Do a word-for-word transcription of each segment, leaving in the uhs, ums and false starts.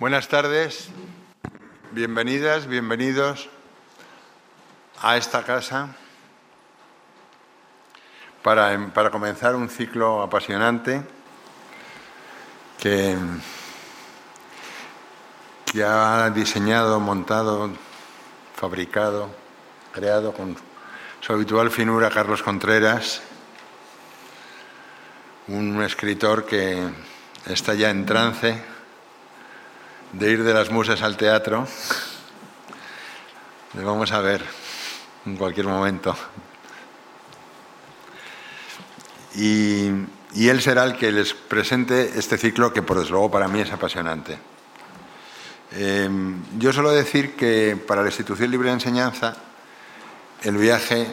Buenas tardes, bienvenidas, bienvenidos a esta casa para, para comenzar un ciclo apasionante que, que ha diseñado, montado, fabricado, creado con su habitual finura Carlos Contreras, un escritor que está ya en trance de ir de las musas al teatro. Le vamos a ver en cualquier momento. Y, y él será el que les presente este ciclo que, por desde luego, para mí es apasionante. Eh, yo suelo decir que para la Institución Libre de Enseñanza el viaje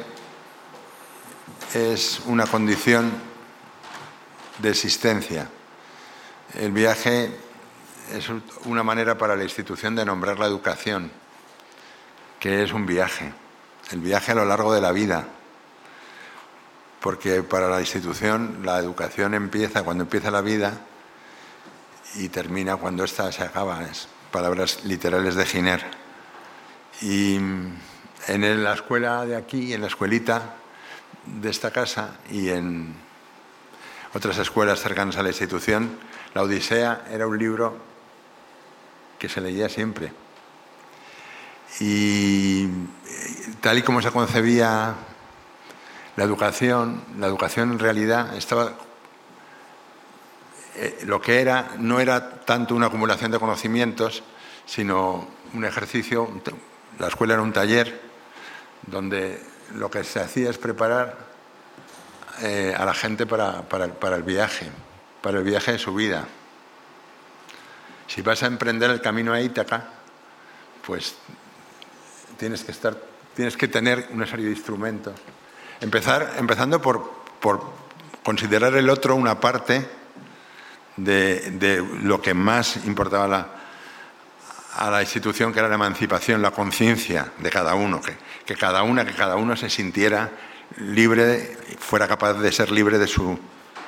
es una condición de existencia. El viaje es una manera para la institución de nombrar la educación, que es un viaje, el viaje a lo largo de la vida, porque para la institución la educación empieza cuando empieza la vida y termina cuando ésta se acaba, es palabras literales de Giner. Y en la escuela de aquí, en la escuelita de esta casa y en otras escuelas cercanas a la institución, la Odisea era un libro que se leía siempre. Y tal y como se concebía la educación, la educación en realidad estaba... Eh, lo que era no era tanto una acumulación de conocimientos, sino un ejercicio. La escuela era un taller donde lo que se hacía es preparar eh, a la gente para, para, para el viaje, para el viaje de su vida. Si vas a emprender el camino a Ítaca, pues tienes que estar, tienes que tener una serie de instrumentos. Empezar, empezando por, por considerar el otro una parte de, de lo que más importaba a la, a la institución, que era la emancipación, la conciencia de cada uno, que, que cada una, que cada uno se sintiera libre, fuera capaz de ser libre de su...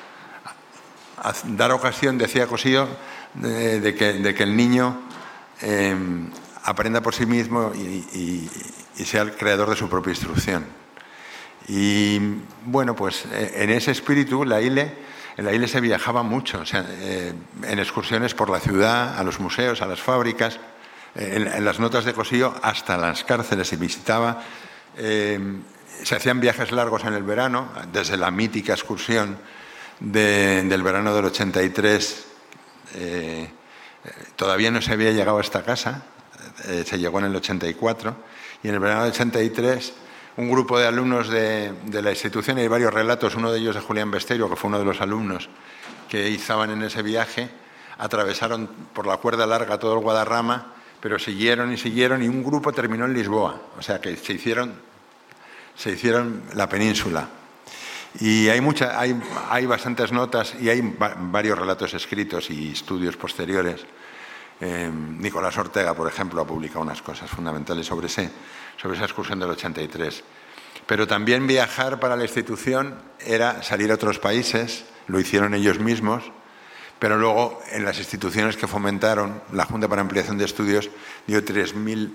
Dar ocasión, decía Cossío, De, de, que, de que el niño eh, aprenda por sí mismo y, y, y sea el creador de su propia instrucción. Y bueno, pues en ese espíritu la I L E, en la I L E se viajaba mucho, o sea, eh, en excursiones por la ciudad, a los museos, a las fábricas, eh, en, en las notas de Cossío hasta las cárceles se visitaba. Eh, se hacían viajes largos en el verano, desde la mítica excursión de, del verano del ochenta y tres. Eh, todavía no se había llegado a esta casa, eh, se llegó en el ochenta y cuatro, y en el verano del ochenta y tres un grupo de alumnos de, de la institución, y hay varios relatos, uno de ellos de Julián Besteiro, que fue uno de los alumnos que estaban en ese viaje, atravesaron por la cuerda larga todo el Guadarrama, pero siguieron y siguieron, y un grupo terminó en Lisboa, o sea que se hicieron, se hicieron la península. Y hay, mucha, hay, hay bastantes notas y hay va, varios relatos escritos y estudios posteriores. Eh, Nicolás Ortega, por ejemplo, ha publicado unas cosas fundamentales sobre, ese, sobre esa excursión del ochenta y tres. Pero también viajar para la institución era salir a otros países, lo hicieron ellos mismos, pero luego en las instituciones que fomentaron, la Junta para Ampliación de Estudios dio tres mil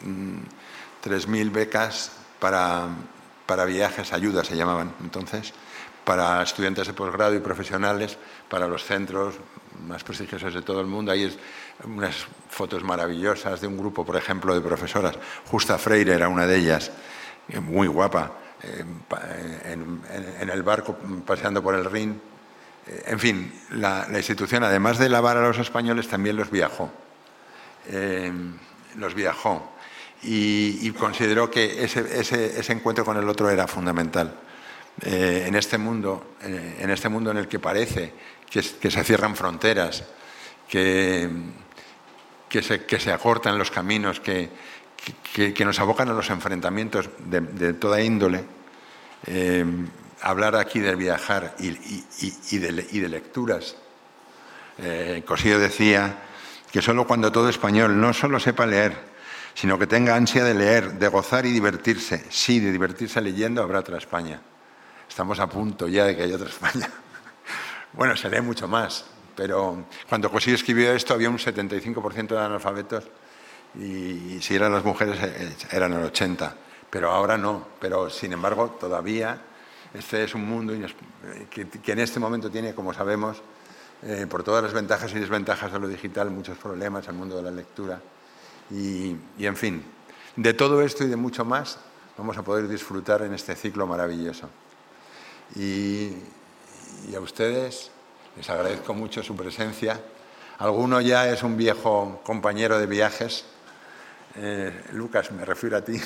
becas para... para viajes, ayudas se llamaban entonces, para estudiantes de posgrado y profesionales, para los centros más prestigiosos de todo el mundo. Hay unas fotos maravillosas de un grupo, por ejemplo, de profesoras. Justa Freire era una de ellas, muy guapa, en, en, en el barco paseando por el Rin. En fin, la, la institución, además de lavar a los españoles, también los viajó. Eh, los viajó. Y, y consideró que ese, ese, ese encuentro con el otro era fundamental. Eh, en, este mundo, eh, en este mundo en el que parece que, que se cierran fronteras, que, que, se, que se acortan los caminos, que, que, que nos abocan a los enfrentamientos de, de toda índole, eh, hablar aquí de viajar y, y, y, de, y de lecturas. Eh, Cossío decía que solo cuando todo español no solo sepa leer, sino que tenga ansia de leer, de gozar y divertirse. Sí, de divertirse leyendo habrá otra España. Estamos a punto ya de que haya otra España. Bueno, se lee mucho más, pero cuando Cossí escribió esto había un setenta y cinco por ciento de analfabetos y, y si eran las mujeres eran el ochenta por ciento, pero ahora no. Pero sin embargo todavía este es un mundo que, que en este momento tiene, como sabemos, eh, por todas las ventajas y desventajas de lo digital, muchos problemas al mundo de la lectura y, y en fin, de todo esto y de mucho más vamos a poder disfrutar en este ciclo maravilloso. Y, y a ustedes les agradezco mucho su presencia. Alguno ya es un viejo compañero de viajes. Eh, Lucas, me refiero a ti.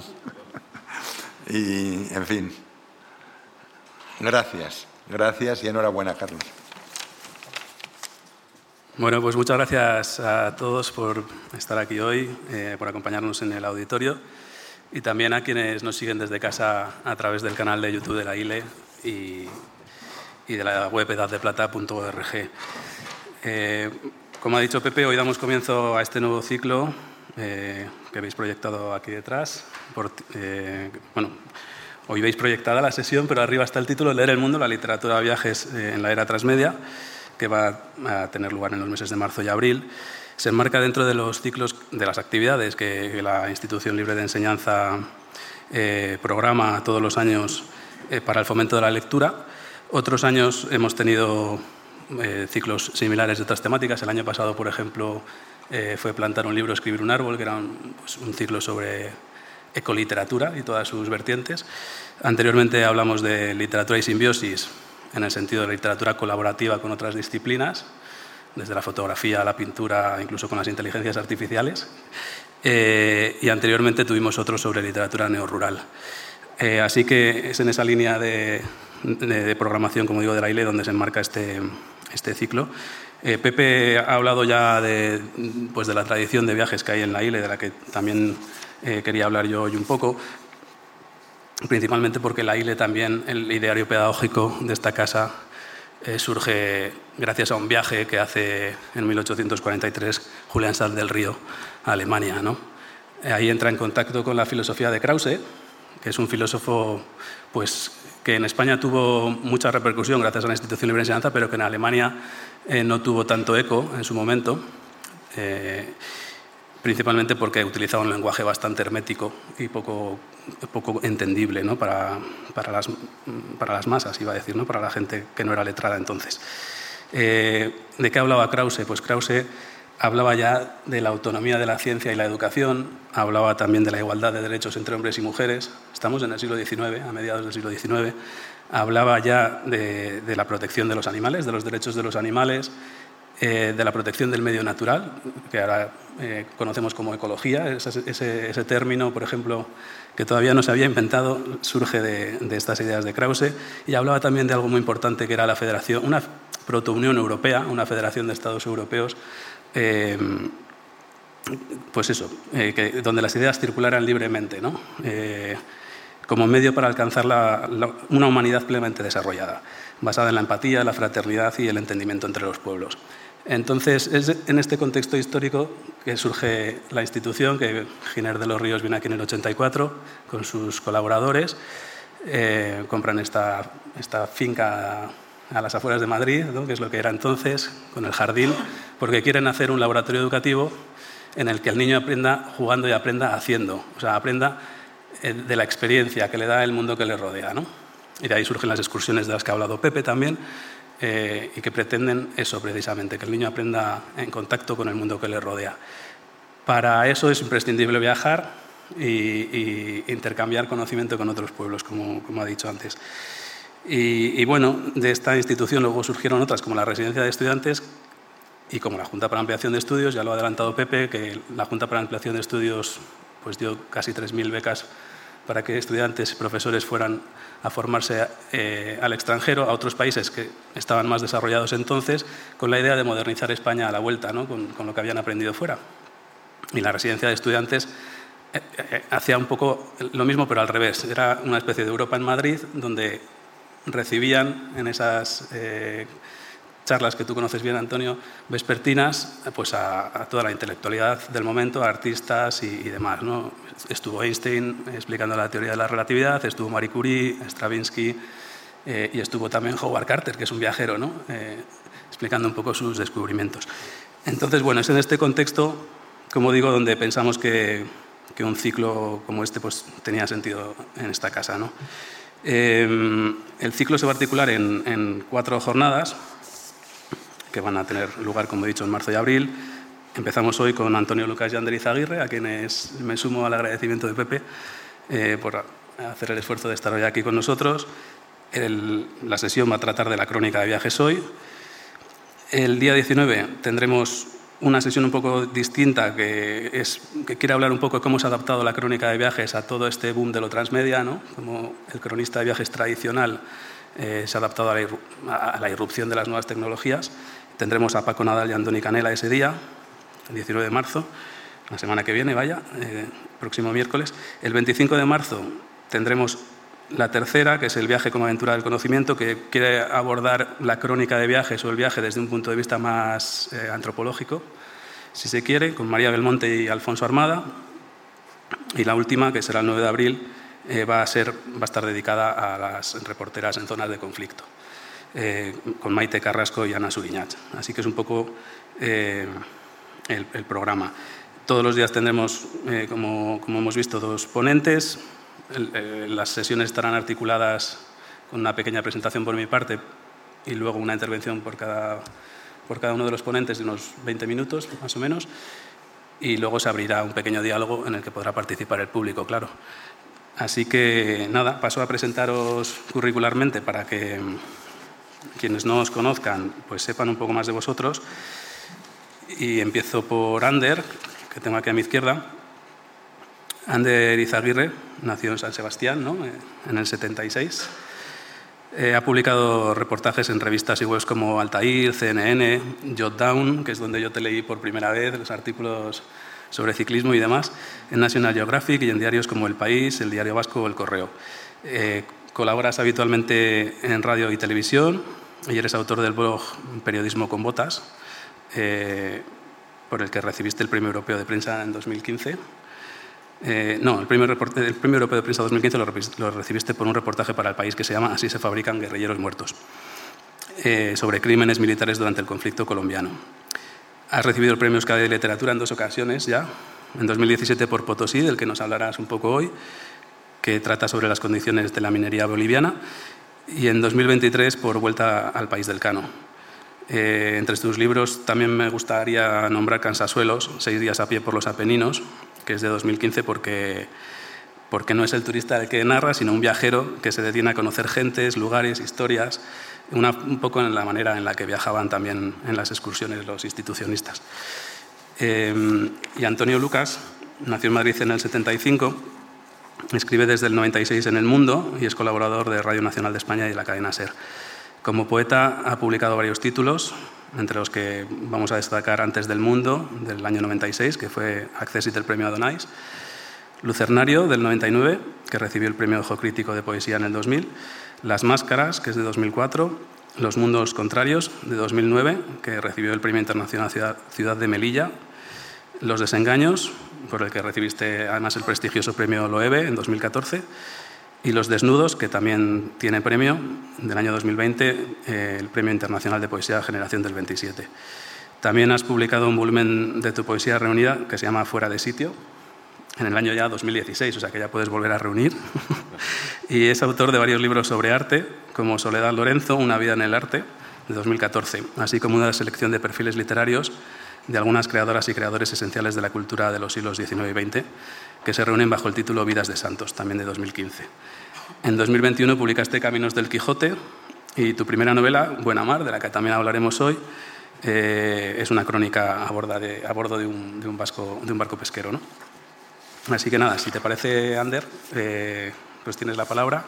Y, en fin, gracias. Gracias y enhorabuena, Carlos. Bueno, pues muchas gracias a todos por estar aquí hoy, eh, por acompañarnos en el auditorio y también a quienes nos siguen desde casa a través del canal de YouTube de la I L E y, y de la web edad de plata punto org. Eh, como ha dicho Pepe, hoy damos comienzo a este nuevo ciclo eh, que habéis proyectado aquí detrás. Por, eh, bueno, hoy veis proyectada la sesión, pero arriba está el título: Leer el mundo, la literatura de viajes eh, en la era transmedia, que va a tener lugar en los meses de marzo y abril. Se enmarca dentro de los ciclos de las actividades que la Institución Libre de Enseñanza eh, programa todos los años eh, para el fomento de la lectura. Otros años hemos tenido eh, ciclos similares de otras temáticas. El año pasado, por ejemplo, eh, fue Plantar un libro, escribir un árbol, que era un, pues, un ciclo sobre ecoliteratura y todas sus vertientes. Anteriormente hablamos de literatura y simbiosis, en el sentido de la literatura colaborativa con otras disciplinas, desde la fotografía a la pintura, incluso con las inteligencias artificiales. Eh, y anteriormente tuvimos otro sobre literatura neorrural. Eh, así que es en esa línea de, de, de programación, como digo, de la I L E donde se enmarca este, este ciclo. Eh, Pepe ha hablado ya de, pues de la tradición de viajes que hay en la I L E, de la que también eh, quería hablar yo hoy un poco, principalmente porque la I L E también, el ideario pedagógico de esta casa, eh, surge gracias a un viaje que hace en mil ochocientos cuarenta y tres Julián Sal del Río a Alemania, ¿no? Eh, ahí entra en contacto con la filosofía de Krause, que es un filósofo pues, que en España tuvo mucha repercusión gracias a la Institución Libre de Enseñanza, pero que en Alemania eh, no tuvo tanto eco en su momento. Eh, principalmente porque utilizaba un lenguaje bastante hermético y poco, poco entendible, ¿no? para, para, las, para las masas, iba a decir, ¿no? Para la gente que no era letrada entonces. Eh, ¿De qué hablaba Krause? Pues Krause hablaba ya de la autonomía de la ciencia y la educación, hablaba también de la igualdad de derechos entre hombres y mujeres. Estamos en el siglo diecinueve, a mediados del siglo diecinueve. Hablaba ya de, de la protección de los animales, de los derechos de los animales, Eh, de la protección del medio natural, que ahora eh, conocemos como ecología. Ese, ese, ese término, por ejemplo, que todavía no se había inventado, surge de, de estas ideas de Krause. Y hablaba también de algo muy importante, que era la federación, una proto-Unión Europea, una federación de Estados europeos, eh, pues eso, eh, que, donde las ideas circularan libremente, ¿no? Eh, como medio para alcanzar la, la, una humanidad plenamente desarrollada, basada en la empatía, la fraternidad y el entendimiento entre los pueblos. Entonces, es en este contexto histórico que surge la institución, que Giner de los Ríos viene aquí en el ochenta y cuatro con sus colaboradores, eh, compran esta, esta finca a las afueras de Madrid, ¿no? Que es lo que era entonces, con el jardín, porque quieren hacer un laboratorio educativo en el que el niño aprenda jugando y aprenda haciendo, o sea, aprenda de la experiencia que le da el mundo que le rodea, ¿no? Y de ahí surgen las excursiones de las que ha hablado Pepe también, eh, y que pretenden eso precisamente, que el niño aprenda en contacto con el mundo que le rodea. Para eso es imprescindible viajar y, y intercambiar conocimiento con otros pueblos, como, como ha dicho antes. Y, y bueno, de esta institución luego surgieron otras, como la Residencia de Estudiantes y como la Junta para la Ampliación de Estudios. Ya lo ha adelantado Pepe, que la Junta para la Ampliación de Estudios pues dio casi tres mil becas para que estudiantes y profesores fueran a formarse eh, al extranjero, a otros países que estaban más desarrollados entonces, con la idea de modernizar España a la vuelta, ¿no? con, con lo que habían aprendido fuera. Y la Residencia de Estudiantes eh, eh, hacía un poco lo mismo, pero al revés. Era una especie de Europa en Madrid, donde recibían en esas eh, charlas que tú conoces bien, Antonio, vespertinas, pues a, a toda la intelectualidad del momento, a artistas y, y demás, ¿no? Estuvo Einstein explicando la teoría de la relatividad, estuvo Marie Curie, Stravinsky, eh, y estuvo también Howard Carter, que es un viajero, ¿no? Eh, explicando un poco sus descubrimientos. Entonces, bueno, es en este contexto, como digo, donde pensamos que, que un ciclo como este pues, tenía sentido en esta casa, ¿no? Eh, el ciclo se va a articular en, en cuatro jornadas que van a tener lugar, como he dicho, en marzo y abril. Empezamos hoy con Antonio Lucas y Ander Izaguirre, a quienes me sumo al agradecimiento de Pepe eh, por hacer el esfuerzo de estar hoy aquí con nosotros. El, la sesión va a tratar de la crónica de viajes hoy. El día diecinueve tendremos una sesión un poco distinta que, es, que quiere hablar un poco de cómo se ha adaptado la crónica de viajes a todo este boom de lo transmedia, ¿no? Como el cronista de viajes tradicional eh, se ha adaptado a la, a la irrupción de las nuevas tecnologías. Tendremos a Paco Nadal y a Andoni Canela ese día, el diecinueve de marzo, la semana que viene, vaya, eh, próximo miércoles. El veinticinco de marzo tendremos la tercera, que es el viaje como aventura del conocimiento, que quiere abordar la crónica de viajes o el viaje desde un punto de vista más eh, antropológico, si se quiere, con María Belmonte y Alfonso Armada. Y la última, que será el nueve de abril, eh, va, a ser, va a estar dedicada a las reporteras en zonas de conflicto, eh, con Maite Carrasco y Ana Suriñach. Así que es un poco eh, el, el programa. Todos los días tendremos, eh, como, como hemos visto, dos ponentes. Las sesiones estarán articuladas con una pequeña presentación por mi parte y luego una intervención por cada, por cada uno de los ponentes de unos veinte minutos, más o menos, y luego se abrirá un pequeño diálogo en el que podrá participar el público, claro. Así que, nada, paso a presentaros curricularmente para que quienes no os conozcan pues sepan un poco más de vosotros. Y empiezo por Ander, que tengo aquí a mi izquierda. Ander Izaguirre nació en San Sebastián, ¿no? En el setenta y seis. Eh, ha publicado reportajes en revistas y webs como Altair, C N N, Jotdown, que es donde yo te leí por primera vez los artículos sobre ciclismo y demás, en National Geographic y en diarios como El País, El Diario Vasco o El Correo. Eh, colaboras habitualmente en radio y televisión y eres autor del blog Periodismo con Botas, eh, por el que recibiste el Premio Europeo de Prensa en dos mil quince. Eh, no, el premio, el premio Europeo de Prensa dos mil quince lo, lo recibiste por un reportaje para El País que se llama Así se fabrican guerrilleros muertos, eh, sobre crímenes militares durante el conflicto colombiano. Has recibido el Premio Euskadi de Literatura en dos ocasiones ya, en dos mil diecisiete por Potosí, del que nos hablarás un poco hoy, que trata sobre las condiciones de la minería boliviana, y en dos mil veintitrés por Vuelta al País del Cano. Eh, entre tus libros también me gustaría nombrar Cansasuelos, seis días a pie por los Apeninos, que es de dos mil quince porque, porque no es el turista el que narra, sino un viajero que se detiene a conocer gentes, lugares, historias, una, un poco en la manera en la que viajaban también en las excursiones los institucionistas. Eh, y Antonio Lucas nació en Madrid en el setenta y cinco, escribe desde el noventa y seis en El Mundo y es colaborador de Radio Nacional de España y de la cadena SER. Como poeta ha publicado varios títulos, entre los que vamos a destacar Antes del Mundo, del año noventa y seis, que fue Accessit del Premio Adonais, Lucernario, del noventa y nueve, que recibió el Premio Ojo Crítico de Poesía en el dos mil, Las Máscaras, que es de dos mil cuatro, Los Mundos Contrarios, de dos mil nueve, que recibió el Premio Internacional Ciudad, Ciudad de Melilla, Los Desengaños, por el que recibiste además el prestigioso Premio Loewe en dos mil catorce, y Los Desnudos, que también tiene premio, del año dos mil veinte, eh, el Premio Internacional de Poesía Generación del veintisiete. También has publicado un volumen de tu poesía reunida que se llama Fuera de Sitio, en el año ya dos mil dieciséis, o sea que ya puedes volver a reunir. Y es autor de varios libros sobre arte, como Soledad Lorenzo, Una vida en el arte, de dos mil catorce, así como una selección de perfiles literarios de algunas creadoras y creadores esenciales de la cultura de los siglos diecinueve y veinte, que se reúnen bajo el título Vidas de Santos, también de dos mil quince. En dos mil veintiuno publicaste Caminos del Quijote y tu primera novela, Buena Mar, de la que también hablaremos hoy, eh, es una crónica a bordo de, a bordo de, un, de, un, vasco, de un barco pesquero, ¿no? Así que nada, si te parece, Ander, eh, pues tienes la palabra.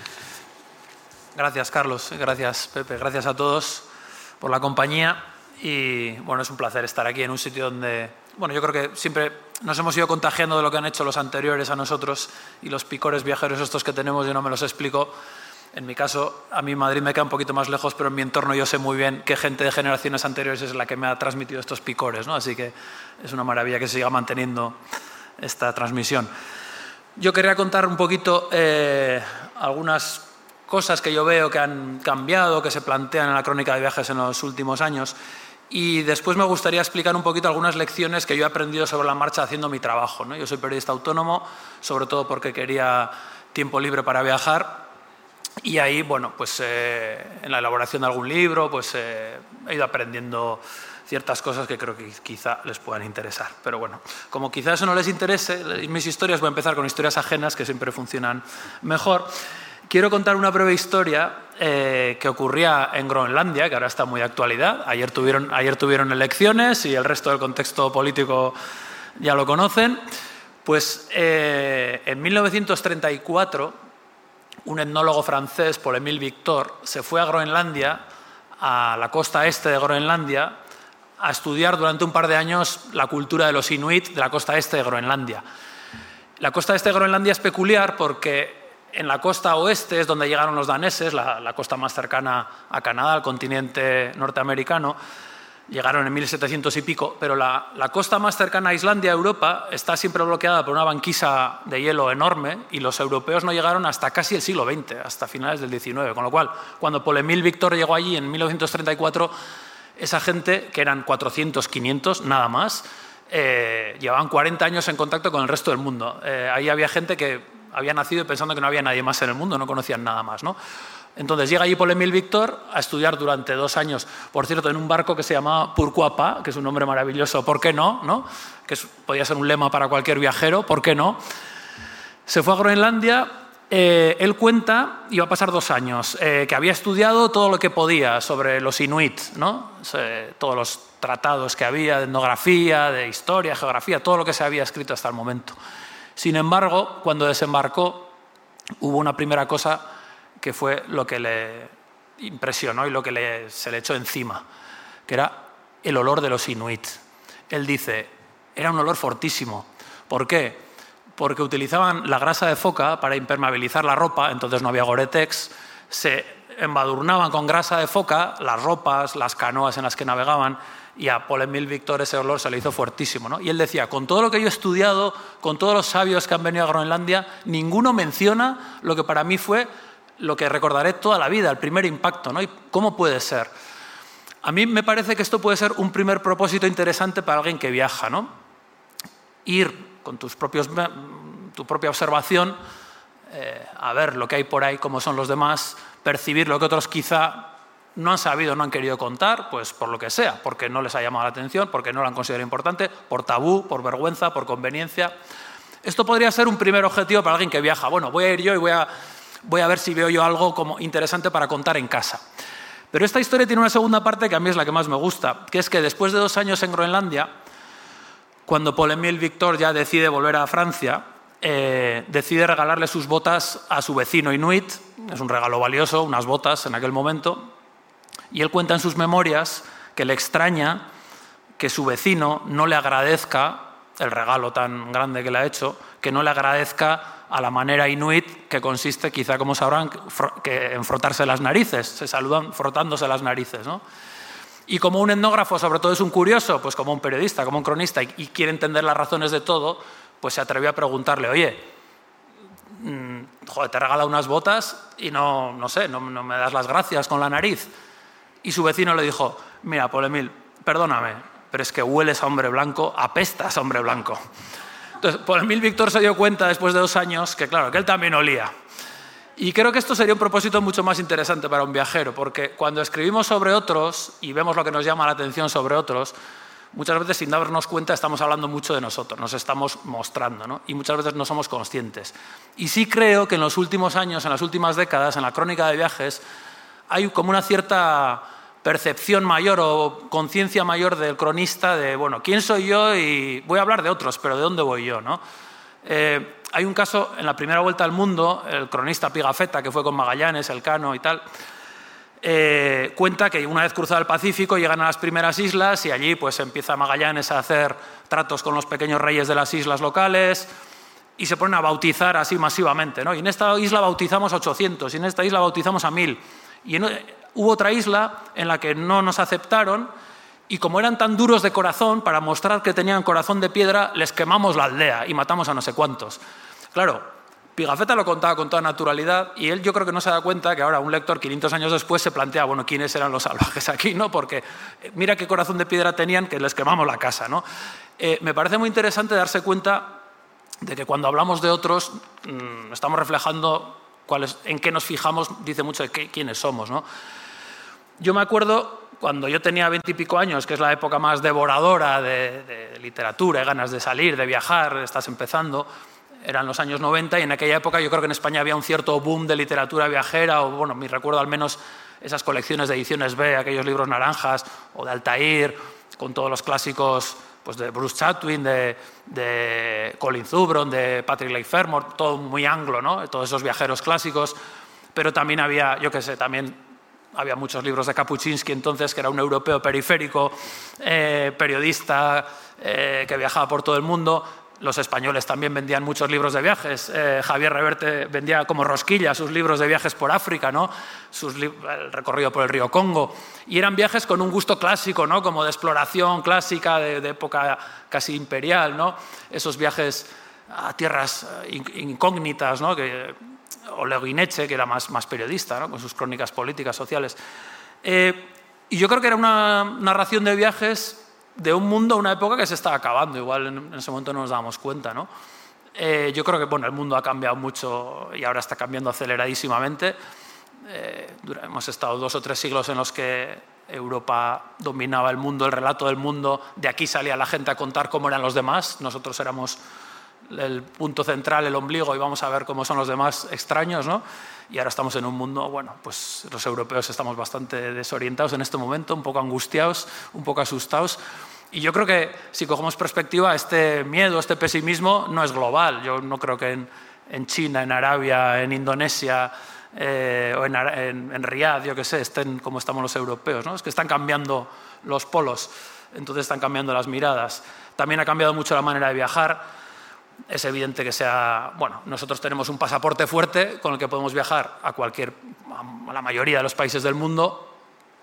Gracias, Carlos. Gracias, Pepe. Gracias a todos por la compañía. Y bueno, es un placer estar aquí en un sitio donde, bueno, yo creo que siempre nos hemos ido contagiando de lo que han hecho los anteriores a nosotros y los picores viajeros estos que tenemos, yo no me los explico. En mi caso, a mí Madrid me queda un poquito más lejos, pero en mi entorno yo sé muy bien qué gente de generaciones anteriores es la que me ha transmitido estos picores, ¿no? Así que es una maravilla que se siga manteniendo esta transmisión. Yo quería contar un poquito eh, algunas cosas que yo veo que han cambiado, que se plantean en la crónica de viajes en los últimos años. Y después me gustaría explicar un poquito algunas lecciones que yo he aprendido sobre la marcha haciendo mi trabajo, ¿no? Yo soy periodista autónomo, sobre todo porque quería tiempo libre para viajar. Y ahí, bueno, pues eh, en la elaboración de algún libro, pues eh, he ido aprendiendo ciertas cosas que creo que quizá les puedan interesar. Pero bueno, como quizá eso no les interese, mis historias, voy a empezar con historias ajenas que siempre funcionan mejor. Quiero contar una breve historia eh, que ocurría en Groenlandia, que ahora está muy de actualidad. Ayer tuvieron, ayer tuvieron elecciones y el resto del contexto político ya lo conocen. Pues eh, en mil novecientos treinta y cuatro, un etnólogo francés, Paul-Émile Victor, se fue a Groenlandia, a la costa este de Groenlandia, a estudiar durante un par de años la cultura de los inuit de la costa este de Groenlandia. La costa este de Groenlandia es peculiar porque en la costa oeste es donde llegaron los daneses, la, la costa más cercana a Canadá, al continente norteamericano. Llegaron en mil setecientos y pico, pero la, la costa más cercana a Islandia, Europa, está siempre bloqueada por una banquisa de hielo enorme y los europeos no llegaron hasta casi el siglo veinte, hasta finales del diecinueve. Con lo cual, cuando Paul-Émile Victor llegó allí en mil novecientos treinta y cuatro, esa gente, que eran cuatrocientos, quinientos, nada más, eh, llevaban cuarenta años en contacto con el resto del mundo. Eh, ahí había gente que había nacido pensando que no había nadie más en el mundo, no conocían nada más, ¿no? Entonces llega allí Paul-Émile Victor a estudiar durante dos años, por cierto, en un barco que se llamaba Pourquoi pas, que es un nombre maravilloso, ¿por qué no? ¿no? Que es, podía ser un lema para cualquier viajero, ¿por qué no? Se fue a Groenlandia, eh, él cuenta, iba a pasar dos años, eh, que había estudiado todo lo que podía sobre los inuit, ¿no? Eh, todos los tratados que había de etnografía, de historia, geografía, todo lo que se había escrito hasta el momento. Sin embargo, cuando desembarcó, hubo una primera cosa que fue lo que le impresionó y lo que le, se le echó encima, que era el olor de los inuit. Él dice, era un olor fortísimo. ¿Por qué? Porque utilizaban la grasa de foca para impermeabilizar la ropa, entonces no había Gore-Tex, se embadurnaban con grasa de foca las ropas, las canoas en las que navegaban, y a Paul-Émile Victor ese olor se le hizo fuertísimo, ¿no? Y él decía, con todo lo que yo he estudiado, con todos los sabios que han venido a Groenlandia, ninguno menciona lo que para mí fue lo que recordaré toda la vida, el primer impacto, ¿no? ¿Y cómo puede ser? A mí me parece que esto puede ser un primer propósito interesante para alguien que viaja, ¿no? Ir con tus propios, tu propia observación, eh, a ver lo que hay por ahí, cómo son los demás, percibir lo que otros quizá no han sabido, no han querido contar, pues por lo que sea, porque no les ha llamado la atención, porque no lo han considerado importante, por tabú, por vergüenza, por conveniencia. Esto podría ser un primer objetivo para alguien que viaja. Bueno, voy a ir yo y voy a, voy a ver si veo yo algo como interesante para contar en casa. Pero esta historia tiene una segunda parte que a mí es la que más me gusta, que es que después de dos años en Groenlandia, cuando Paul-Émile Victor ya decide volver a Francia, eh, decide regalarle sus botas a su vecino inuit. Es un regalo valioso, unas botas en aquel momento. Y él cuenta en sus memorias que le extraña que su vecino no le agradezca el regalo tan grande que le ha hecho, que no le agradezca a la manera inuit, que consiste, quizá como sabrán, que en frotarse las narices. Se saludan frotándose las narices, ¿no? Y como un etnógrafo, sobre todo, es un curioso, pues como un periodista, como un cronista, y, y quiere entender las razones de todo, pues se atrevió a preguntarle, oye, mmm, joder, te he regalado unas botas y no, no sé, no, no me das las gracias con la nariz. Y su vecino le dijo, mira, Paul-Émile, perdóname, pero es que hueles a hombre blanco, apestas a hombre blanco. Entonces, Paul-Émile Victor se dio cuenta después de dos años que, claro, que él también olía. Y creo que esto sería un propósito mucho más interesante para un viajero, porque cuando escribimos sobre otros y vemos lo que nos llama la atención sobre otros, muchas veces sin darnos cuenta estamos hablando mucho de nosotros, nos estamos mostrando, ¿no? Y muchas veces no somos conscientes. Y sí creo que en los últimos años, en las últimas décadas, en la crónica de viajes, hay como una cierta percepción mayor o conciencia mayor del cronista de, bueno, ¿quién soy yo? Y voy a hablar de otros, pero ¿de dónde voy yo, no? Eh, hay un caso en la primera vuelta al mundo, el cronista Pigafetta, que fue con Magallanes, Elcano y tal, eh, cuenta que una vez cruzado el Pacífico llegan a las primeras islas y allí pues empieza Magallanes a hacer tratos con los pequeños reyes de las islas locales y se ponen a bautizar así masivamente, ¿no? Y en esta isla bautizamos a ochocientos y en esta isla bautizamos a mil. Y en, hubo otra isla en la que no nos aceptaron y como eran tan duros de corazón, para mostrar que tenían corazón de piedra, les quemamos la aldea y matamos a no sé cuántos. Claro, Pigafetta lo contaba con toda naturalidad y él yo creo que no se da cuenta que ahora un lector quinientos años después se plantea, bueno, ¿quiénes eran los salvajes aquí? ¿No? Porque mira qué corazón de piedra tenían que les quemamos la casa, ¿no? Eh, me parece muy interesante darse cuenta de que cuando hablamos de otros mmm, estamos reflejando cuál es, en qué nos fijamos, dice mucho de qué, quiénes somos, ¿no? Yo me acuerdo cuando yo tenía veintipico años, que es la época más devoradora de, de literatura, ganas de salir, de viajar, estás empezando, eran los años noventa y en aquella época yo creo que en España había un cierto boom de literatura viajera, o bueno, me recuerdo al menos esas colecciones de ediciones B, aquellos libros naranjas, o de Altair, con todos los clásicos pues de Bruce Chatwin, de, de Colin Zubron, de Patrick Leigh Fermor, todo muy anglo, ¿no? Todos esos viajeros clásicos, pero también había, yo qué sé, también había muchos libros de Kapuscinski entonces, que era un europeo periférico, eh, periodista, eh, que viajaba por todo el mundo. Los españoles también vendían muchos libros de viajes. Eh, Javier Reverte vendía como rosquilla sus libros de viajes por África, ¿no? Sus el recorrido por el río Congo. Y eran viajes con un gusto clásico, ¿no? Como de exploración clásica, de, de época casi imperial, ¿no? Esos viajes a tierras incógnitas, ¿no? Que, Oleg Guineche, que era más, más periodista, ¿no? Con sus crónicas políticas, sociales. Eh, y yo creo que era una narración de viajes de un mundo, una época que se estaba acabando, igual en ese momento no nos dábamos cuenta, ¿no? Eh, yo creo que bueno, el mundo ha cambiado mucho y ahora está cambiando aceleradísimamente. Eh, hemos estado dos o tres siglos en los que Europa dominaba el mundo, el relato del mundo, de aquí salía la gente a contar cómo eran los demás, nosotros éramos el punto central, el ombligo, y vamos a ver cómo son los demás extraños, ¿no? Y ahora estamos en un mundo, bueno, pues los europeos estamos bastante desorientados en este momento, un poco angustiados, un poco asustados. Y yo creo que si cogemos perspectiva, este miedo, este pesimismo no es global. Yo no creo que en, en China, en Arabia, en Indonesia eh, o en, en, en Riad, yo qué sé, estén como estamos los europeos, ¿no? Es que están cambiando los polos, entonces están cambiando las miradas. También ha cambiado mucho la manera de viajar. Es evidente que sea, bueno, nosotros tenemos un pasaporte fuerte con el que podemos viajar a cualquier, a la mayoría de los países del mundo.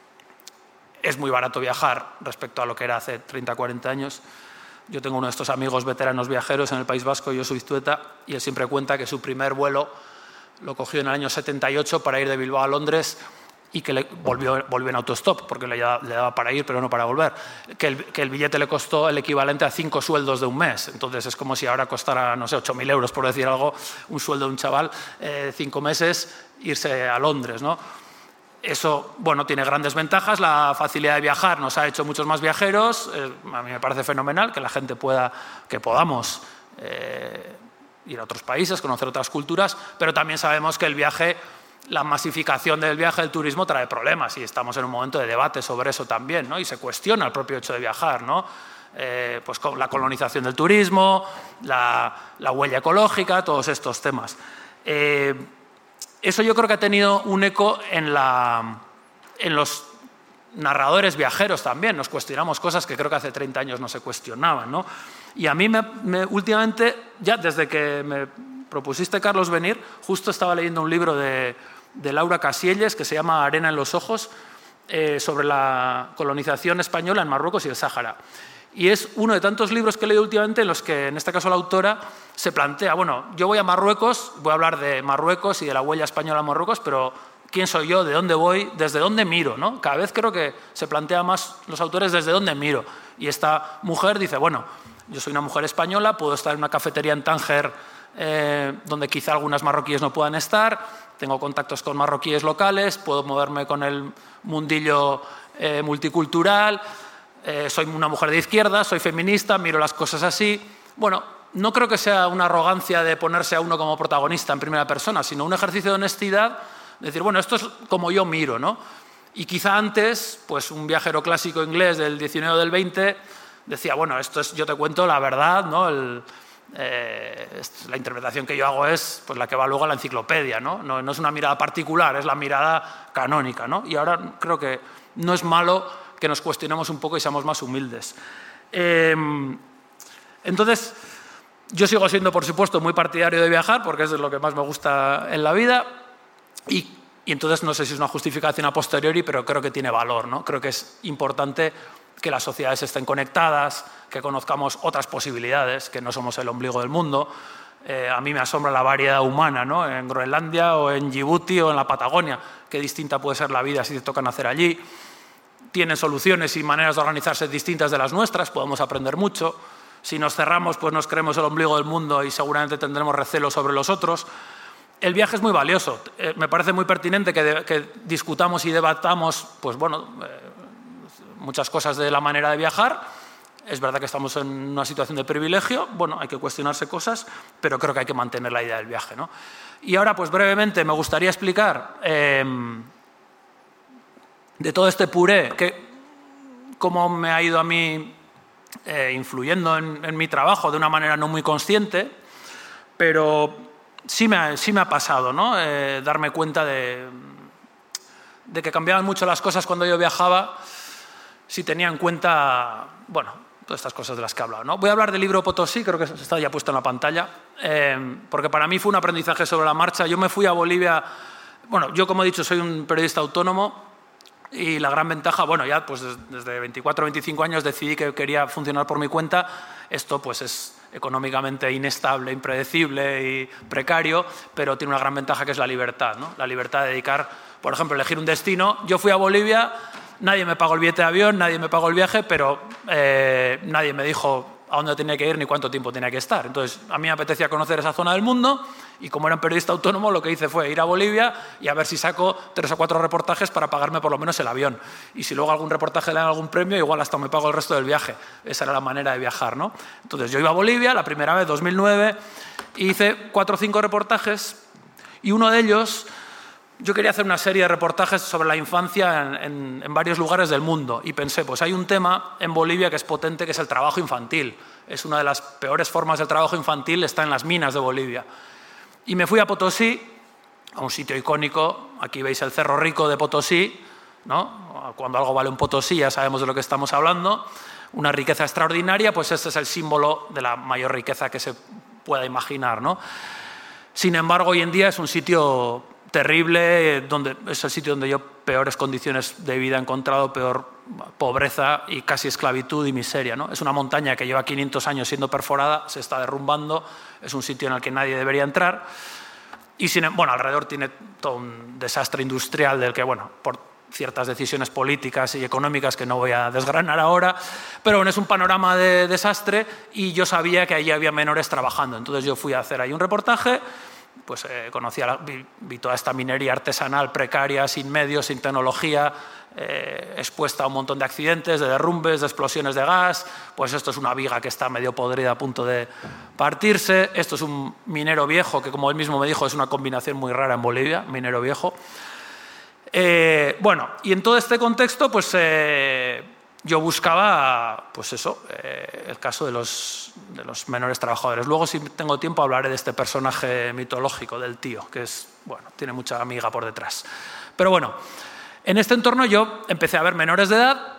Es muy barato viajar respecto a lo que era hace treinta, cuarenta años. Yo tengo uno de estos amigos veteranos viajeros en el País Vasco, Josu Iztueta, y él siempre cuenta que su primer vuelo lo cogió en el año setenta y ocho para ir de Bilbao a Londres y que le volvió, volvió en autostop, porque le, le daba para ir, pero no para volver. Que el, que el billete le costó el equivalente a cinco sueldos de un mes. Entonces es como si ahora costara, no sé, ocho mil euros, por decir algo, un sueldo de un chaval, eh, cinco meses, irse a Londres, ¿no? Eso, bueno, tiene grandes ventajas. La facilidad de viajar nos ha hecho muchos más viajeros. Eh, a mí me parece fenomenal que la gente pueda, que podamos eh, ir a otros países, conocer otras culturas, pero también sabemos que el viaje, la masificación del viaje, del turismo, trae problemas y estamos en un momento de debate sobre eso también, ¿no? Y se cuestiona el propio hecho de viajar, ¿no? Eh, pues con la colonización del turismo, la, la huella ecológica, todos estos temas. Eh, eso yo creo que ha tenido un eco en, la, en los narradores viajeros también. Nos cuestionamos cosas que creo que hace treinta años no se cuestionaban, ¿no? Y a mí me, me, últimamente, ya desde que me propusiste, Carlos, venir, justo estaba leyendo un libro de, de Laura Casielles que se llama Arena en los ojos, eh, sobre la colonización española en Marruecos y el Sáhara. Y es uno de tantos libros que he leído últimamente en los que, en este caso, la autora se plantea, bueno, yo voy a Marruecos, voy a hablar de Marruecos y de la huella española en Marruecos, pero ¿quién soy yo? ¿De dónde voy? ¿Desde dónde miro? ¿No? Cada vez creo que se plantea más los autores desde dónde miro. Y esta mujer dice, bueno, yo soy una mujer española, puedo estar en una cafetería en Tánger eh, donde quizá algunas marroquíes no puedan estar, tengo contactos con marroquíes locales, puedo moverme con el mundillo eh, multicultural, eh, soy una mujer de izquierda, soy feminista, miro las cosas así. Bueno, no creo que sea una arrogancia de ponerse a uno como protagonista en primera persona, sino un ejercicio de honestidad, de decir, bueno, esto es como yo miro, ¿no? Y quizá antes, pues un viajero clásico inglés del diecinueve o del veinte decía, bueno, esto es, yo te cuento la verdad, ¿no? El, eh, la interpretación que yo hago es pues, la que va luego a la enciclopedia, ¿no? No, no es una mirada particular, es la mirada canónica, ¿no? Y ahora creo que no es malo que nos cuestionemos un poco y seamos más humildes. Eh, entonces, yo sigo siendo, por supuesto, muy partidario de viajar, porque eso es lo que más me gusta en la vida, y, y entonces no sé si es una justificación a posteriori, pero creo que tiene valor, ¿no? Creo que es importante que las sociedades estén conectadas, que conozcamos otras posibilidades, que no somos el ombligo del mundo, Eh, a mí me asombra la variedad humana, ¿no? En Groenlandia o en Djibouti o en la Patagonia. Qué distinta puede ser la vida si te toca nacer allí. Tienen soluciones y maneras de organizarse distintas de las nuestras, podemos aprender mucho. Si nos cerramos, pues nos creemos el ombligo del mundo y seguramente tendremos recelo sobre los otros. El viaje es muy valioso. Eh, me parece muy pertinente que, de, que discutamos y debatamos, pues bueno, eh, muchas cosas de la manera de viajar. Es verdad que estamos en una situación de privilegio, bueno, hay que cuestionarse cosas, pero creo que hay que mantener la idea del viaje, ¿no? Y ahora, pues brevemente, me gustaría explicar eh, de todo este puré, que, cómo me ha ido a mí eh, influyendo en, en mi trabajo de una manera no muy consciente, pero sí me ha, sí me ha pasado, ¿no? Eh, darme cuenta de, de que cambiaban mucho las cosas cuando yo viajaba, si tenía en cuenta, bueno, todas estas cosas de las que he hablado, ¿no? Voy a hablar del libro Potosí, creo que está ya puesto en la pantalla, eh, porque para mí fue un aprendizaje sobre la marcha. Yo me fui a Bolivia, bueno, yo como he dicho soy un periodista autónomo y la gran ventaja, bueno, ya pues desde veinticuatro o veinticinco años decidí que quería funcionar por mi cuenta. Esto pues es económicamente inestable, impredecible y precario, pero tiene una gran ventaja que es la libertad, ¿no? La libertad de dedicar, por ejemplo, elegir un destino. Yo fui a Bolivia. Nadie me pagó el billete de avión, nadie me pagó el viaje, pero eh, nadie me dijo a dónde tenía que ir ni cuánto tiempo tenía que estar. Entonces, a mí me apetecía conocer esa zona del mundo y como era un periodista autónomo, lo que hice fue ir a Bolivia y a ver si saco tres o cuatro reportajes para pagarme por lo menos el avión. Y si luego algún reportaje le dan algún premio, igual hasta me pago el resto del viaje. Esa era la manera de viajar, ¿no? Entonces, yo iba a Bolivia la primera vez, dos mil nueve, y hice cuatro o cinco reportajes y uno de ellos... Yo quería hacer una serie de reportajes sobre la infancia en, en, en varios lugares del mundo y pensé, pues hay un tema en Bolivia que es potente, que es el trabajo infantil. Es una de las peores formas del trabajo infantil, está en las minas de Bolivia. Y me fui a Potosí, a un sitio icónico. Aquí veis el Cerro Rico de Potosí, ¿no? Cuando algo vale un Potosí ya sabemos de lo que estamos hablando. Una riqueza extraordinaria, pues este es el símbolo de la mayor riqueza que se pueda imaginar, ¿no? Sin embargo, hoy en día es un sitio terrible, donde es el sitio donde yo peores condiciones de vida he encontrado, peor pobreza y casi esclavitud y miseria, ¿no? Es una montaña que lleva quinientos años siendo perforada, se está derrumbando, es un sitio en el que nadie debería entrar y sin, bueno, alrededor tiene todo un desastre industrial del que, bueno, por ciertas decisiones políticas y económicas que no voy a desgranar ahora, pero bueno, es un panorama de desastre y yo sabía que allí había menores trabajando, entonces yo fui a hacer ahí un reportaje. Pues eh, conocí la, vi, vi toda esta minería artesanal precaria, sin medios, sin tecnología, eh, expuesta a un montón de accidentes, de derrumbes, de explosiones de gas. Pues esto es una viga que está medio podrida a punto de partirse. Esto es un minero viejo, que como él mismo me dijo, es una combinación muy rara en Bolivia, minero viejo. Eh, bueno, y en todo este contexto, pues eh, yo buscaba, pues eso, eh, el caso de los, de los menores trabajadores. Luego, si tengo tiempo, hablaré de este personaje mitológico del tío, que es, bueno, tiene mucha amiga por detrás. Pero bueno, en este entorno yo empecé a ver menores de edad.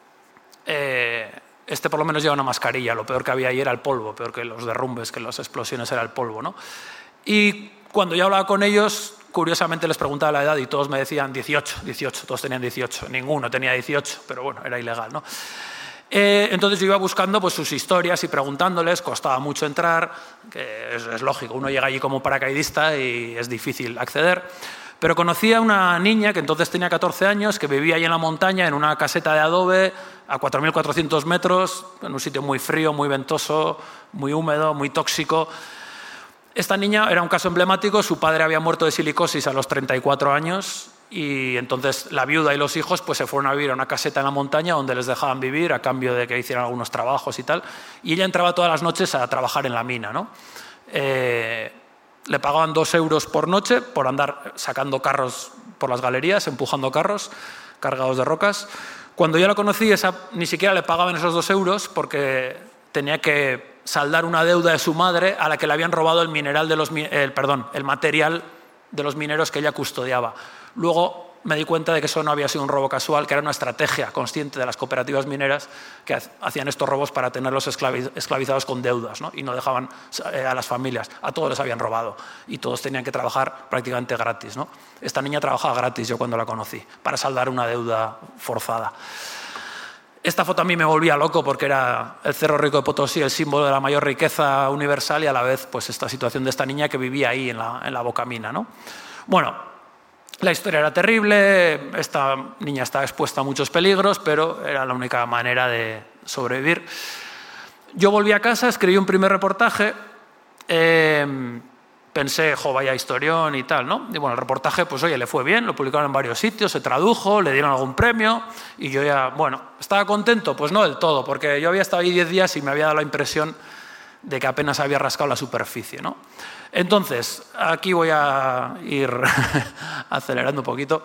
Eh, este por lo menos lleva una mascarilla. Lo peor que había ahí era el polvo, peor que los derrumbes, que las explosiones era el polvo, ¿no? Y cuando yo hablaba con ellos, curiosamente les preguntaba la edad y todos me decían dieciocho, dieciocho, todos tenían dieciocho, ninguno tenía dieciocho, pero bueno, era ilegal, ¿no? Eh, entonces yo iba buscando pues, sus historias y preguntándoles, costaba mucho entrar, que es, es lógico, uno llega allí como paracaidista y es difícil acceder, pero conocí a una niña que entonces tenía catorce años, que vivía ahí en la montaña, en una caseta de adobe, a cuatro mil cuatrocientos metros, en un sitio muy frío, muy ventoso, muy húmedo, muy tóxico. Esta niña era un caso emblemático, su padre había muerto de silicosis a los treinta y cuatro años y entonces la viuda y los hijos pues, se fueron a vivir a una caseta en la montaña donde les dejaban vivir a cambio de que hicieran algunos trabajos y tal. Y ella entraba todas las noches a trabajar en la mina, ¿no? Eh, le pagaban dos euros por noche por andar sacando carros por las galerías, empujando carros cargados de rocas. Cuando yo la conocí, esa, ni siquiera le pagaban esos dos euros porque tenía que saldar una deuda de su madre a la que le habían robado el mineral de los el, perdón, el material de los mineros que ella custodiaba. Luego me di cuenta de que eso no había sido un robo casual, que era una estrategia consciente de las cooperativas mineras que hacían estos robos para tenerlos esclavizados con deudas, ¿no? Y no dejaban a las familias. A todos les habían robado y todos tenían que trabajar prácticamente gratis, ¿no? Esta niña trabajaba gratis yo cuando la conocí para saldar una deuda forzada. Esta foto a mí me volvía loco porque era el Cerro Rico de Potosí, el símbolo de la mayor riqueza universal, y a la vez pues esta situación de esta niña que vivía ahí en la, en la Bocamina, ¿no? Bueno, la historia era terrible, esta niña estaba expuesta a muchos peligros, pero era la única manera de sobrevivir. Yo volví a casa, escribí un primer reportaje, eh, pensé, jo, vaya historión y tal, ¿no? Y bueno, el reportaje, pues oye, le fue bien, lo publicaron en varios sitios, se tradujo, le dieron algún premio y yo ya, bueno, ¿estaba contento? Pues no del todo, porque yo había estado ahí diez días y me había dado la impresión de que apenas había rascado la superficie, ¿no? Entonces, aquí voy a ir acelerando un poquito.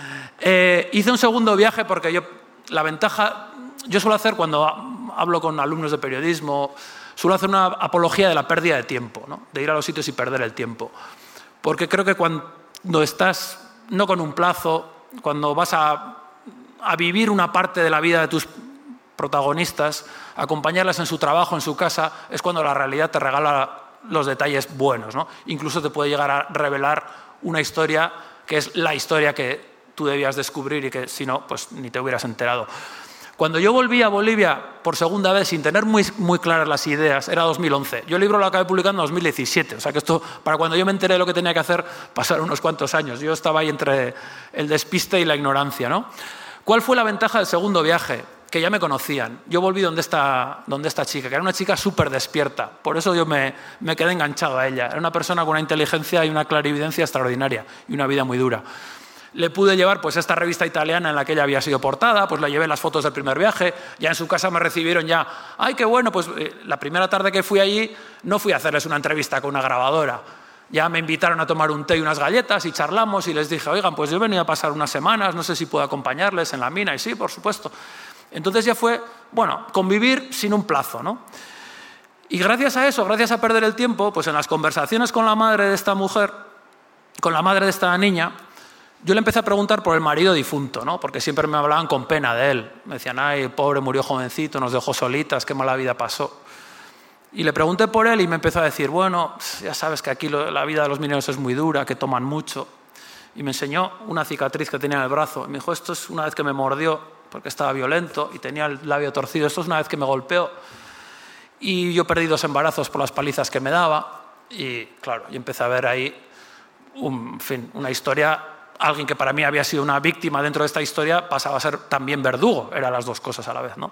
Eh, hice un segundo viaje porque yo, la ventaja, yo suelo hacer cuando hablo con alumnos de periodismo, suelo hacer una apología de la pérdida de tiempo, ¿no? De ir a los sitios y perder el tiempo. Porque creo que cuando estás, no con un plazo, cuando vas a, a vivir una parte de la vida de tus protagonistas, acompañarlas en su trabajo, en su casa, es cuando la realidad te regala los detalles buenos, ¿no? Incluso te puede llegar a revelar una historia que es la historia que tú debías descubrir y que si no, pues ni te hubieras enterado. Cuando yo volví a Bolivia por segunda vez sin tener muy, muy claras las ideas, era dos mil once. Yo el libro lo acabé publicando en dos mil diecisiete, o sea que esto, para cuando yo me enteré de lo que tenía que hacer, pasaron unos cuantos años. Yo estaba ahí entre el despiste y la ignorancia, ¿no? ¿Cuál fue la ventaja del segundo viaje? Que ya me conocían. Yo volví donde esta, donde esta chica, que era una chica súper despierta. Por eso yo me, me quedé enganchado a ella. Era una persona con una inteligencia y una clarividencia extraordinaria y una vida muy dura. Le pude llevar pues esta revista italiana en la que ella había sido portada, pues le llevé las fotos del primer viaje, ya en su casa me recibieron ya, ¡ay, qué bueno! Pues eh, la primera tarde que fui allí no fui a hacerles una entrevista con una grabadora. Ya me invitaron a tomar un té y unas galletas y charlamos y les dije, oigan, pues yo he venido a pasar unas semanas, no sé si puedo acompañarles en la mina. Y sí, por supuesto. Entonces ya fue, bueno, convivir sin un plazo, ¿no? Y gracias a eso, gracias a perder el tiempo, pues en las conversaciones con la madre de esta mujer, con la madre de esta niña, yo le empecé a preguntar por el marido difunto, ¿no? Porque siempre me hablaban con pena de él. Me decían, ay, pobre, murió jovencito, nos dejó solitas, qué mala vida pasó. Y le pregunté por él y me empezó a decir, bueno, ya sabes que aquí lo, la vida de los mineros es muy dura, que toman mucho. Y me enseñó una cicatriz que tenía en el brazo. Y me dijo, esto es una vez que me mordió, porque estaba violento y tenía el labio torcido. Esto es una vez que me golpeó. Y yo perdí dos embarazos por las palizas que me daba. Y claro, yo empecé a ver ahí un, en fin, una historia. Alguien que para mí había sido una víctima dentro de esta historia pasaba a ser también verdugo. Eran las dos cosas a la vez, ¿no?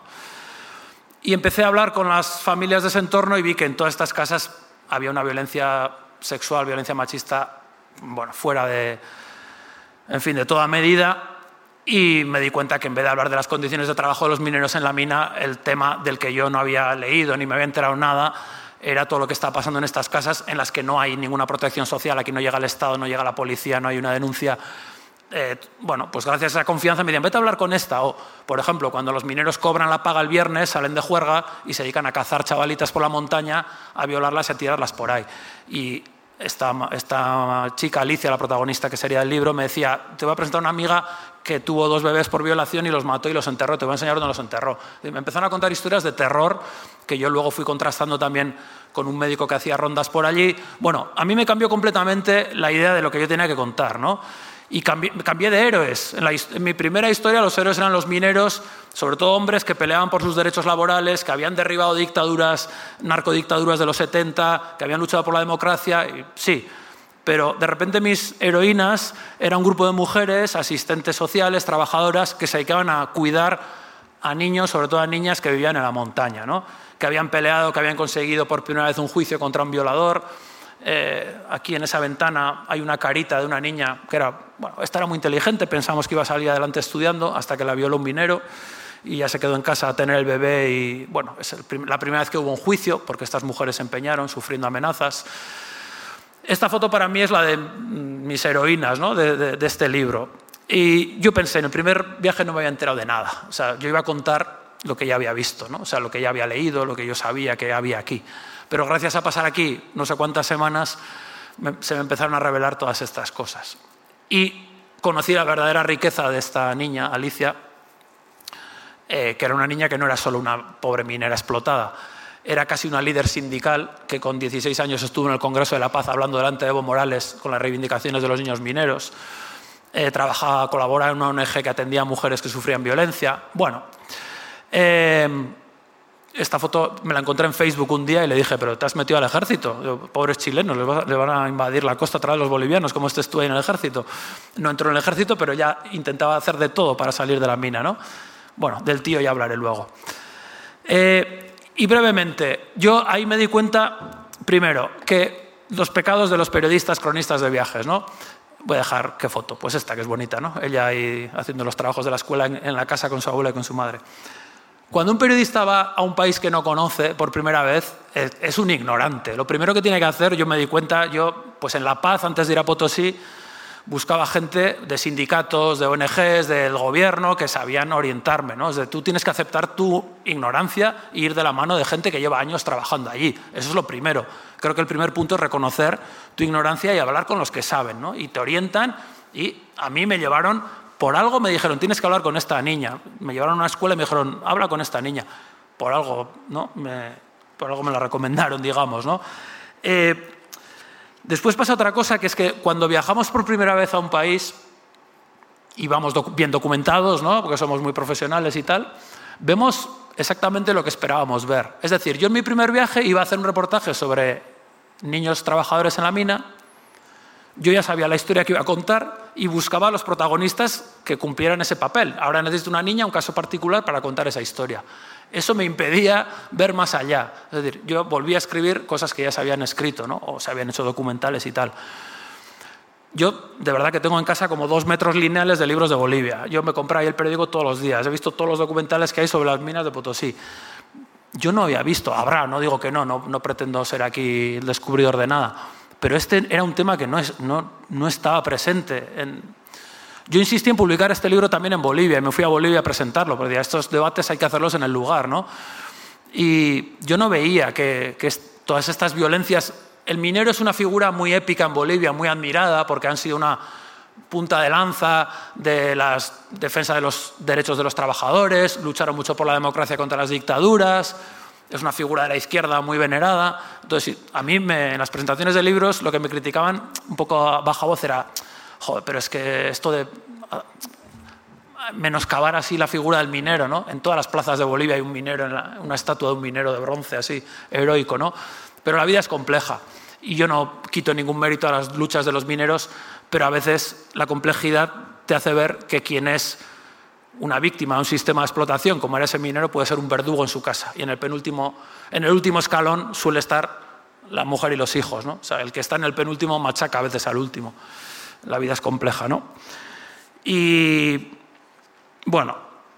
Y empecé a hablar con las familias de ese entorno y vi que en todas estas casas había una violencia sexual, violencia machista, bueno, fuera de, en fin, de toda medida. Y me di cuenta que en vez de hablar de las condiciones de trabajo de los mineros en la mina, el tema del que yo no había leído ni me había enterado nada era todo lo que está pasando en estas casas en las que no hay ninguna protección social, aquí no llega el Estado, no llega la policía, no hay una denuncia. Eh, bueno, pues gracias a esa confianza me dicen, vete a hablar con esta. O, por ejemplo, cuando los mineros cobran la paga el viernes, salen de juerga y se dedican a cazar chavalitas por la montaña, a violarlas y a tirarlas por ahí. Y esta, esta chica, Alicia, la protagonista que sería del libro, me decía, te voy a presentar a una amiga que tuvo dos bebés por violación y los mató y los enterró, te voy a enseñar dónde los enterró. Y me empezaron a contar historias de terror que yo luego fui contrastando también con un médico que hacía rondas por allí. Bueno, a mí me cambió completamente la idea de lo que yo tenía que contar, ¿no? Y cambié, cambié de héroes. En, la, en mi primera historia los héroes eran los mineros, sobre todo hombres que peleaban por sus derechos laborales, que habían derribado dictaduras, narcodictaduras de los setenta, que habían luchado por la democracia. Y, sí, pero de repente mis heroínas eran un grupo de mujeres, asistentes sociales, trabajadoras, que se dedicaban a cuidar a niños, sobre todo a niñas que vivían en la montaña, ¿no? Que habían peleado, que habían conseguido por primera vez un juicio contra un violador. Eh, aquí en esa ventana hay una carita de una niña que era, bueno, esta era muy inteligente, pensamos que iba a salir adelante estudiando hasta que la violó un minero y ya se quedó en casa a tener el bebé y, bueno, es el prim- la primera vez que hubo un juicio porque estas mujeres se empeñaron sufriendo amenazas. Esta foto para mí es la de mis heroínas, ¿no? de, de, de este libro. Y yo pensé, en el primer viaje no me había enterado de nada. O sea, yo iba a contar lo que ya había visto, ¿no? O sea, lo que ya había leído, lo que yo sabía que había aquí. Pero gracias a pasar aquí no sé cuántas semanas, me, se me empezaron a revelar todas estas cosas. Y conocí la verdadera riqueza de esta niña, Alicia, eh, que era una niña que no era solo una pobre minera explotada, era casi una líder sindical que con dieciséis años estuvo en el Congreso de la Paz hablando delante de Evo Morales con las reivindicaciones de los niños mineros. Eh, trabajaba, colaboraba en una O N Ge que atendía a mujeres que sufrían violencia. Bueno, Eh, esta foto me la encontré en Facebook un día y le dije, pero te has metido al ejército. Yo, pobres chilenos, les, va, les van a invadir la costa atrás de los bolivianos, como estés tú ahí en el ejército. No entró en el ejército, pero ya intentaba hacer de todo para salir de la mina, ¿no? Bueno, del tío ya hablaré luego. Eh, y brevemente, yo ahí me di cuenta, primero, que los pecados de los periodistas cronistas de viajes, ¿no? Voy a dejar, ¿qué foto? Pues esta, que es bonita, ¿no? Ella ahí haciendo los trabajos de la escuela en, en la casa con su abuela y con su madre. Cuando un periodista va a un país que no conoce por primera vez, es, es un ignorante. Lo primero que tiene que hacer, yo me di cuenta, yo pues en La Paz, antes de ir a Potosí, buscaba gente de sindicatos, de O N Ges, del gobierno, que sabían orientarme, ¿no? Es decir, tú tienes que aceptar tu ignorancia e ir de la mano de gente que lleva años trabajando allí. Eso es lo primero. Creo que el primer punto es reconocer tu ignorancia y hablar con los que saben, ¿no? Y te orientan, y a mí me llevaron... Por algo me dijeron, tienes que hablar con esta niña. Me llevaron a una escuela y me dijeron, habla con esta niña. Por algo, ¿no? Me, por algo me la recomendaron, digamos, ¿no? Eh, después pasa otra cosa, que es que cuando viajamos por primera vez a un país y vamos docu- bien documentados, ¿no? Porque somos muy profesionales y tal, vemos exactamente lo que esperábamos ver. Es decir, yo en mi primer viaje iba a hacer un reportaje sobre niños trabajadores en la mina. Yo ya sabía la historia que iba a contar y buscaba a los protagonistas que cumplieran ese papel. Ahora necesito una niña, un caso particular para contar esa historia. Eso me impedía ver más allá. Es decir, yo volví a escribir cosas que ya se habían escrito, ¿no? O se habían hecho documentales y tal. Yo, de verdad, que tengo en casa como dos metros lineales de libros de Bolivia. Yo me compré ahí el periódico todos los días. He visto todos los documentales que hay sobre las minas de Potosí. Yo no había visto, habrá, no digo que no, no, no pretendo ser aquí el descubridor de nada. Pero este era un tema que no, es, no, no estaba presente. En... Yo insistí en publicar este libro también en Bolivia y me fui a Bolivia a presentarlo, porque estos debates hay que hacerlos en el lugar, ¿no? Y yo no veía que, que todas estas violencias... El minero es una figura muy épica en Bolivia, muy admirada, porque han sido una punta de lanza de la defensa de los derechos de los trabajadores, lucharon mucho por la democracia contra las dictaduras... Es una figura de la izquierda muy venerada. Entonces, a mí me, en las presentaciones de libros lo que me criticaban un poco a baja voz era, joder, pero es que esto de menoscabar así la figura del minero, ¿no? En todas las plazas de Bolivia hay un minero, en la, una estatua de un minero de bronce así, heroico, ¿no? Pero la vida es compleja y yo no quito ningún mérito a las luchas de los mineros, pero a veces la complejidad te hace ver que quien es una víctima de un sistema de explotación, como era ese minero, puede ser un verdugo en su casa. Y en el penúltimo, en el último escalón suele estar la mujer y los hijos, ¿no? O sea, el que está en el penúltimo machaca a veces al último. La vida es compleja, ¿no? Y, bueno,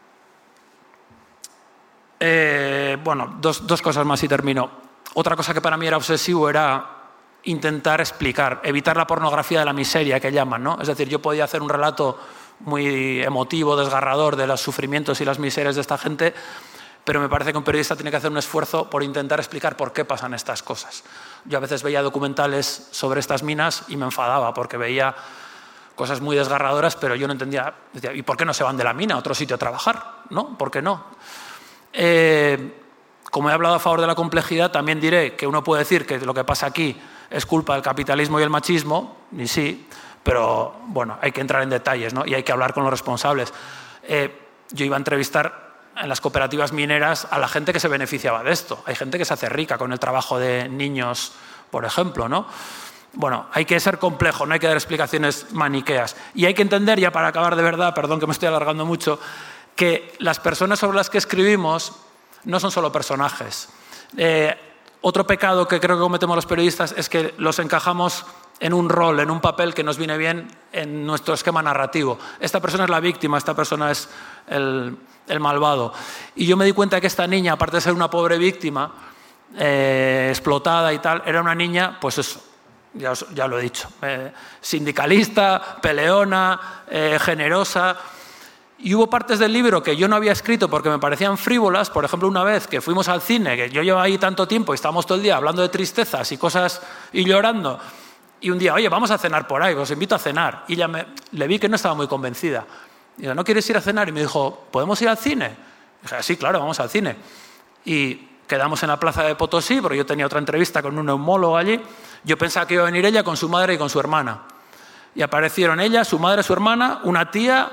eh, bueno dos, dos cosas más y termino. Otra cosa que para mí era obsesivo era intentar explicar, evitar la pornografía de la miseria que llaman, ¿no? Es decir, yo podía hacer un relato muy emotivo, desgarrador de los sufrimientos y las miserias de esta gente, pero me parece que un periodista tiene que hacer un esfuerzo por intentar explicar por qué pasan estas cosas. Yo a veces veía documentales sobre estas minas y me enfadaba porque veía cosas muy desgarradoras, pero yo no entendía, decía, ¿y por qué no se van de la mina a otro sitio a trabajar? ¿No? ¿Por qué no? Eh, como he hablado a favor de la complejidad, también diré que uno puede decir que lo que pasa aquí es culpa del capitalismo y el machismo, y sí, pero bueno, hay que entrar en detalles, ¿no? Y hay que hablar con los responsables. Eh, yo iba a entrevistar en las cooperativas mineras a la gente que se beneficiaba de esto. Hay gente que se hace rica con el trabajo de niños, por ejemplo, ¿no? Bueno, hay que ser complejo, no hay que dar explicaciones maniqueas. Y hay que entender, ya para acabar de verdad, perdón que me estoy alargando mucho, que las personas sobre las que escribimos no son solo personajes. Eh, otro pecado que creo que cometemos los periodistas es que los encajamos en un rol, en un papel que nos viene bien en nuestro esquema narrativo. Esta persona es la víctima, esta persona es el, el malvado. Y yo me di cuenta que esta niña, aparte de ser una pobre víctima, eh, explotada y tal, era una niña, pues eso, ya, os, ya lo he dicho, eh, sindicalista, peleona, eh, generosa. Y hubo partes del libro que yo no había escrito porque me parecían frívolas. Por ejemplo, una vez que fuimos al cine, que yo llevo ahí tanto tiempo y estábamos todo el día hablando de tristezas y cosas y llorando, y un día, oye, vamos a cenar por ahí, os invito a cenar. Y ella me, le vi que no estaba muy convencida. Y digo, ¿no quieres ir a cenar? Y me dijo, ¿podemos ir al cine? Y dije, sí, claro, vamos al cine. Y quedamos en la plaza de Potosí, porque yo tenía otra entrevista con un neumólogo allí. Yo pensaba que iba a venir ella con su madre y con su hermana. Y aparecieron ella, su madre, su hermana, una tía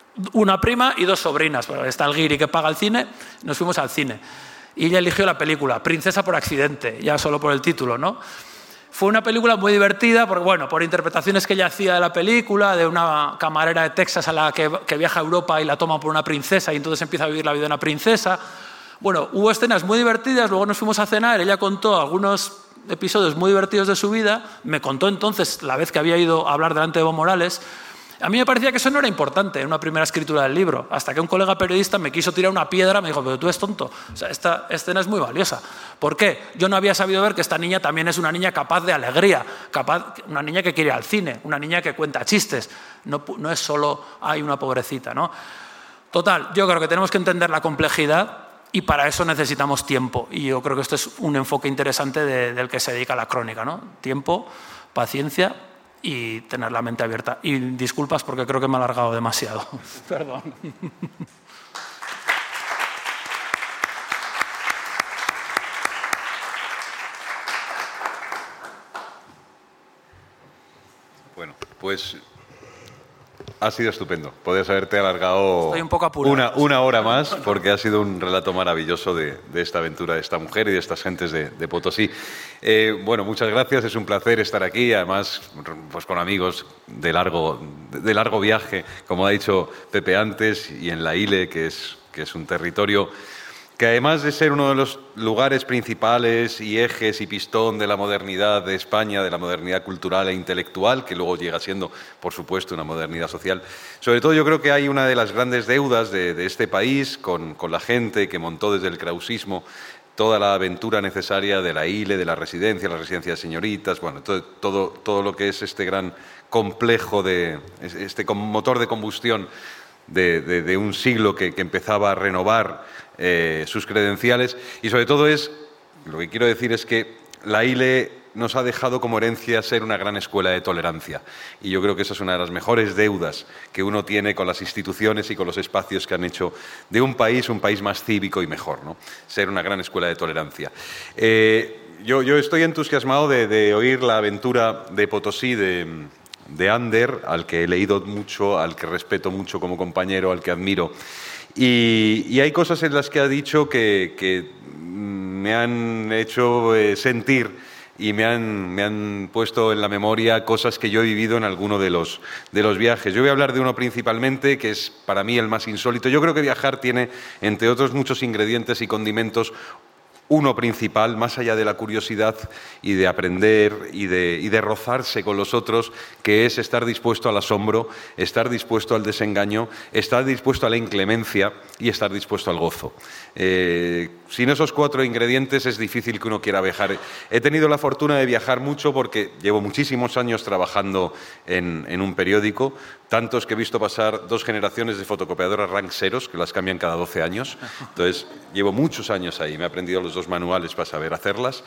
una prima y dos sobrinas. Está el guiri que paga el cine, nos fuimos al cine. Y ella eligió la película, Princesa por accidente, ya solo por el título, ¿no? Fue una película muy divertida, porque, bueno, por interpretaciones que ella hacía de la película, de una camarera de Texas a la que, que viaja a Europa y la toma por una princesa y entonces empieza a vivir la vida de una princesa. Bueno, hubo escenas muy divertidas, luego nos fuimos a cenar, ella contó algunos episodios muy divertidos de su vida, me contó entonces la vez que había ido a hablar delante de Evo Morales. A mí me parecía que eso no era importante en una primera escritura del libro, hasta que un colega periodista me quiso tirar una piedra, me dijo, pero tú eres tonto, o sea, esta escena es muy valiosa. ¿Por qué? Yo no había sabido ver que esta niña también es una niña capaz de alegría, capaz, una niña que quiere ir al cine, una niña que cuenta chistes, no, no es solo hay una pobrecita, ¿no? Total, yo creo que tenemos que entender la complejidad y para eso necesitamos tiempo, y yo creo que esto es un enfoque interesante de, del que se dedica la crónica, ¿no? Tiempo, paciencia y tener la mente abierta. Y disculpas porque creo que me he alargado demasiado. Perdón. Bueno, pues ha sido estupendo. Podrías haberte alargado Estoy un poco apurado. una, una hora más, porque ha sido un relato maravilloso de, de esta aventura de esta mujer y de estas gentes de, de Potosí. Eh, bueno, muchas gracias. Es un placer estar aquí, además pues con amigos de largo, de largo viaje, como ha dicho Pepe antes, y en la Ile, que es, que es un territorio que además de ser uno de los lugares principales y ejes y pistón de la modernidad de España, de la modernidad cultural e intelectual, que luego llega siendo, por supuesto, una modernidad social, sobre todo yo creo que hay una de las grandes deudas de, de este país con, con la gente que montó desde el krausismo toda la aventura necesaria de la Ile, de la residencia, la residencia de señoritas, bueno, todo, todo, todo lo que es este gran complejo, de este motor de combustión de, de, de un siglo que, que empezaba a renovar Eh, sus credenciales, y sobre todo es, lo que quiero decir es que la Ile nos ha dejado como herencia ser una gran escuela de tolerancia, y yo creo que esa es una de las mejores deudas que uno tiene con las instituciones y con los espacios que han hecho de un país un país más cívico y mejor, ¿no? Ser una gran escuela de tolerancia. Eh, yo, yo estoy entusiasmado de, de oír la aventura de Potosí de, de Ander, al que he leído mucho, al que respeto mucho como compañero, al que admiro. Y, y hay cosas en las que ha dicho que, que me han hecho eh, sentir y me han, me han puesto en la memoria cosas que yo he vivido en alguno de los, de los viajes. Yo voy a hablar de uno principalmente, que es para mí el más insólito. Yo creo que viajar tiene, entre otros muchos ingredientes y condimentos, uno principal, más allá de la curiosidad y de aprender y de, y de rozarse con los otros, que es estar dispuesto al asombro, estar dispuesto al desengaño, estar dispuesto a la inclemencia y estar dispuesto al gozo. Eh, sin esos cuatro ingredientes es difícil que uno quiera viajar. He tenido la fortuna de viajar mucho porque llevo muchísimos años trabajando en, en un periódico, tantos que he visto pasar dos generaciones de fotocopiadoras Ranxeros, que las cambian cada doce años. Entonces, llevo muchos años ahí, me he aprendido los dos manuales para saber hacerlas.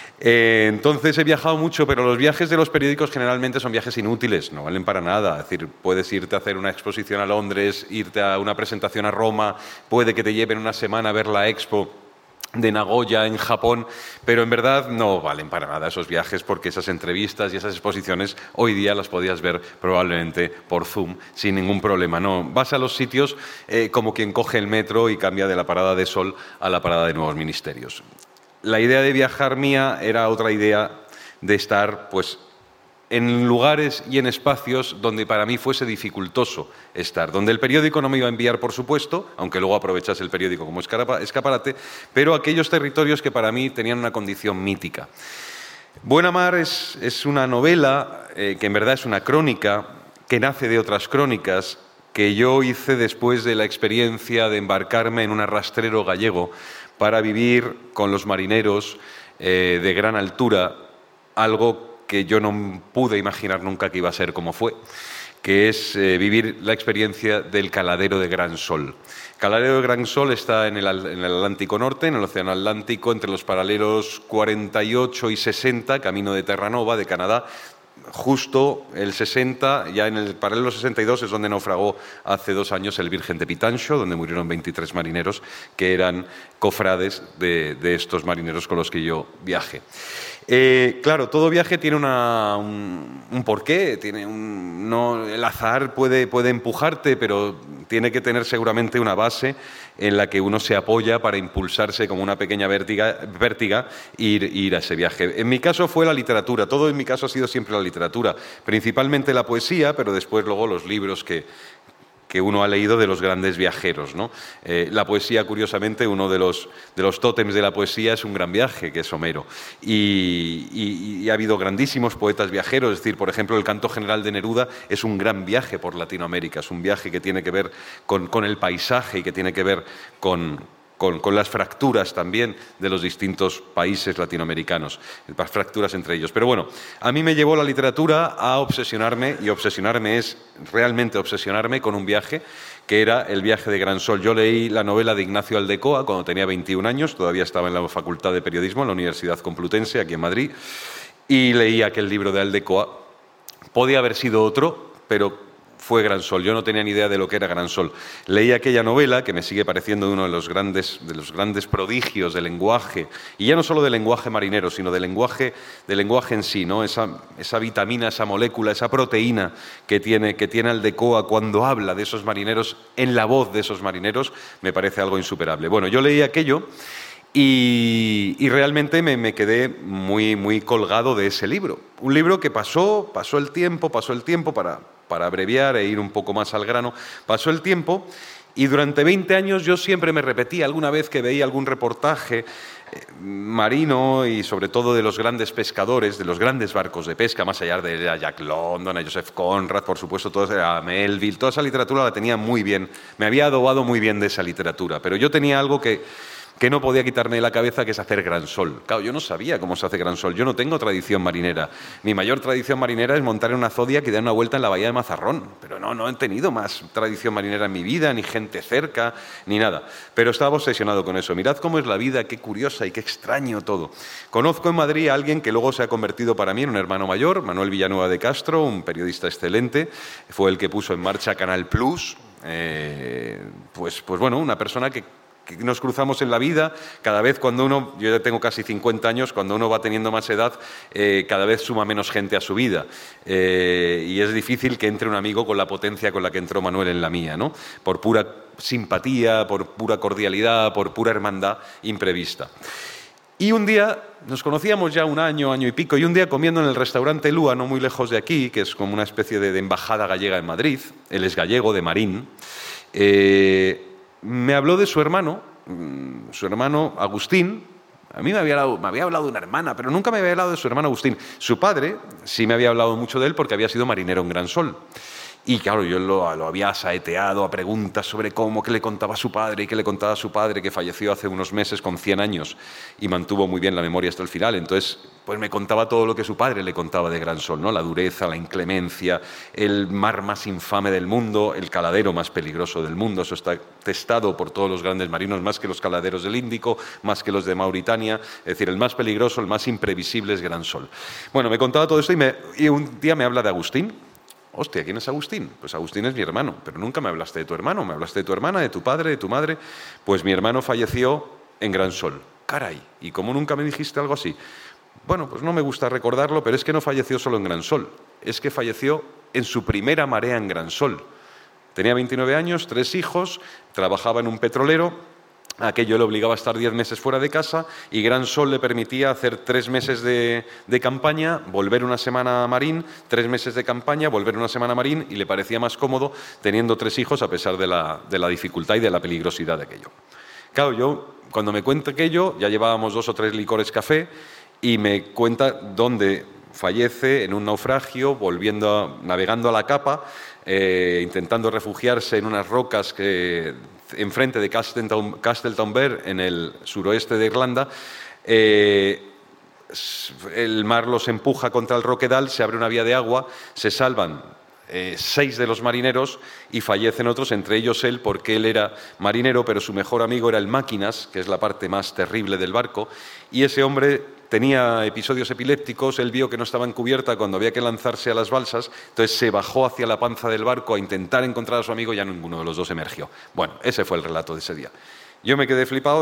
Eh, entonces he viajado mucho, pero los viajes de los periódicos generalmente son viajes inútiles, no valen para nada. Es decir, puedes irte a hacer una exposición a Londres, irte a una presentación a Roma, puede que te lleven una semana a ver la Expo de Nagoya en Japón, pero en verdad no valen para nada esos viajes, porque esas entrevistas y esas exposiciones hoy día las podías ver probablemente por Zoom sin ningún problema. No, vas a los sitios eh, como quien coge el metro y cambia de la parada de Sol a la parada de Nuevos Ministerios. La idea de viajar mía era otra idea de estar, pues, en lugares y en espacios donde para mí fuese dificultoso estar, donde el periódico no me iba a enviar, por supuesto, aunque luego aprovechase el periódico como escaparate, pero aquellos territorios que para mí tenían una condición mítica. Buena Mar es, es una novela eh, que en verdad es una crónica, que nace de otras crónicas, que yo hice después de la experiencia de embarcarme en un arrastrero gallego para vivir con los marineros eh, de gran altura, algo que yo no pude imaginar nunca que iba a ser como fue, que es eh, vivir la experiencia del caladero de Gran Sol. Caladero de Gran Sol está en el, en el Atlántico Norte, en el Océano Atlántico, entre los paralelos cuarenta y ocho y sesenta, camino de Terranova, de Canadá. Justo el sesenta, ya en el paralelo sesenta y dos es donde naufragó hace dos años el Virgen de Pitancho, donde murieron veintitrés marineros que eran cofrades de, de estos marineros con los que yo viajé. Eh, claro, todo viaje tiene una, un, un porqué, tiene un, no, el azar puede, puede empujarte, pero tiene que tener seguramente una base en la que uno se apoya para impulsarse como una pequeña vértiga, vértiga e ir, ir a ese viaje. En mi caso fue la literatura, todo en mi caso ha sido siempre la literatura, principalmente la poesía, pero después luego los libros que, que uno ha leído de los grandes viajeros, ¿no? Eh, la poesía, curiosamente, uno de los, de los tótems de la poesía es un gran viaje, que es Homero. Y, y, y ha habido grandísimos poetas viajeros, es decir, por ejemplo, el Canto General de Neruda es un gran viaje por Latinoamérica, es un viaje que tiene que ver con, con el paisaje y que tiene que ver con... Con, con las fracturas también de los distintos países latinoamericanos, las fracturas entre ellos. Pero bueno, a mí me llevó la literatura a obsesionarme, y obsesionarme es realmente obsesionarme con un viaje, que era el viaje de Gran Sol. Yo leí la novela de Ignacio Aldecoa cuando tenía veintiún años, todavía estaba en la Facultad de Periodismo en la Universidad Complutense, aquí en Madrid, y leí aquel libro de Aldecoa. Podía haber sido otro, pero fue Gran Sol. Yo no tenía ni idea de lo que era Gran Sol. Leí aquella novela, que me sigue pareciendo uno de los grandes, de los grandes prodigios del lenguaje, y ya no solo del lenguaje marinero, sino del lenguaje, del lenguaje en sí, ¿no? Esa, esa vitamina, esa molécula, esa proteína que tiene, que tiene Aldecoa cuando habla de esos marineros, en la voz de esos marineros, me parece algo insuperable. Bueno, yo leí aquello y, y realmente me, me quedé muy, muy colgado de ese libro. Un libro que pasó, pasó el tiempo, pasó el tiempo para... para abreviar e ir un poco más al grano, pasó el tiempo y durante veinte años yo siempre me repetía, alguna vez que veía algún reportaje eh, marino y sobre todo de los grandes pescadores, de los grandes barcos de pesca, más allá de a Jack London, a Joseph Conrad, por supuesto, todo, a Melville, toda esa literatura la tenía muy bien, me había adobado muy bien de esa literatura, pero yo tenía algo que... que no podía quitarme de la cabeza, que es hacer Gran Sol. Claro, yo no sabía cómo se hace Gran Sol, yo no tengo tradición marinera. Mi mayor tradición marinera es montar en una Zodiac y dar una vuelta en la bahía de Mazarrón, pero no, no he tenido más tradición marinera en mi vida, ni gente cerca, ni nada. Pero estaba obsesionado con eso. Mirad cómo es la vida, qué curiosa y qué extraño todo. Conozco en Madrid a alguien que luego se ha convertido para mí en un hermano mayor, Manuel Villanueva de Castro, un periodista excelente, fue el que puso en marcha Canal Plus, eh, pues, pues bueno, una persona que que nos cruzamos en la vida, cada vez cuando uno, yo ya tengo casi cincuenta años, cuando uno va teniendo más edad, eh, cada vez suma menos gente a su vida. Eh, y es difícil que entre un amigo con la potencia con la que entró Manuel en la mía, ¿no? Por pura simpatía, por pura cordialidad, por pura hermandad imprevista. Y un día, nos conocíamos ya un año, año y pico, y un día comiendo en el restaurante Lúa, no muy lejos de aquí, que es como una especie de, de embajada gallega en Madrid, él es gallego, de Marín, eh, me habló de su hermano, su hermano Agustín. A mí me había, hablado, me había hablado de una hermana, pero nunca me había hablado de su hermano Agustín. Su padre sí me había hablado mucho de él porque había sido marinero en Gran Sol. Y claro, yo lo, lo había saeteado a preguntas sobre cómo, qué le contaba a su padre y qué le contaba a su padre, que falleció hace unos meses con cien años y mantuvo muy bien la memoria hasta el final. Entonces, pues me contaba todo lo que su padre le contaba de Gran Sol, ¿no? La dureza, la inclemencia, el mar más infame del mundo, el caladero más peligroso del mundo. Eso está testado por todos los grandes marinos, más que los caladeros del Índico, más que los de Mauritania. Es decir, el más peligroso, el más imprevisible es Gran Sol. Bueno, me contaba todo esto y, me, y un día me habla de Agustín. Hostia, ¿quién es Agustín? Pues Agustín es mi hermano, pero nunca me hablaste de tu hermano, me hablaste de tu hermana, de tu padre, de tu madre. Pues mi hermano falleció en Gran Sol. Caray, ¿y cómo nunca me dijiste algo así? Bueno, pues no me gusta recordarlo, pero es que no falleció solo en Gran Sol, es que falleció en su primera marea en Gran Sol. Tenía veintinueve años, tres hijos, trabajaba en un petrolero. Aquello le obligaba a estar diez meses fuera de casa y Gran Sol le permitía hacer tres meses de, de campaña, volver una semana a Marín, tres meses de campaña, volver una semana a Marín, y le parecía más cómodo teniendo tres hijos a pesar de la, de la dificultad y de la peligrosidad de aquello. Claro, yo cuando me cuenta aquello, ya llevábamos dos o tres licores café y me cuenta dónde fallece en un naufragio, volviendo a, navegando a la capa, eh, intentando refugiarse en unas rocas que enfrente de Castletown, Castletown Bear, en el suroeste de Irlanda. Eh, el mar los empuja contra el Roquedal, se abre una vía de agua, se salvan eh, seis de los marineros y fallecen otros, entre ellos él, porque él era marinero, pero su mejor amigo era el máquinas, que es la parte más terrible del barco, y ese hombre tenía episodios epilépticos, él vio que no estaba en cubierta cuando había que lanzarse a las balsas, entonces se bajó hacia la panza del barco a intentar encontrar a su amigo y ya ninguno de los dos emergió. Bueno, ese fue el relato de ese día. Yo me quedé flipado,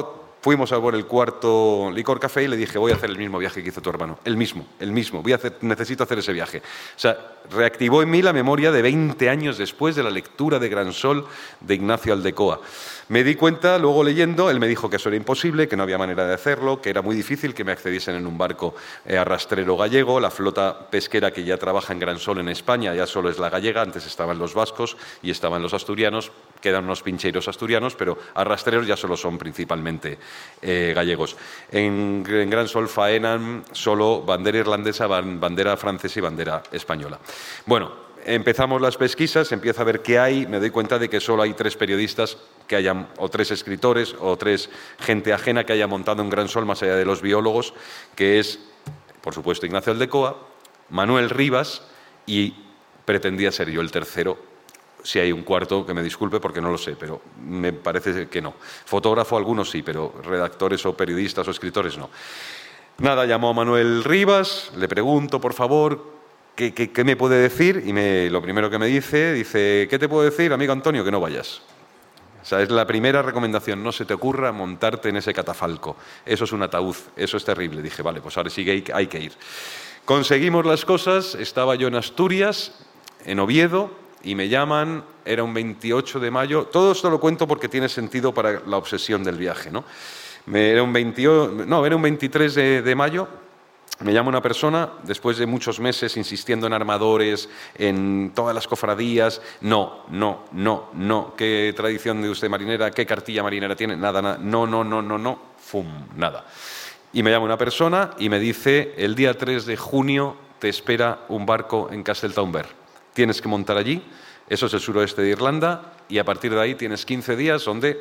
Fuimos a por el cuarto licor café y le dije, voy a hacer el mismo viaje que hizo tu hermano. El mismo, el mismo. Voy a hacer, necesito hacer ese viaje. O sea, reactivó en mí la memoria de veinte años después de la lectura de Gran Sol de Ignacio Aldecoa. Me di cuenta, luego leyendo, él me dijo que eso era imposible, que no había manera de hacerlo, que era muy difícil que me accediesen en un barco eh, arrastrero gallego. La flota pesquera que ya trabaja en Gran Sol en España ya solo es la gallega, antes estaban los vascos y estaban los asturianos, quedan unos pincheiros asturianos, pero arrastreros ya solo son principalmente eh, gallegos. En, en Gran Sol faenan solo bandera irlandesa, bandera francesa y bandera española. Bueno, empezamos las pesquisas, empiezo a ver qué hay, me doy cuenta de que solo hay tres periodistas que hayan, o tres escritores, o tres gente ajena que haya montado un Gran Sol más allá de los biólogos, que es, por supuesto, Ignacio Aldecoa, Manuel Rivas y pretendía ser yo el tercero. Si hay un cuarto, que me disculpe porque no lo sé, pero me parece que no. Fotógrafo algunos sí, pero redactores o periodistas o escritores no. Nada, llamó a Manuel Rivas, le pregunto, por favor, ¿qué, qué, qué me puede decir? Y me, lo primero que me dice, dice, ¿qué te puedo decir, amigo Antonio? Que no vayas. O sea, es la primera recomendación, no se te ocurra montarte en ese catafalco. Eso es un ataúd, eso es terrible. Dije, vale, pues ahora sí que hay, hay que ir. Conseguimos las cosas, estaba yo en Asturias, en Oviedo, y me llaman, era un veintiocho de mayo, todo esto lo cuento porque tiene sentido para la obsesión del viaje, ¿no? Me, era, un veintiocho, no, era un veintitrés de, de mayo, me llama una persona, después de muchos meses insistiendo en armadores, en todas las cofradías, no, no, no, no, ¿qué tradición de usted marinera, qué cartilla marinera tiene? Nada, nada, no, no, no, no, no, fum, nada. Y me llama una persona y me dice, el día tres de junio te espera un barco en Castletownber. Tienes que montar allí, eso es el suroeste de Irlanda, y a partir de ahí tienes quince días donde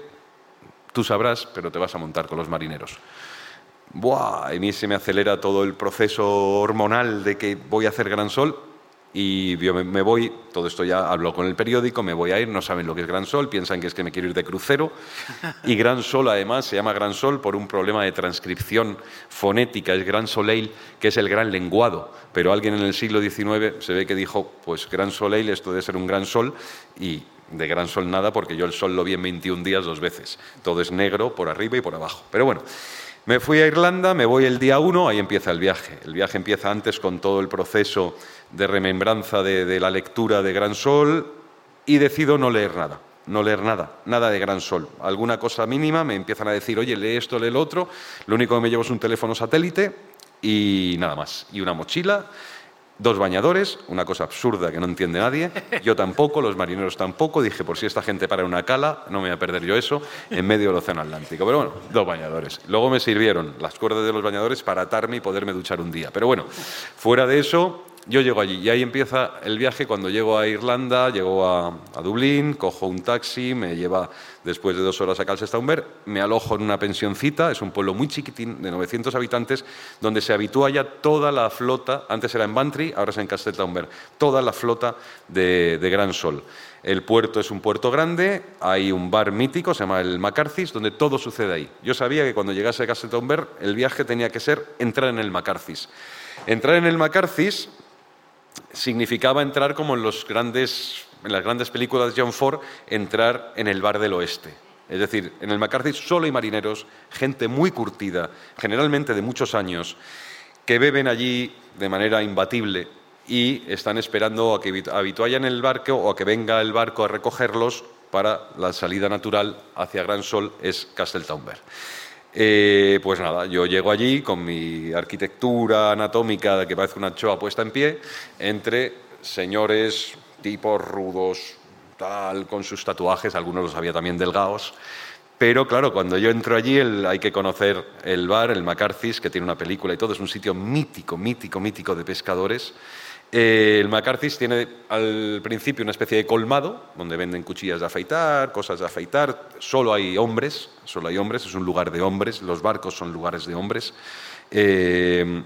tú sabrás, pero te vas a montar con los marineros. ¡Buah! A mí se me acelera todo el proceso hormonal de que voy a hacer Gran Sol y yo me voy, todo esto ya hablo con el periódico, me voy a ir, no saben lo que es Gran Sol, piensan que es que me quiero ir de crucero y Gran Sol además se llama Gran Sol por un problema de transcripción fonética, es Gran Soleil, que es el gran lenguado, pero alguien en el siglo diecinueve se ve que dijo, pues Gran Soleil, esto debe ser un gran sol y de Gran Sol nada porque yo el sol lo vi en veintiún días dos veces, todo es negro por arriba y por abajo, pero bueno. Me fui a Irlanda, me voy el día uno, ahí empieza el viaje. El viaje empieza antes con todo el proceso de remembranza de, de la lectura de Gran Sol y decido no leer nada, no leer nada, nada de Gran Sol. Alguna cosa mínima, me empiezan a decir, oye, lee esto, lee lo otro. Lo único que me llevo es un teléfono satélite y nada más. Y una mochila, dos bañadores, una cosa absurda que no entiende nadie, yo tampoco, los marineros tampoco, dije, por si esta gente para una cala, no me voy a perder yo eso, en medio del océano Atlántico, pero bueno, dos bañadores. Luego me sirvieron las cuerdas de los bañadores para atarme y poderme duchar un día, pero bueno, fuera de eso, yo llego allí y ahí empieza el viaje. Cuando llego a Irlanda, llego a, a Dublín, cojo un taxi, me lleva después de dos horas a Castletownber, me alojo en una pensioncita, es un pueblo muy chiquitín de novecientos habitantes, donde se habitúa ya toda la flota, antes era en Bantry, ahora es en Castletownber, toda la flota de, de Gran Sol. El puerto es un puerto grande, hay un bar mítico, se llama el McCarthy's, donde todo sucede ahí. Yo sabía que cuando llegase a Castletownber el viaje tenía que ser entrar en el McCarthy's. Entrar en el McCarthy's significaba entrar como en, los grandes, en las grandes películas de John Ford, entrar en el bar del oeste. Es decir, en el McCarthy's solo hay marineros, gente muy curtida, generalmente de muchos años, que beben allí de manera imbatible y están esperando a que habituallen el barco o a que venga el barco a recogerlos para la salida natural hacia Gran Sol, es Castletownber. Eh, pues nada, yo llego allí con mi arquitectura anatómica que parece una anchoa puesta en pie, entre señores, tipos rudos, tal, con sus tatuajes, algunos los había también delgados, pero claro, cuando yo entro allí el, hay que conocer el bar, el McCarthy's, que tiene una película y todo, es un sitio mítico, mítico, mítico de pescadores. Eh, el McCarthy's tiene al principio una especie de colmado donde venden cuchillas de afeitar, cosas de afeitar, solo hay hombres, solo hay hombres, es un lugar de hombres, los barcos son lugares de hombres. Eh,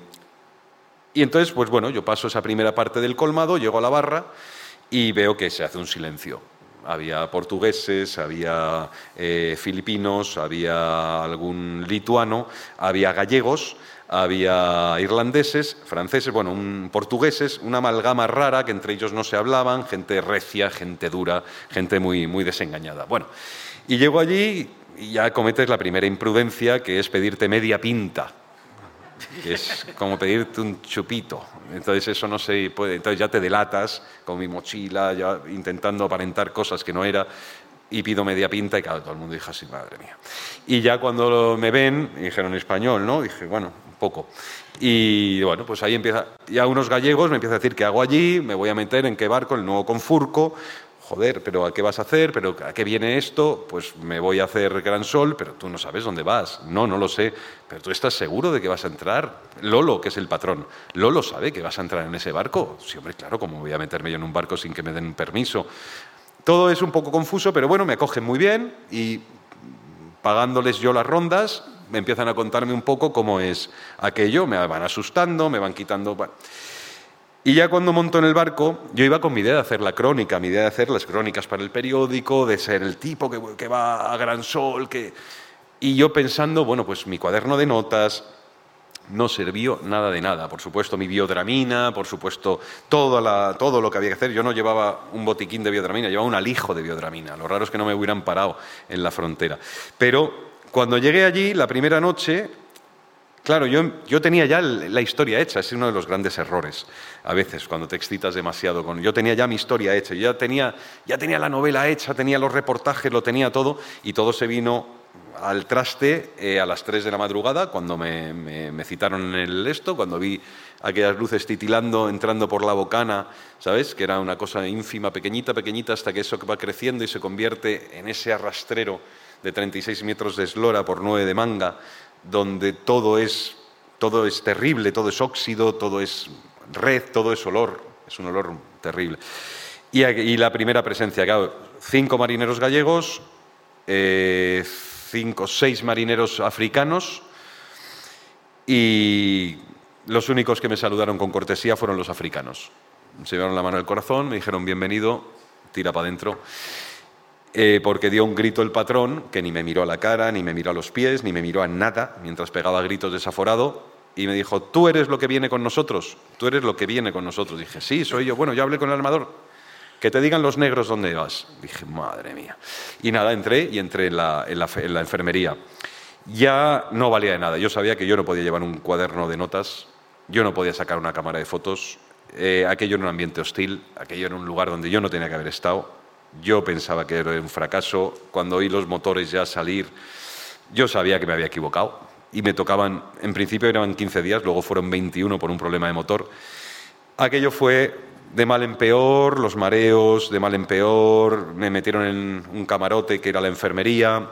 y entonces, pues bueno, yo paso esa primera parte del colmado, llego a la barra y veo que se hace un silencio. Había portugueses, había eh, filipinos, había algún lituano, había gallegos, había irlandeses, franceses, bueno, un, portugueses, una amalgama rara que entre ellos no se hablaban, gente recia, gente dura, gente muy, muy desengañada. Bueno, y llego allí, y ya cometes la primera imprudencia, que es pedirte media pinta. Que es como pedirte un chupito. Entonces eso no se puede. Entonces ya te delatas con mi mochila, ya intentando aparentar cosas que no era, y pido media pinta y claro, todo el mundo dijo así, madre mía. Y ya cuando me ven, dijeron en español, ¿no? Dije, bueno, un poco. Y bueno, pues ahí empieza, ya unos gallegos me empiezan a decir qué hago allí, me voy a meter en qué barco, el nuevo Confurco. Joder, pero ¿a qué vas a hacer? ¿Pero a qué viene esto? Pues me voy a hacer Gran Sol, pero tú no sabes dónde vas. No, no lo sé. Pero tú estás seguro de que vas a entrar. Lolo, que es el patrón, ¿Lolo sabe que vas a entrar en ese barco? Sí, hombre, claro, ¿cómo voy a meterme yo en un barco sin que me den un permiso? Todo es un poco confuso, pero bueno, me acogen muy bien y pagándoles yo las rondas, me empiezan a contarme un poco cómo es aquello, me van asustando, me van quitando... Bueno. Y ya cuando monto en el barco, yo iba con mi idea de hacer la crónica, mi idea de hacer las crónicas para el periódico, de ser el tipo que, que va a Gran Sol, que... Y yo pensando, bueno, pues mi cuaderno de notas no sirvió nada de nada. Por supuesto, mi biodramina, por supuesto, todo, la, todo lo que había que hacer. Yo no llevaba un botiquín de biodramina, llevaba un alijo de biodramina. Lo raro es que no me hubieran parado en la frontera. Pero cuando llegué allí, la primera noche... Claro, yo, yo tenía ya la historia hecha, es uno de los grandes errores a veces cuando te excitas demasiado. Con, yo tenía ya mi historia hecha, yo ya tenía, ya tenía la novela hecha, tenía los reportajes, lo tenía todo y todo se vino al traste eh, a las tres de la madrugada cuando me, me, me citaron en el esto, cuando vi aquellas luces titilando, entrando por la bocana, ¿sabes? Que era una cosa ínfima, pequeñita, pequeñita, hasta que eso va creciendo y se convierte en ese arrastrero de treinta y seis metros de eslora por nueve de manga, donde todo es, todo es terrible, todo es óxido, todo es red, todo es olor, es un olor terrible. Y, y la primera presencia, claro, cinco marineros gallegos, eh, cinco, seis marineros africanos, y los únicos que me saludaron con cortesía fueron los africanos. Se llevaron la mano al corazón, me dijeron bienvenido, tira para adentro. Eh, porque dio un grito el patrón, que ni me miró a la cara, ni me miró a los pies, ni me miró a nada, mientras pegaba gritos desaforado, y me dijo, tú eres lo que viene con nosotros, tú eres lo que viene con nosotros. Dije, sí, soy yo. Bueno, yo hablé con el armador, que te digan los negros dónde vas. Dije, madre mía. Y nada, entré y entré en la, en la, en la enfermería. Ya no valía de nada, yo sabía que yo no podía llevar un cuaderno de notas, yo no podía sacar una cámara de fotos, eh, aquello era un ambiente hostil, aquello era un lugar donde yo no tenía que haber estado. Yo pensaba que era un fracaso. Cuando oí los motores ya salir, yo sabía que me había equivocado. Y me tocaban, en principio eran quince días, luego fueron veintiuno por un problema de motor. Aquello fue de mal en peor, los mareos, de mal en peor. Me metieron en un camarote que era la enfermería.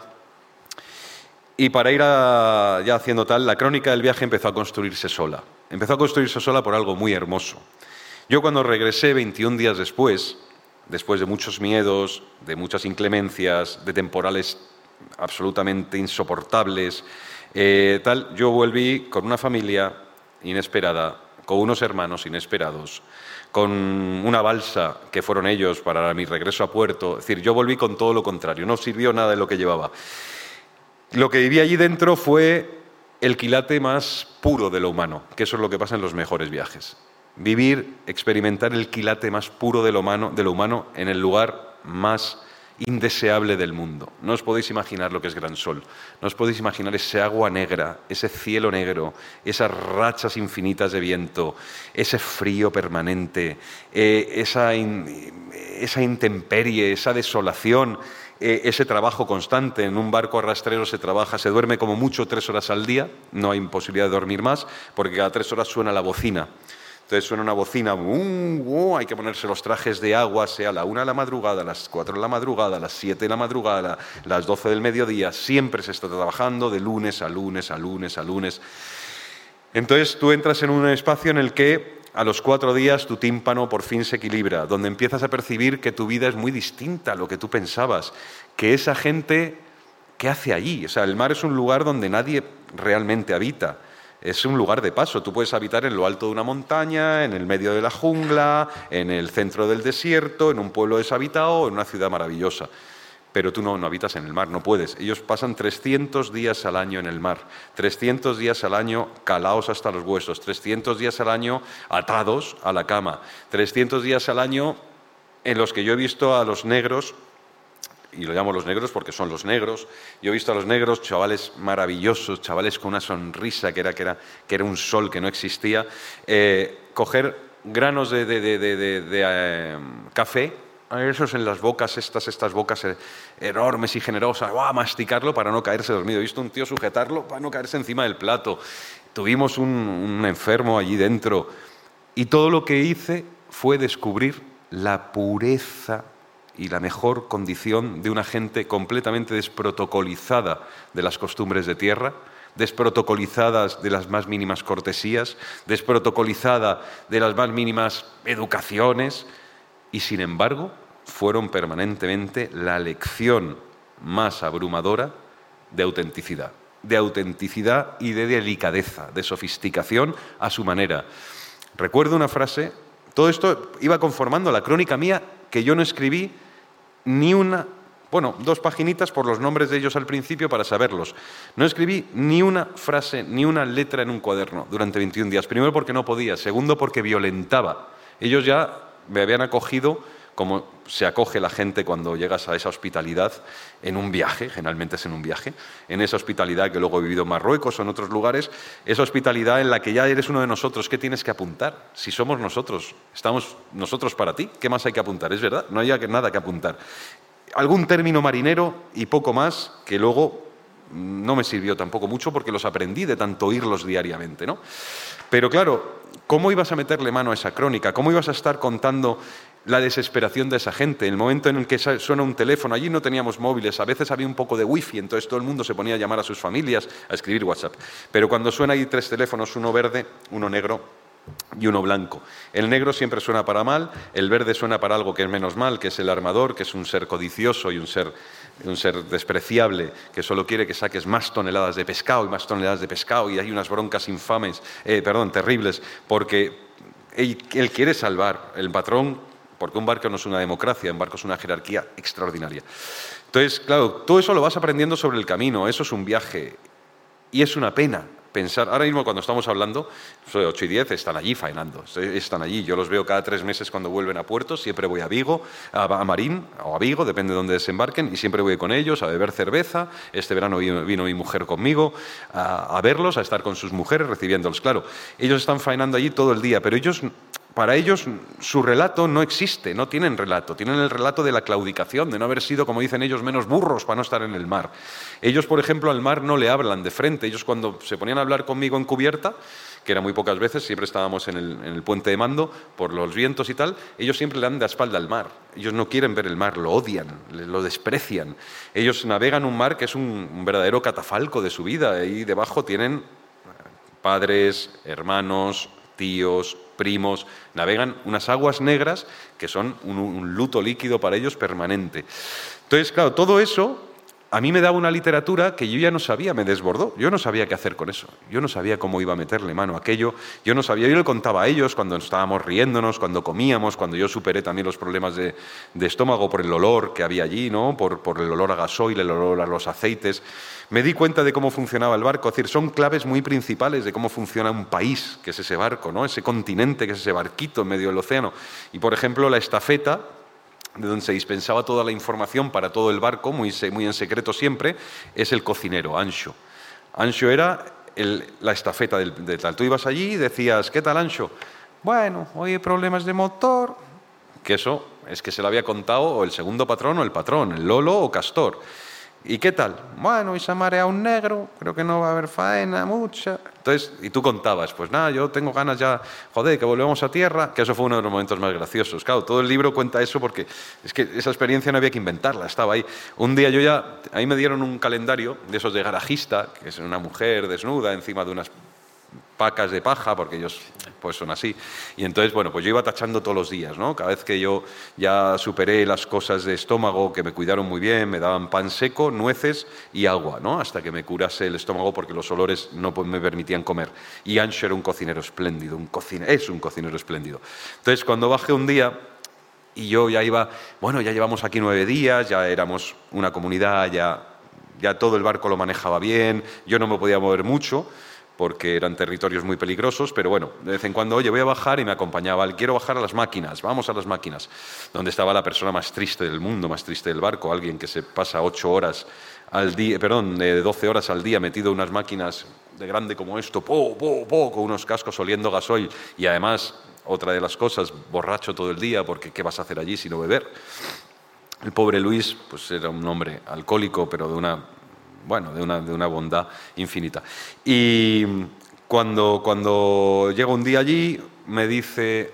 Y para ir a, ya haciendo tal, la crónica del viaje empezó a construirse sola. Empezó a construirse sola por algo muy hermoso. Yo cuando regresé veintiún días después... después de muchos miedos, de muchas inclemencias, de temporales absolutamente insoportables, eh, tal, yo volví con una familia inesperada, con unos hermanos inesperados, con una balsa que fueron ellos para mi regreso a puerto. Es decir, yo volví con todo lo contrario, no sirvió nada de lo que llevaba. Lo que viví allí dentro fue el quilate más puro de lo humano, que eso es lo que pasa en los mejores viajes. Vivir, experimentar el quilate más puro de lo humano, de lo humano en el lugar más indeseable del mundo. No os podéis imaginar lo que es Gran Sol. No os podéis imaginar ese agua negra, ese cielo negro, esas rachas infinitas de viento, ese frío permanente, eh, esa, in, esa intemperie, esa desolación, eh, ese trabajo constante. En un barco arrastrero se trabaja, se duerme como mucho tres horas al día, no hay posibilidad de dormir más, porque cada tres horas suena la bocina. Entonces suena una bocina, uh, uh, hay que ponerse los trajes de agua, sea a la una de la madrugada, a las cuatro de la madrugada, a las siete de la madrugada, a las doce del mediodía, siempre se está trabajando de lunes a lunes, a lunes, a lunes. Entonces tú entras en un espacio en el que a los cuatro días tu tímpano por fin se equilibra, donde empiezas a percibir que tu vida es muy distinta a lo que tú pensabas, que esa gente, ¿qué hace allí? O sea, el mar es un lugar donde nadie realmente habita. Es un lugar de paso. Tú puedes habitar en lo alto de una montaña, en el medio de la jungla, en el centro del desierto, en un pueblo deshabitado, en una ciudad maravillosa. Pero tú no, no habitas en el mar, no puedes. Ellos pasan trescientos días al año en el mar, trescientos días al año calaos hasta los huesos, trescientos días al año atados a la cama, trescientos días al año en los que yo he visto a los negros y lo llamo los negros porque son los negros. Yo he visto a los negros, chavales maravillosos, chavales con una sonrisa que era, que era, que era un sol que no existía, eh, coger granos de, de, de, de, de, de eh, café, esos en las bocas, estas, estas bocas enormes y generosas, ¡guau!, masticarlo para no caerse dormido. He visto un tío sujetarlo para no caerse encima del plato. Tuvimos un, un enfermo allí dentro y todo lo que hice fue descubrir la pureza y la mejor condición de una gente completamente desprotocolizada de las costumbres de tierra, desprotocolizadas de las más mínimas cortesías, desprotocolizada de las más mínimas educaciones, y sin embargo fueron permanentemente la lección más abrumadora de autenticidad, de autenticidad y de delicadeza, de sofisticación a su manera. Recuerdo una frase, todo esto iba conformando la crónica mía, que yo no escribí ni una, bueno, dos paginitas por los nombres de ellos al principio para saberlos. No escribí ni una frase, ni una letra en un cuaderno durante veintiún días. Primero porque no podía, segundo porque violentaba. Ellos ya me habían acogido como se acoge la gente cuando llegas a esa hospitalidad en un viaje, generalmente es en un viaje, en esa hospitalidad que luego he vivido en Marruecos o en otros lugares, esa hospitalidad en la que ya eres uno de nosotros. ¿Qué tienes que apuntar? Si somos nosotros, estamos nosotros para ti, ¿qué más hay que apuntar? Es verdad, no hay nada que apuntar. Algún término marinero y poco más, que luego no me sirvió tampoco mucho porque los aprendí de tanto oírlos diariamente, ¿no? Pero claro, ¿cómo ibas a meterle mano a esa crónica? ¿Cómo ibas a estar contando la desesperación de esa gente? El momento en el que suena un teléfono, allí no teníamos móviles, a veces había un poco de wifi, entonces todo el mundo se ponía a llamar a sus familias, a escribir WhatsApp. Pero cuando suena ahí tres teléfonos, uno verde, uno negro y uno blanco. El negro siempre suena para mal, el verde suena para algo que es menos mal, que es el armador, que es un ser codicioso y un ser, un ser despreciable, que solo quiere que saques más toneladas de pescado y más toneladas de pescado, y hay unas broncas infames, eh, perdón, terribles, porque él, él quiere salvar el patrón, porque un barco no es una democracia, un barco es una jerarquía extraordinaria. Entonces, claro, todo eso lo vas aprendiendo sobre el camino, eso es un viaje, y es una pena pensar. Ahora mismo cuando estamos hablando, soy ocho y diez, están allí faenando, están allí. Yo los veo cada tres meses cuando vuelven a puerto, siempre voy a Vigo, a Marín o a Vigo, depende de dónde desembarquen, y siempre voy con ellos a beber cerveza. Este verano vino mi mujer conmigo a, a verlos, a estar con sus mujeres, recibiéndolos. Claro, ellos están faenando allí todo el día, pero ellos... Para ellos su relato no existe, no tienen relato, tienen el relato de la claudicación, de no haber sido, como dicen ellos, menos burros para no estar en el mar. Ellos, por ejemplo, al mar no le hablan de frente. Ellos cuando se ponían a hablar conmigo en cubierta, que era muy pocas veces, siempre estábamos en el, en el puente de mando por los vientos y tal, ellos siempre le dan de espalda al mar. Ellos no quieren ver el mar, lo odian, lo desprecian. Ellos navegan un mar que es un, un verdadero catafalco de su vida. Ahí debajo tienen padres, hermanos, tíos, primos, navegan unas aguas negras que son un, un luto líquido para ellos permanente. Entonces, claro, todo eso a mí me daba una literatura que yo ya no sabía, me desbordó. Yo no sabía qué hacer con eso. Yo no sabía cómo iba a meterle mano a aquello. Yo no sabía, yo le contaba a ellos cuando estábamos riéndonos, cuando comíamos, cuando yo superé también los problemas de, de estómago por el olor que había allí, ¿no? Por, por el olor a gasoil, el olor a los aceites. Me di cuenta de cómo funcionaba el barco. Es decir, son claves muy principales de cómo funciona un país, que es ese barco, ¿no? Ese continente, que es ese barquito en medio del océano. Y, por ejemplo, la estafeta, de donde se dispensaba toda la información para todo el barco, muy, muy en secreto siempre, es el cocinero, Ancho. Ancho era el, la estafeta del, de tal. Tú ibas allí y decías, ¿qué tal, Ancho? Bueno, hoy hay problemas de motor. Que eso es que se lo había contado o el segundo patrón o el patrón, el Lolo o Castor. ¿Y qué tal? Bueno, hoy se ha mareado un negro, creo que no va a haber faena mucha. Entonces, y tú contabas, pues nada, yo tengo ganas ya, joder, que volvemos a tierra, que eso fue uno de los momentos más graciosos. Claro, todo el libro cuenta eso porque es que esa experiencia no había que inventarla, estaba ahí. Un día yo ya, ahí me dieron un calendario de esos de garajista, que es una mujer desnuda encima de unas pacas de paja, porque ellos pues son así. Y entonces, bueno, pues yo iba tachando todos los días, ¿no? Cada vez que yo ya superé las cosas de estómago, que me cuidaron muy bien, me daban pan seco, nueces y agua, ¿no? Hasta que me curase el estómago porque los olores no me permitían comer. Y Ancho era un cocinero espléndido, un cocine, es un cocinero espléndido. Entonces, cuando bajé un día y yo ya iba, bueno, ya llevamos aquí nueve días, ya éramos una comunidad, ya, ya todo el barco lo manejaba bien, yo no me podía mover mucho. porque eran territorios muy peligrosos, pero bueno, de vez en cuando, oye, voy a bajar y me acompañaba, quiero bajar a las máquinas, vamos a las máquinas, donde estaba la persona más triste del mundo, más triste del barco, alguien que se pasa ocho horas al día, perdón, de doce horas al día metido en unas máquinas de grande como esto, po, po, po, con unos cascos oliendo gasoil y además, otra de las cosas, borracho todo el día, porque ¿qué vas a hacer allí si no beber? El pobre Luis, pues era un hombre alcohólico, pero de una, bueno, de una, de una bondad infinita. Y cuando, cuando llega un día allí, me dice,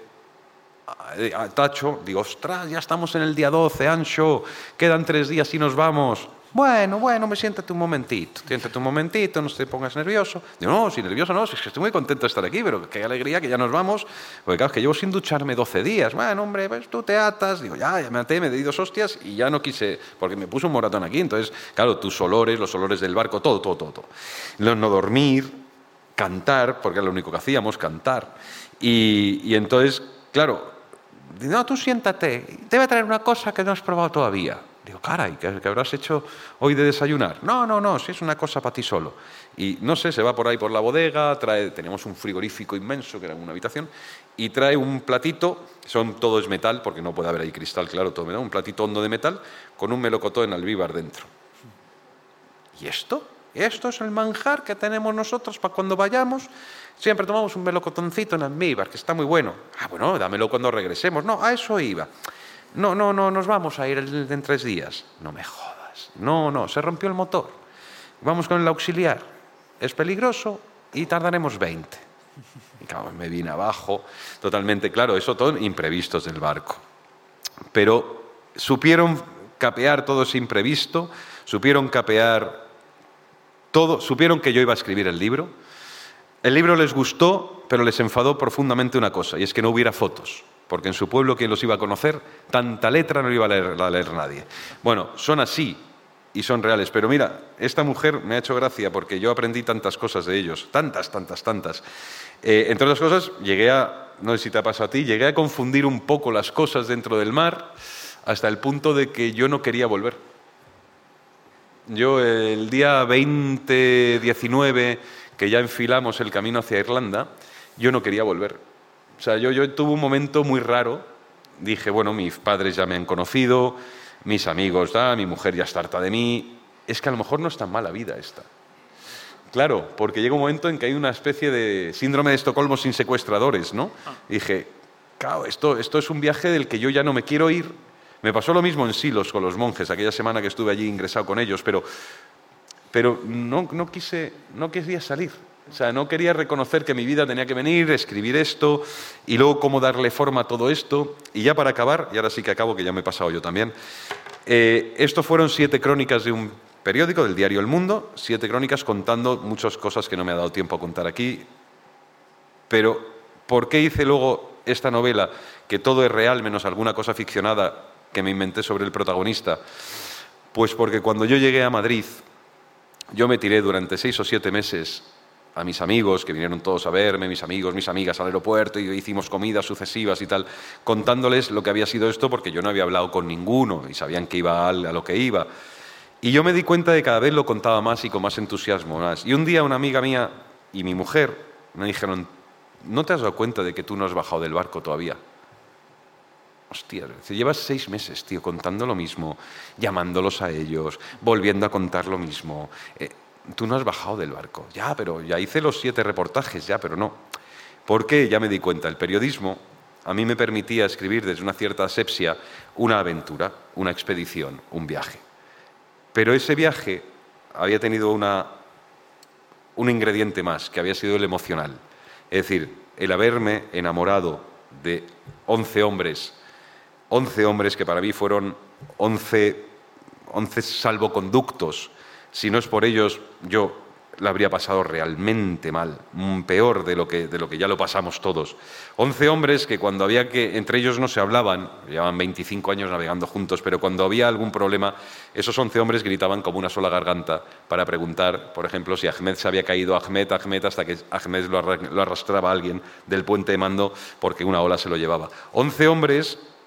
a Tacho, digo, ostras, ya estamos en el día doce, Anxo, quedan tres días y nos vamos. Bueno, bueno, me siéntate un momentito, siéntate un momentito, no te pongas nervioso. Digo, no, si nervioso no, si es que estoy muy contento de estar aquí, pero qué alegría que ya nos vamos, porque claro, es que llevo sin ducharme doce días. Bueno, hombre, pues tú te atas. Digo, ya, ya me até, me di dos hostias y ya no quise, porque me puso un moratón aquí. Entonces, claro, tus olores, los olores del barco, todo, todo, todo. todo. No, no dormir, cantar, porque era lo único que hacíamos, cantar. Y, y entonces, claro, no, tú siéntate, te voy a traer una cosa que no has probado todavía. Digo, caray, ¿qué, ¿qué habrás hecho hoy de desayunar? No, no, no, si es una cosa para ti solo. Y no sé, se va por ahí por la bodega, trae, teníamos un frigorífico inmenso que era una habitación, y trae un platito, son todo es metal, porque no puede haber ahí cristal, claro, todo metal, un platito hondo de metal con un melocotón en almíbar dentro. ¿Y esto? Esto es el manjar que tenemos nosotros para cuando vayamos. Siempre tomamos un melocotoncito en almíbar, que está muy bueno. Ah, bueno, dámelo cuando regresemos. No, a eso iba. No, no, no, nos vamos a ir en tres días. No me jodas. No, no, se rompió el motor. Vamos con el auxiliar. Es peligroso y tardaremos veinte. Y claro, me vine abajo. Totalmente, claro, eso todo imprevistos del barco. Pero supieron capear todo ese imprevisto, supieron capear todo, supieron que yo iba a escribir el libro. El libro les gustó, pero les enfadó profundamente una cosa, y es que no hubiera fotos. Porque en su pueblo, ¿quién los iba a conocer? Tanta letra no iba a leer, a leer nadie. Bueno, son así y son reales. Pero mira, esta mujer me ha hecho gracia porque yo aprendí tantas cosas de ellos. Tantas, tantas, tantas. Eh, entre otras cosas, llegué a, no sé si te ha pasado a ti, llegué a confundir un poco las cosas dentro del mar hasta el punto de que yo no quería volver. Yo el día veinte diecinueve, que ya enfilamos el camino hacia Irlanda, yo no quería volver. O sea, yo, yo tuve un momento muy raro. Dije, bueno, mis padres ya me han conocido, mis amigos, ah, mi mujer ya está harta de mí. Es que a lo mejor no es tan mala vida esta. Claro, porque llega un momento en que hay una especie de síndrome de Estocolmo sin secuestradores, ¿no? Dije, claro, esto, esto es un viaje del que yo ya no me quiero ir. Me pasó lo mismo en Silos con los monjes, aquella semana que estuve allí ingresado con ellos, pero, pero no, no, quise, no quería salir. O sea, no quería reconocer que mi vida tenía que venir, escribir esto y luego cómo darle forma a todo esto. Y ya para acabar, y ahora sí que acabo, que ya me he pasado yo también, eh, esto fueron siete crónicas de un periódico, del diario El Mundo, siete crónicas contando muchas cosas que no me ha dado tiempo a contar aquí. Pero, ¿por qué hice luego esta novela, que todo es real menos alguna cosa ficcionada que me inventé sobre el protagonista? Pues porque cuando yo llegué a Madrid, yo me tiré durante seis o siete meses a mis amigos, que vinieron todos a verme, mis amigos, mis amigas al aeropuerto, y hicimos comidas sucesivas y tal, contándoles lo que había sido esto, porque yo no había hablado con ninguno y sabían que iba a lo que iba. Y yo me di cuenta de que cada vez lo contaba más y con más entusiasmo. Más. Y un día una amiga mía y mi mujer me dijeron, ¿no te has dado cuenta de que tú no has bajado del barco todavía? Hostia, llevas seis meses, tío, contando lo mismo, llamándolos a ellos, volviendo a contar lo mismo. Eh, Tú no has bajado del barco. Ya, pero ya hice los siete reportajes, ya, pero no. ¿Por qué? Ya me di cuenta. El periodismo a mí me permitía escribir desde una cierta asepsia una aventura, una expedición, un viaje. Pero ese viaje había tenido una, un ingrediente más, que había sido el emocional. Es decir, el haberme enamorado de once hombres, once hombres que para mí fueron once, once salvoconductos. Si no es por ellos, yo la habría pasado realmente mal, peor de lo que, de lo que ya lo pasamos todos. Once hombres que cuando había que, entre ellos no se hablaban, llevaban veinticinco años navegando juntos, pero cuando había algún problema, esos once hombres gritaban como una sola garganta para preguntar, por ejemplo, si Ahmed se había caído, Ahmed, Ahmed, hasta que Ahmed lo arrastraba a alguien del puente de mando porque una ola se lo llevaba. Once hombres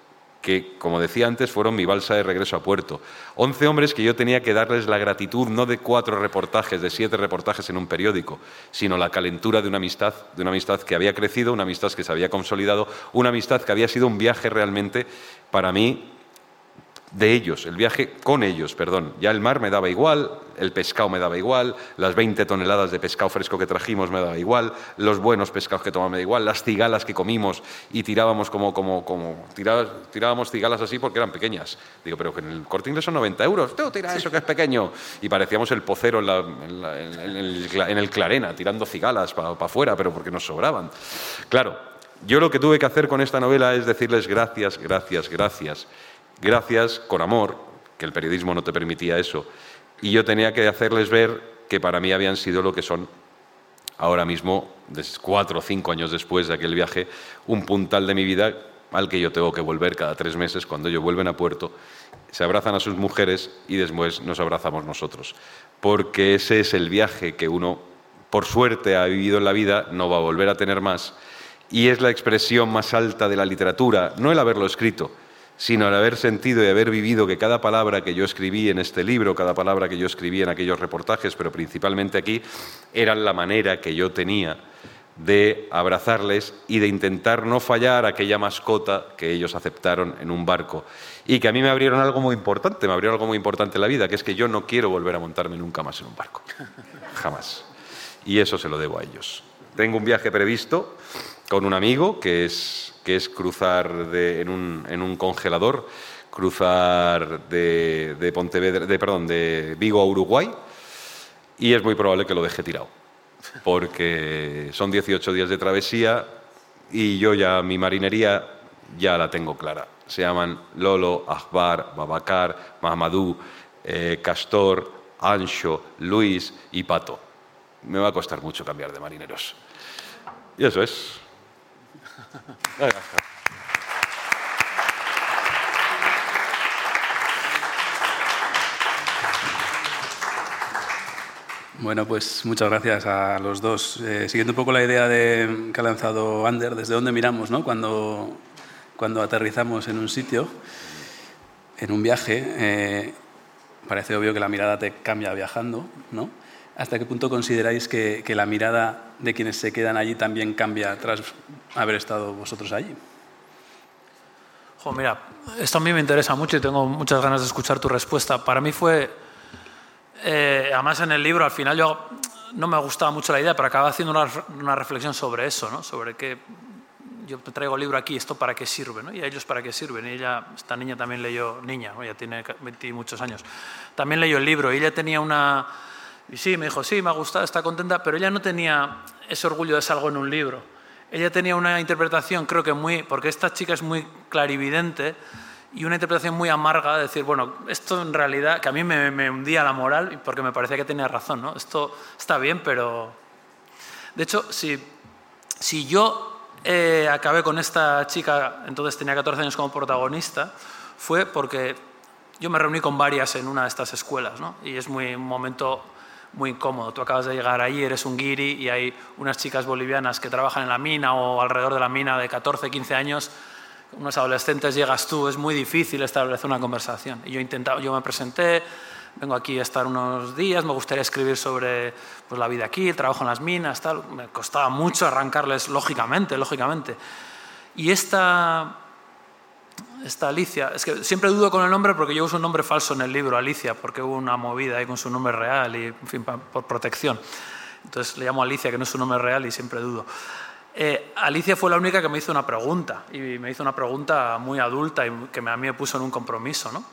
que, como decía antes, fueron mi balsa de regreso a puerto. Once hombres que yo tenía que darles la gratitud no de cuatro reportajes, de siete reportajes en un periódico, sino la calentura de una amistad, de una amistad que había crecido, una amistad que se había consolidado, una amistad que había sido un viaje realmente para mí de ellos, el viaje con ellos, perdón. Ya el mar me daba igual, el pescado me daba igual, las veinte toneladas de pescado fresco que trajimos me daba igual, los buenos pescados que tomamos me da igual, las cigalas que comimos y tirábamos como, como, como tirábamos, tirábamos cigalas así porque eran pequeñas. Digo, pero que en el Corte Inglés son noventa euros, tú tira eso que es pequeño. Y parecíamos el pocero en, la, en, la, en, el, en el Clarena, tirando cigalas para pa afuera, pero porque nos sobraban. Claro, yo lo que tuve que hacer con esta novela es decirles gracias, gracias, gracias. Gracias, con amor, que el periodismo no te permitía eso, y yo tenía que hacerles ver que para mí habían sido lo que son ahora mismo, cuatro o cinco años después de aquel viaje, un puntal de mi vida al que yo tengo que volver cada tres meses cuando ellos vuelven a puerto, se abrazan a sus mujeres y después nos abrazamos nosotros, porque ese es el viaje que uno, por suerte, ha vivido en la vida, no va a volver a tener más, y es la expresión más alta de la literatura, no el haberlo escrito, sino el haber sentido y haber vivido que cada palabra que yo escribí en este libro, cada palabra que yo escribí en aquellos reportajes, pero principalmente aquí, era la manera que yo tenía de abrazarles y de intentar no fallar a aquella mascota que ellos aceptaron en un barco. Y que a mí me abrieron algo muy importante, me abrieron algo muy importante en la vida, que es que yo no quiero volver a montarme nunca más en un barco. Jamás. Y eso se lo debo a ellos. Tengo un viaje previsto con un amigo que es... que es cruzar de, en, un, en un congelador, cruzar de, de, Pontevedra, de, perdón, de Vigo a Uruguay, y es muy probable que lo deje tirado, porque son dieciocho días de travesía y yo ya, mi marinería ya la tengo clara. Se llaman Lolo, Akbar, Babacar, Mahamadou, eh, Castor, Ancho, Luis y Pato. Me va a costar mucho cambiar de marineros. Y eso es. Bueno, pues muchas gracias a los dos. Eh, siguiendo un poco la idea de, que ha lanzado Ander, desde dónde miramos, ¿no? Cuando, cuando aterrizamos en un sitio, en un viaje, eh, parece obvio que la mirada te cambia viajando, ¿no? ¿Hasta qué punto consideráis que, que la mirada de quienes se quedan allí también cambia tras haber estado vosotros allí? Jo, mira, esto a mí me interesa mucho y tengo muchas ganas de escuchar tu respuesta. Para mí fue, eh, además en el libro, al final yo no me gustaba mucho la idea, pero acababa haciendo una, una reflexión sobre eso, ¿no? Sobre que yo te traigo el libro aquí, ¿esto para qué sirve? ¿No? Y a ellos para qué sirven. Y ella, esta niña también leyó, niña, ella tiene veinte y muchos años, también leyó el libro y ella tenía una... Y sí, me dijo, sí, me ha gustado, está contenta, pero ella no tenía ese orgullo de salgo en un libro. Ella tenía una interpretación, creo que muy... Porque esta chica es muy clarividente y una interpretación muy amarga de decir, bueno, esto en realidad, que a mí me, me hundía la moral porque me parecía que tenía razón, ¿no? Esto está bien, pero... De hecho, si, si yo eh, acabé con esta chica, entonces tenía catorce años como protagonista, fue porque yo me reuní con varias en una de estas escuelas, ¿no? Y es muy un momento... muy incómodo. Tú acabas de llegar ahí, eres un guiri y hay unas chicas bolivianas que trabajan en la mina o alrededor de la mina de catorce, quince años, unos adolescentes, llegas tú, es muy difícil establecer una conversación. Y yo, intentaba, yo me presenté, vengo aquí a estar unos días, me gustaría escribir sobre pues, la vida aquí, el trabajo en las minas, tal. Me costaba mucho arrancarles, lógicamente, lógicamente. Y esta... Esta Alicia, es que siempre dudo con el nombre porque yo uso un nombre falso en el libro, Alicia, porque hubo una movida ahí con su nombre real y, en fin, por protección. Entonces le llamo Alicia, que no es su nombre real y siempre dudo. Eh, Alicia fue la única que me hizo una pregunta y me hizo una pregunta muy adulta y que a mí me puso en un compromiso, ¿no?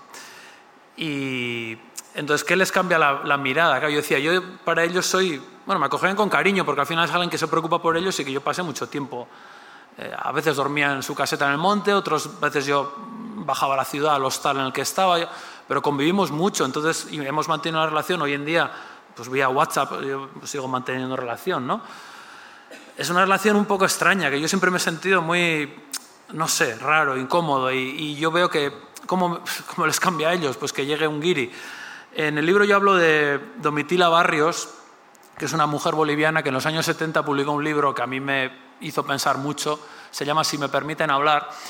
Y entonces, ¿qué les cambia la, la mirada? Yo decía, yo para ellos soy, bueno, me acogerían con cariño porque al final es alguien que se preocupa por ellos y que yo pasé mucho tiempo. Eh, a veces dormía en su caseta en el monte, otras veces yo bajaba a la ciudad, al hostal en el que estaba, pero convivimos mucho, entonces y hemos mantenido una relación. Hoy en día, pues vía WhatsApp, yo sigo manteniendo relación, ¿no? Es una relación un poco extraña, que yo siempre me he sentido muy, no sé, raro, incómodo, y, y yo veo que, ¿cómo, ¿cómo les cambia a ellos? Pues que llegue un guiri. En el libro yo hablo de Domitila Barrios, que es una mujer boliviana que en los años setenta publicó un libro que a mí me hizo pensar mucho, se llama Si me permiten hablar,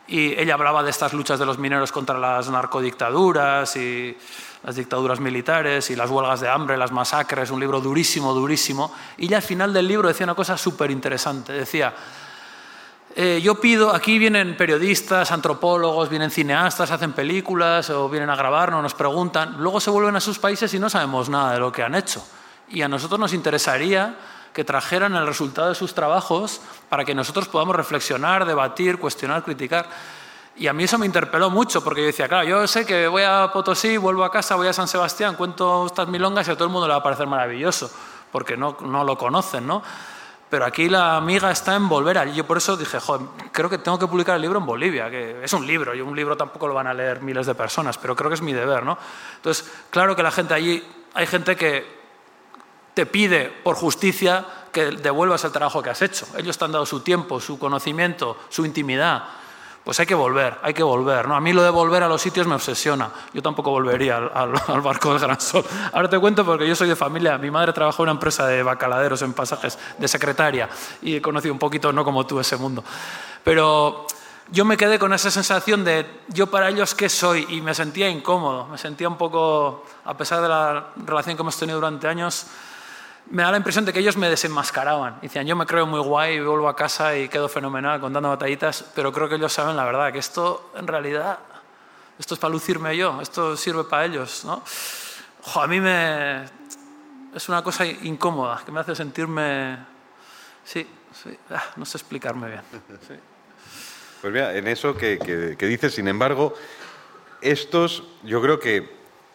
y ella hablaba de estas luchas de los mineros contra las narcodictaduras y las dictaduras militares y las huelgas de hambre, las masacres, un libro durísimo, durísimo. Y ella al final del libro decía una cosa súper interesante, decía, eh, yo pido, aquí vienen periodistas, antropólogos, vienen cineastas, hacen películas o vienen a grabarnos, nos preguntan, luego se vuelven a sus países y no sabemos nada de lo que han hecho. Y a nosotros nos interesaría que trajeran el resultado de sus trabajos para que nosotros podamos reflexionar, debatir, cuestionar, criticar. Y a mí eso me interpeló mucho, porque yo decía, claro, yo sé que voy a Potosí, vuelvo a casa, voy a San Sebastián, cuento estas milongas y a todo el mundo le va a parecer maravilloso, porque no, no lo conocen, ¿no? Pero aquí la amiga está en volver allí. Yo por eso dije, joder, creo que tengo que publicar el libro en Bolivia, que es un libro, y un libro tampoco lo van a leer miles de personas, pero creo que es mi deber, ¿no? Entonces, claro que la gente allí, hay gente que te pide por justicia que devuelvas el trabajo que has hecho. Ellos te han dado su tiempo, su conocimiento, su intimidad. Pues hay que volver, hay que volver, ¿no? A mí lo de volver a los sitios me obsesiona. Yo tampoco volvería al, al, al barco del Gran Sol. Ahora te cuento porque yo soy de familia. Mi madre trabajó en una empresa de bacaladeros en pasajes, de secretaria, y he conocido un poquito, no como tú, ese mundo. Pero yo me quedé con esa sensación de yo para ellos qué soy, y me sentía incómodo. Me sentía un poco, a pesar de la relación que hemos tenido durante años, me da la impresión de que ellos me desenmascaraban. Decían, yo me creo muy guay, vuelvo a casa y quedo fenomenal contando batallitas, pero creo que ellos saben la verdad, que esto en realidad, esto es para lucirme yo, esto sirve para ellos, ¿no? Jo, a mí me... es una cosa incómoda, que me hace sentirme... Sí, sí, ah, no sé explicarme bien. Sí. Pues mira, en eso que, que, que dices, sin embargo, estos yo creo que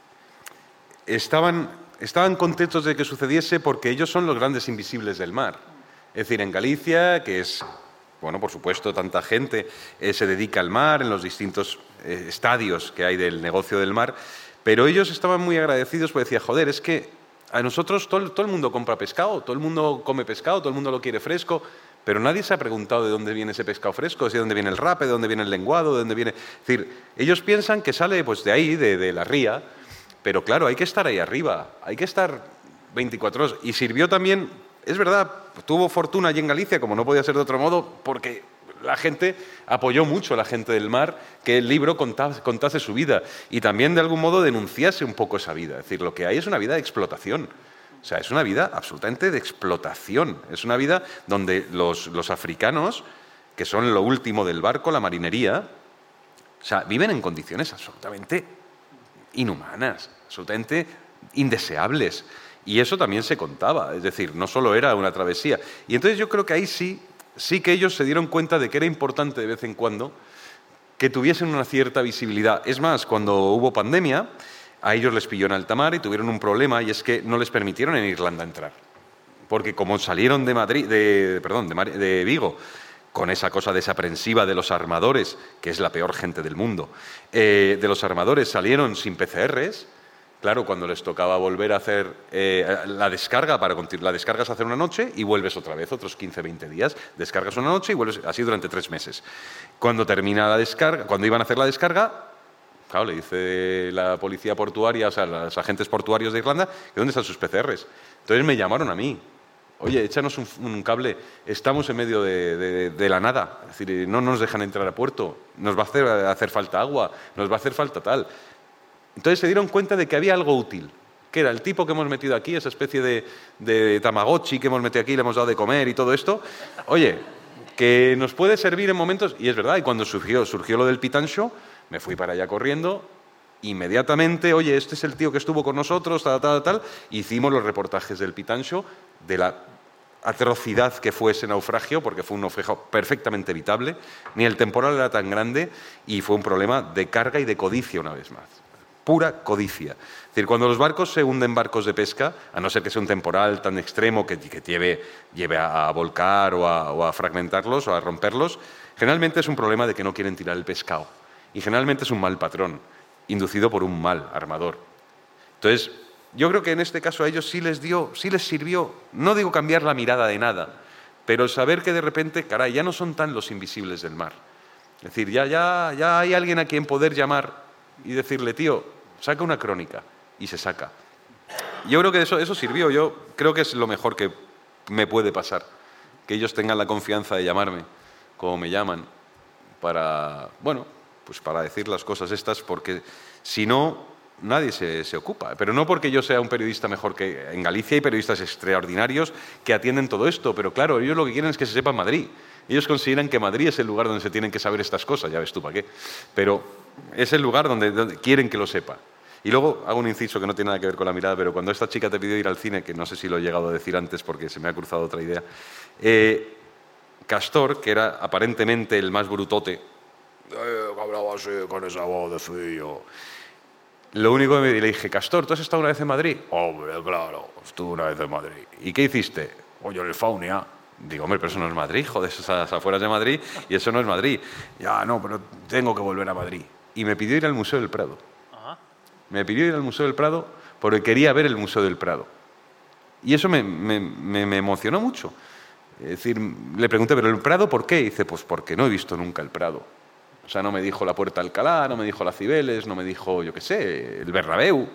estaban... Estaban contentos de que sucediese porque ellos son los grandes invisibles del mar. Es decir, en Galicia, que es, bueno, por supuesto, tanta gente eh, se dedica al mar en los distintos eh, estadios que hay del negocio del mar, pero ellos estaban muy agradecidos porque decían, joder, es que a nosotros todo, todo el mundo compra pescado, todo el mundo come pescado, todo el mundo lo quiere fresco, pero nadie se ha preguntado de dónde viene ese pescado fresco, de dónde viene el rape, de dónde viene el lenguado, de dónde viene... Es decir, ellos piensan que sale pues, de ahí, de, de la ría. Pero claro, hay que estar ahí arriba, hay que estar veinticuatro horas. Y sirvió también, es verdad, tuvo fortuna allí en Galicia, como no podía ser de otro modo, porque la gente apoyó mucho a la gente del mar que el libro contase, contase su vida y también de algún modo denunciase un poco esa vida. Es decir, lo que hay es una vida de explotación. O sea, es una vida absolutamente de explotación. Es una vida donde los, los africanos, que son lo último del barco, la marinería, o sea, viven en condiciones absolutamente inhumanas, absolutamente indeseables. Y eso también se contaba, es decir, no solo era una travesía. Y entonces yo creo que ahí sí, sí que ellos se dieron cuenta de que era importante de vez en cuando que tuviesen una cierta visibilidad. Es más, cuando hubo pandemia, a ellos les pilló en alta mar y tuvieron un problema, y es que no les permitieron en Irlanda entrar. Porque como salieron de Madrid, de, perdón, de, Mar de Vigo, con esa cosa desaprensiva de los armadores, que es la peor gente del mundo, eh, de los armadores salieron sin P C Rs, claro, cuando les tocaba volver a hacer eh, la descarga, para la descargas hacer una noche y vuelves otra vez, otros quince, veinte días, descargas una noche y vuelves así durante tres meses. Cuando termina la descarga, cuando iban a hacer la descarga, claro, le dice la policía portuaria, o sea, los agentes portuarios de Irlanda, ¿dónde están sus P C Rs? Entonces me llamaron a mí. Oye, échanos un, un cable, estamos en medio de, de, de la nada, es decir, no nos dejan entrar a puerto, nos va a hacer, hacer falta agua, nos va a hacer falta tal. Entonces se dieron cuenta de que había algo útil, que era el tipo que hemos metido aquí, esa especie de, de tamagotchi que hemos metido aquí, le hemos dado de comer y todo esto, oye, que nos puede servir en momentos, y es verdad, y cuando surgió, surgió lo del Pitancho, me fui para allá corriendo, inmediatamente, oye, este es el tío que estuvo con nosotros, tal, tal, tal, hicimos los reportajes del Pitancho, de la atrocidad que fue ese naufragio, porque fue un naufragio perfectamente evitable, ni el temporal era tan grande y fue un problema de carga y de codicia una vez más. Pura codicia. Es decir, cuando los barcos se hunden barcos de pesca, a no ser que sea un temporal tan extremo que, que lleve, lleve a, a volcar o a, o a fragmentarlos o a romperlos, generalmente es un problema de que no quieren tirar el pescado. Y generalmente es un mal patrón, inducido por un mal armador. Entonces, yo creo que en este caso a ellos sí les dio, sí les sirvió, no digo cambiar la mirada de nada, pero saber que de repente, caray, ya no son tan los invisibles del mar. Es decir, ya, ya, ya hay alguien a quien poder llamar y decirle, tío, saca una crónica, y se saca. Yo creo que eso, eso sirvió, yo creo que es lo mejor que me puede pasar, que ellos tengan la confianza de llamarme, como me llaman, para, bueno, pues para decir las cosas estas, porque si no, nadie se, se ocupa. Pero no porque yo sea un periodista mejor que... En Galicia hay periodistas extraordinarios que atienden todo esto, pero claro, ellos lo que quieren es que se sepa en Madrid. Ellos consideran que Madrid es el lugar donde se tienen que saber estas cosas, ya ves tú para qué. Pero es el lugar donde, donde quieren que lo sepa. Y luego hago un inciso que no tiene nada que ver con la mirada, pero cuando esta chica te pidió ir al cine, que no sé si lo he llegado a decir antes porque se me ha cruzado otra idea, eh, Castor, que era aparentemente el más brutote, eh, hablaba así con esa voz de frío. Lo único que me le dije, Castor, ¿tú has estado una vez en Madrid? Hombre, claro, estuve una vez en Madrid. ¿Y qué hiciste? Oye, en el Faunia. Digo, hombre, pero eso no es Madrid, joder, esas afueras de Madrid y eso no es Madrid. Ya, no, pero tengo que volver a Madrid. Y me pidió ir al Museo del Prado. Ajá. Me pidió ir al Museo del Prado porque quería ver el Museo del Prado. Y eso me, me, me, me emocionó mucho. Es decir, le pregunté, ¿pero el Prado por qué? Y dice, pues porque no he visto nunca el Prado. O sea, no me dijo la Puerta de Alcalá, no me dijo la Cibeles, no me dijo, yo qué sé, el Bernabéu.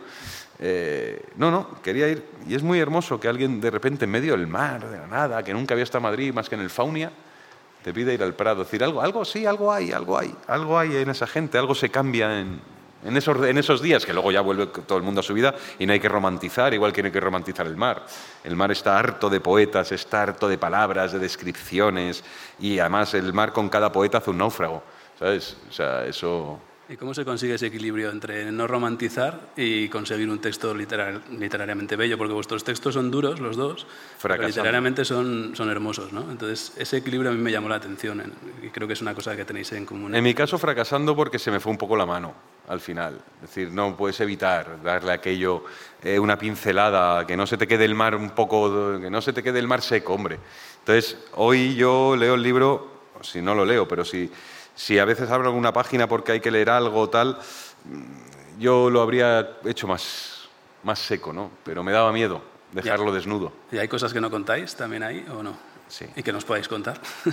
Eh, no, no, quería ir. Y es muy hermoso que alguien de repente en medio del mar, de la nada, que nunca había estado en Madrid más que en el Faunia, te pide ir al Prado. Es decir, algo, algo sí, algo hay, algo hay, algo hay en esa gente, algo se cambia en, en, esos, en esos días, que luego ya vuelve todo el mundo a su vida y no hay que romantizar, igual que no hay que romantizar el mar. El mar está harto de poetas, está harto de palabras, de descripciones, y además el mar con cada poeta hace un náufrago, ¿sabes? O sea, eso... ¿Y cómo se consigue ese equilibrio entre no romantizar y conseguir un texto literar, literariamente bello? Porque vuestros textos son duros, los dos, pero literariamente son, son hermosos, ¿no? Entonces, ese equilibrio a mí me llamó la atención y creo que es una cosa que tenéis en común. En mi caso, fracasando porque se me fue un poco la mano al final. Es decir, no puedes evitar darle a aquello eh, una pincelada, que no se te quede el mar un poco, que no se te quede el mar seco, hombre. Entonces, hoy yo leo el libro, si no lo leo, pero si... Si a veces abro alguna página porque hay que leer algo o tal, yo lo habría hecho más, más seco, ¿no? Pero me daba miedo dejarlo ya. desnudo. ¿Y hay cosas que no contáis también ahí o no? Sí. ¿Y que nos podáis contar?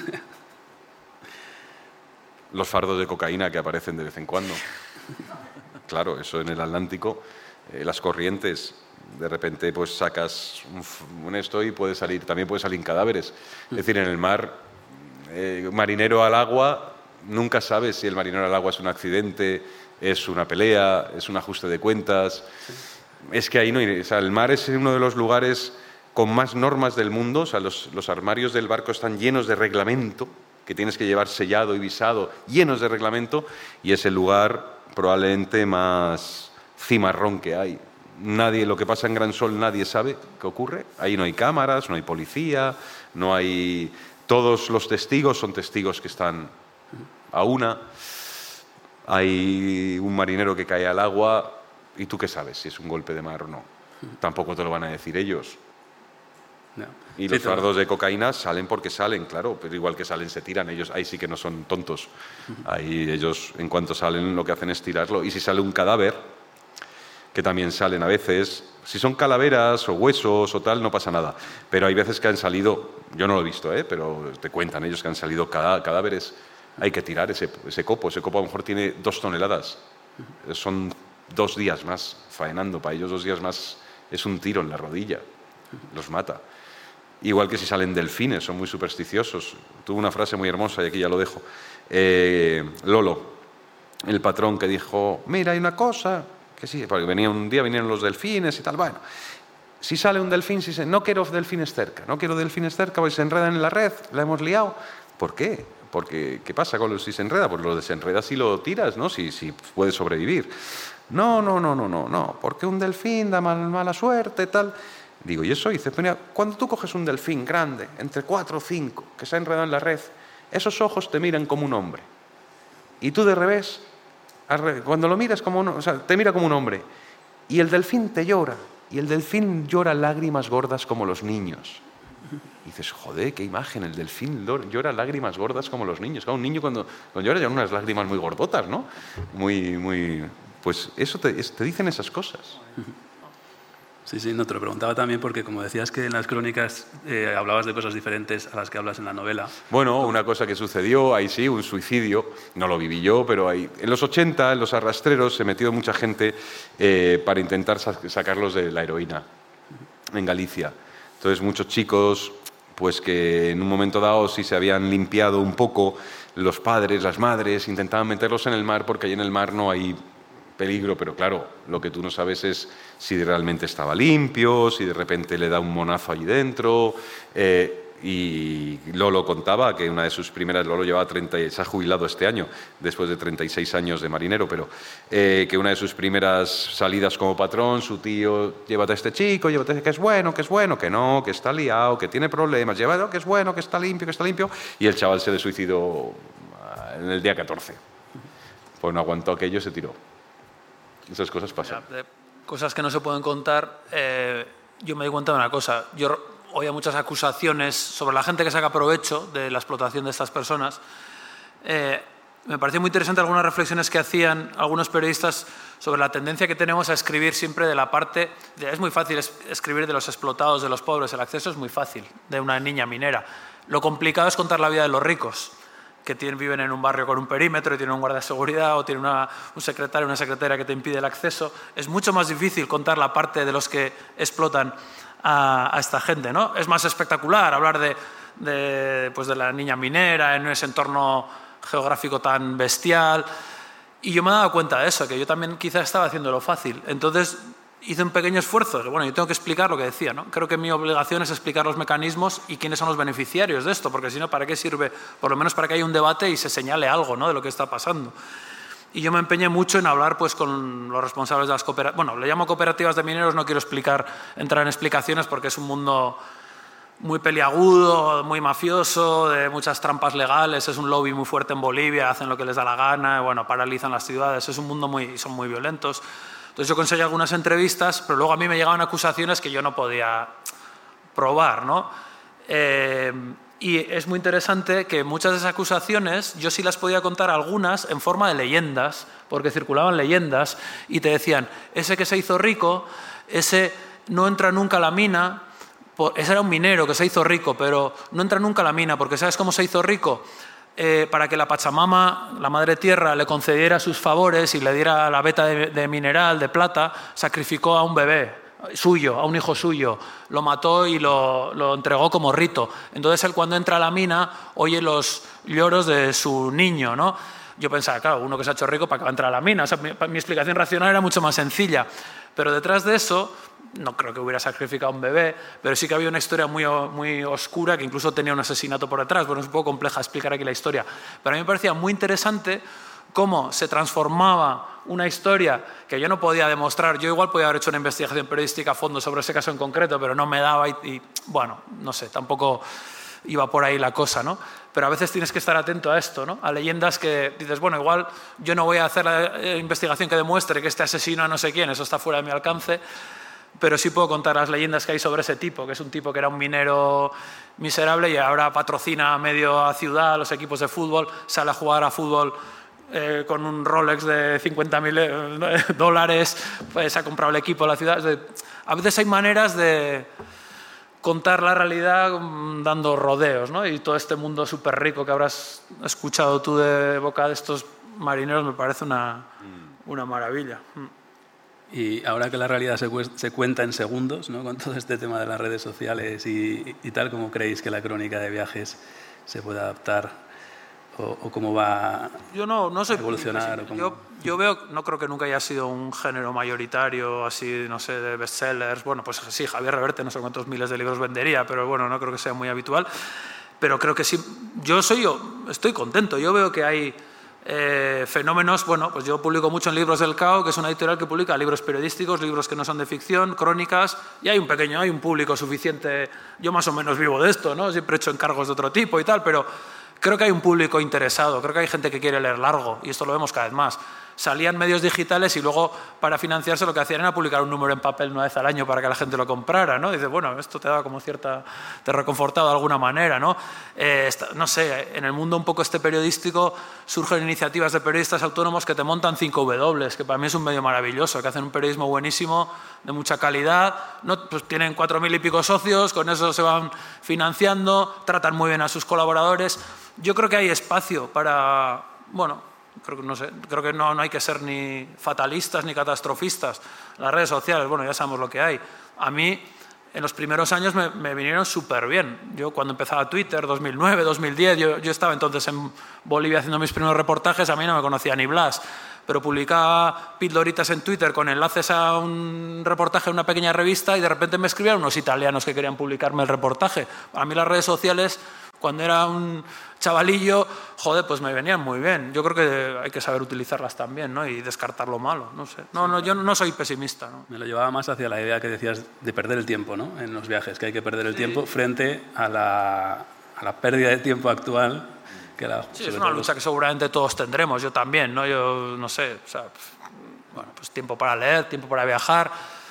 Los fardos de cocaína que aparecen de vez en cuando. Claro, eso en el Atlántico, eh, las corrientes, de repente pues sacas un, un esto y puede salir, también puede salir cadáveres. Es decir, en el mar, eh, marinero al agua... Nunca sabes si el marinero al agua es un accidente, es una pelea, es un ajuste de cuentas. Sí. Es que ahí no hay... O sea, el mar es uno de los lugares con más normas del mundo. O sea, los, los armarios del barco están llenos de reglamento, que tienes que llevar sellado y visado, llenos de reglamento, y es el lugar probablemente más cimarrón que hay. Nadie, lo que pasa en Gran Sol nadie sabe qué ocurre. Ahí no hay cámaras, no hay policía, no hay... Todos los testigos son testigos que están... a una, hay un marinero que cae al agua y tú qué sabes si es un golpe de mar o no. Tampoco te lo van a decir ellos. No. Y los sí, fardos de cocaína salen porque salen, claro, pero igual que salen se tiran, ellos ahí sí que no son tontos. Ahí ellos en cuanto salen lo que hacen es tirarlo. Y si sale un cadáver, que también salen a veces, si son calaveras o huesos o tal, no pasa nada. Pero hay veces que han salido, yo no lo he visto, ¿eh? Pero te cuentan ellos que han salido cadáveres. Hay que tirar ese, ese copo. Ese copo a lo mejor tiene dos toneladas. Son dos días más faenando. Para ellos dos días más es un tiro en la rodilla. Los mata. Igual que si salen delfines, son muy supersticiosos. Tuvo una frase muy hermosa y aquí ya lo dejo. Eh, Lolo, el patrón, que dijo, mira, hay una cosa, que sí, porque venía un día vinieron los delfines y tal. Bueno, si sale un delfín, si se, no quiero delfines cerca, no quiero delfines cerca, porque se enredan en la red, la hemos liado. ¿Por qué? Porque, ¿qué pasa con los si se enreda? Pues lo desenredas y lo tiras, ¿no? Si, si puede sobrevivir. No, no, no, no, no, no, porque un delfín da mal, mala suerte, tal. Digo, ¿y eso? Y dice, mira, cuando tú coges un delfín grande, entre cuatro o cinco, que se ha enredado en la red, esos ojos te miran como un hombre. Y tú de revés, cuando lo miras como un, o sea, te mira como un hombre. Y el delfín te llora. Y el delfín llora lágrimas gordas como los niños. Y dices, joder, qué imagen, el delfín llora lágrimas gordas como los niños. Claro, un niño cuando, cuando llora llora unas lágrimas muy gordotas, ¿no? Muy, muy... Pues eso te, te dicen esas cosas. Sí, sí, no te lo preguntaba también porque como decías que en las crónicas eh, hablabas de cosas diferentes a las que hablas en la novela. Bueno, una cosa que sucedió, ahí sí, un suicidio, no lo viví yo, pero ahí, en los ochenta, en los arrastreros, se metió mucha gente eh, para intentar sacarlos de la heroína en Galicia. Entonces muchos chicos pues que en un momento dado, si se habían limpiado un poco, los padres, las madres, intentaban meterlos en el mar porque ahí en el mar no hay peligro, pero claro, lo que tú no sabes es si realmente estaba limpio, si de repente le da un monazo allí dentro. Eh, y Lolo contaba que una de sus primeras, Lolo llevaba treinta, se ha jubilado este año, después de treinta y seis años de marinero, pero eh, que una de sus primeras salidas como patrón, su tío, llévate a este chico, llévate a este, que es bueno, que es bueno, que no, que está liado, que tiene problemas, llévate, que es bueno, que está limpio, que está limpio, y el chaval se le suicidó en el día catorce. Pues no aguantó aquello y se tiró. Esas cosas pasan. Mira, de cosas que no se pueden contar, eh, yo me di cuenta de una cosa. Yo oía muchas acusaciones sobre la gente que saca provecho de la explotación de estas personas. Eh, me pareció muy interesante algunas reflexiones que hacían algunos periodistas sobre la tendencia que tenemos a escribir siempre de la parte... De, es muy fácil es, escribir de los explotados, de los pobres. El acceso es muy fácil, de una niña minera. Lo complicado es contar la vida de los ricos, que tienen, viven en un barrio con un perímetro y tienen un guardia de seguridad o tienen una, un secretario o una secretaria que te impide el acceso. Es mucho más difícil contar la parte de los que explotan a, a esta gente, ¿no? Es más espectacular hablar de, de, pues de la niña minera en ese entorno geográfico tan bestial. Y yo me he dado cuenta de eso, que yo también quizás estaba haciéndolo fácil. Entonces hice un pequeño esfuerzo. Bueno, yo tengo que explicar lo que decía, ¿no? Creo que mi obligación es explicar los mecanismos y quiénes son los beneficiarios de esto, porque si no, ¿para qué sirve? Por lo menos para que haya un debate y se señale algo, ¿no?, de lo que está pasando. Y yo me empeñé mucho en hablar pues, con los responsables de las cooperativas. Bueno, le llamo cooperativas de mineros, no quiero explicar, entrar en explicaciones porque es un mundo muy peliagudo, muy mafioso, de muchas trampas legales, es un lobby muy fuerte en Bolivia, hacen lo que les da la gana, bueno, paralizan las ciudades, es un mundo muy, son muy violentos. Entonces yo conseguí algunas entrevistas, pero luego a mí me llegaban acusaciones que yo no podía probar, ¿no? Eh, y es muy interesante que muchas de esas acusaciones yo sí las podía contar algunas en forma de leyendas, porque circulaban leyendas y te decían, ese que se hizo rico, ese no entra nunca a la mina, ese era un minero que se hizo rico, pero no entra nunca a la mina, porque ¿sabes cómo se hizo rico? Eh, para que la Pachamama, la Madre Tierra, le concediera sus favores y le diera la veta de, de mineral, de plata, sacrificó a un bebé suyo, a un hijo suyo, lo mató y lo, lo entregó como rito. Entonces él cuando entra a la mina oye los lloros de su niño, ¿no? Yo pensaba, claro, uno que se ha hecho rico, ¿para qué va a entrar a la mina? O sea, mi, mi explicación racional era mucho más sencilla. Pero detrás de eso, no creo que hubiera sacrificado a un bebé, pero sí que había una historia muy, muy oscura que incluso tenía un asesinato por detrás. Bueno, es un poco compleja explicar aquí la historia. Pero a mí me parecía muy interesante cómo se transformaba una historia que yo no podía demostrar. Yo igual podía haber hecho una investigación periodística a fondo sobre ese caso en concreto, pero no me daba y, y bueno, no sé, tampoco iba por ahí la cosa, ¿no? Pero a veces tienes que estar atento a esto, ¿no? A leyendas que dices, bueno, igual yo no voy a hacer la investigación que demuestre que este asesino a no sé quién, eso está fuera de mi alcance, pero sí puedo contar las leyendas que hay sobre ese tipo, que es un tipo que era un minero miserable y ahora patrocina a medio ciudad los equipos de fútbol, sale a jugar a fútbol eh, con un Rolex de cincuenta mil dólares, pues se ha comprado el equipo de la ciudad. A veces hay maneras de contar la realidad dando rodeos, ¿no? Y todo este mundo súper rico que habrás escuchado tú de boca de estos marineros me parece una, una maravilla. Y ahora que la realidad se, se cuenta en segundos, ¿no?, con todo este tema de las redes sociales y, y tal, ¿cómo creéis que la crónica de viajes se puede adaptar? ¿O, o cómo va yo no, no soy a evolucionar? Cómo... Yo, yo veo, no creo que nunca haya sido un género mayoritario, así, no sé, de bestsellers. Bueno, pues sí, Javier Reverte no sé cuántos miles de libros vendería, pero bueno, no creo que sea muy habitual. Pero creo que sí, yo soy yo, estoy contento. Yo veo que hay eh, fenómenos, bueno, pues yo publico mucho en Libros del Cao, que es una editorial que publica libros periodísticos, libros que no son de ficción, crónicas, y hay un pequeño, hay un público suficiente. Yo más o menos vivo de esto, ¿no? Siempre he hecho encargos de otro tipo y tal, pero creo que hay un público interesado, creo que hay gente que quiere leer largo, y esto lo vemos cada vez más. Salían medios digitales y luego para financiarse lo que hacían era publicar un número en papel una vez al año para que la gente lo comprara, ¿no? Y dices, bueno, esto te da como cierta... te reconfortaba de alguna manera, ¿no? Eh, esta, no sé, en el mundo un poco este periodístico surgen iniciativas de periodistas autónomos que te montan cinco W, que para mí es un medio maravilloso, que hacen un periodismo buenísimo, de mucha calidad, ¿no? Pues tienen cuatro mil y pico socios, con eso se van financiando, tratan muy bien a sus colaboradores. Yo creo que hay espacio para, bueno... Creo que, no, sé, creo que no, no hay que ser ni fatalistas ni catastrofistas. Las redes sociales, bueno, ya sabemos lo que hay. A mí en los primeros años me, me vinieron súper bien. Yo cuando empezaba Twitter, dos mil nueve, dos mil diez, yo, yo estaba entonces en Bolivia haciendo mis primeros reportajes, a mí no me conocía ni Blas, pero publicaba pildoritas en Twitter con enlaces a un reportaje en una pequeña revista y de repente me escribían unos italianos que querían publicarme el reportaje. A mí las redes sociales, cuando era un chavalillo, joder, pues me venían muy bien. Yo creo que hay que saber utilizarlas también, ¿no? Y descartar lo malo, no sé. No, no, yo no soy pesimista, ¿no? Me lo llevaba más hacia la idea que decías de perder el tiempo, ¿no? En los viajes, que hay que perder el sí. tiempo frente a la, a la pérdida de tiempo actual. Que la, sí, es una lucha que seguramente todos tendremos, yo también, ¿no? Yo no sé, o sea, bueno, pues tiempo para leer, tiempo para viajar,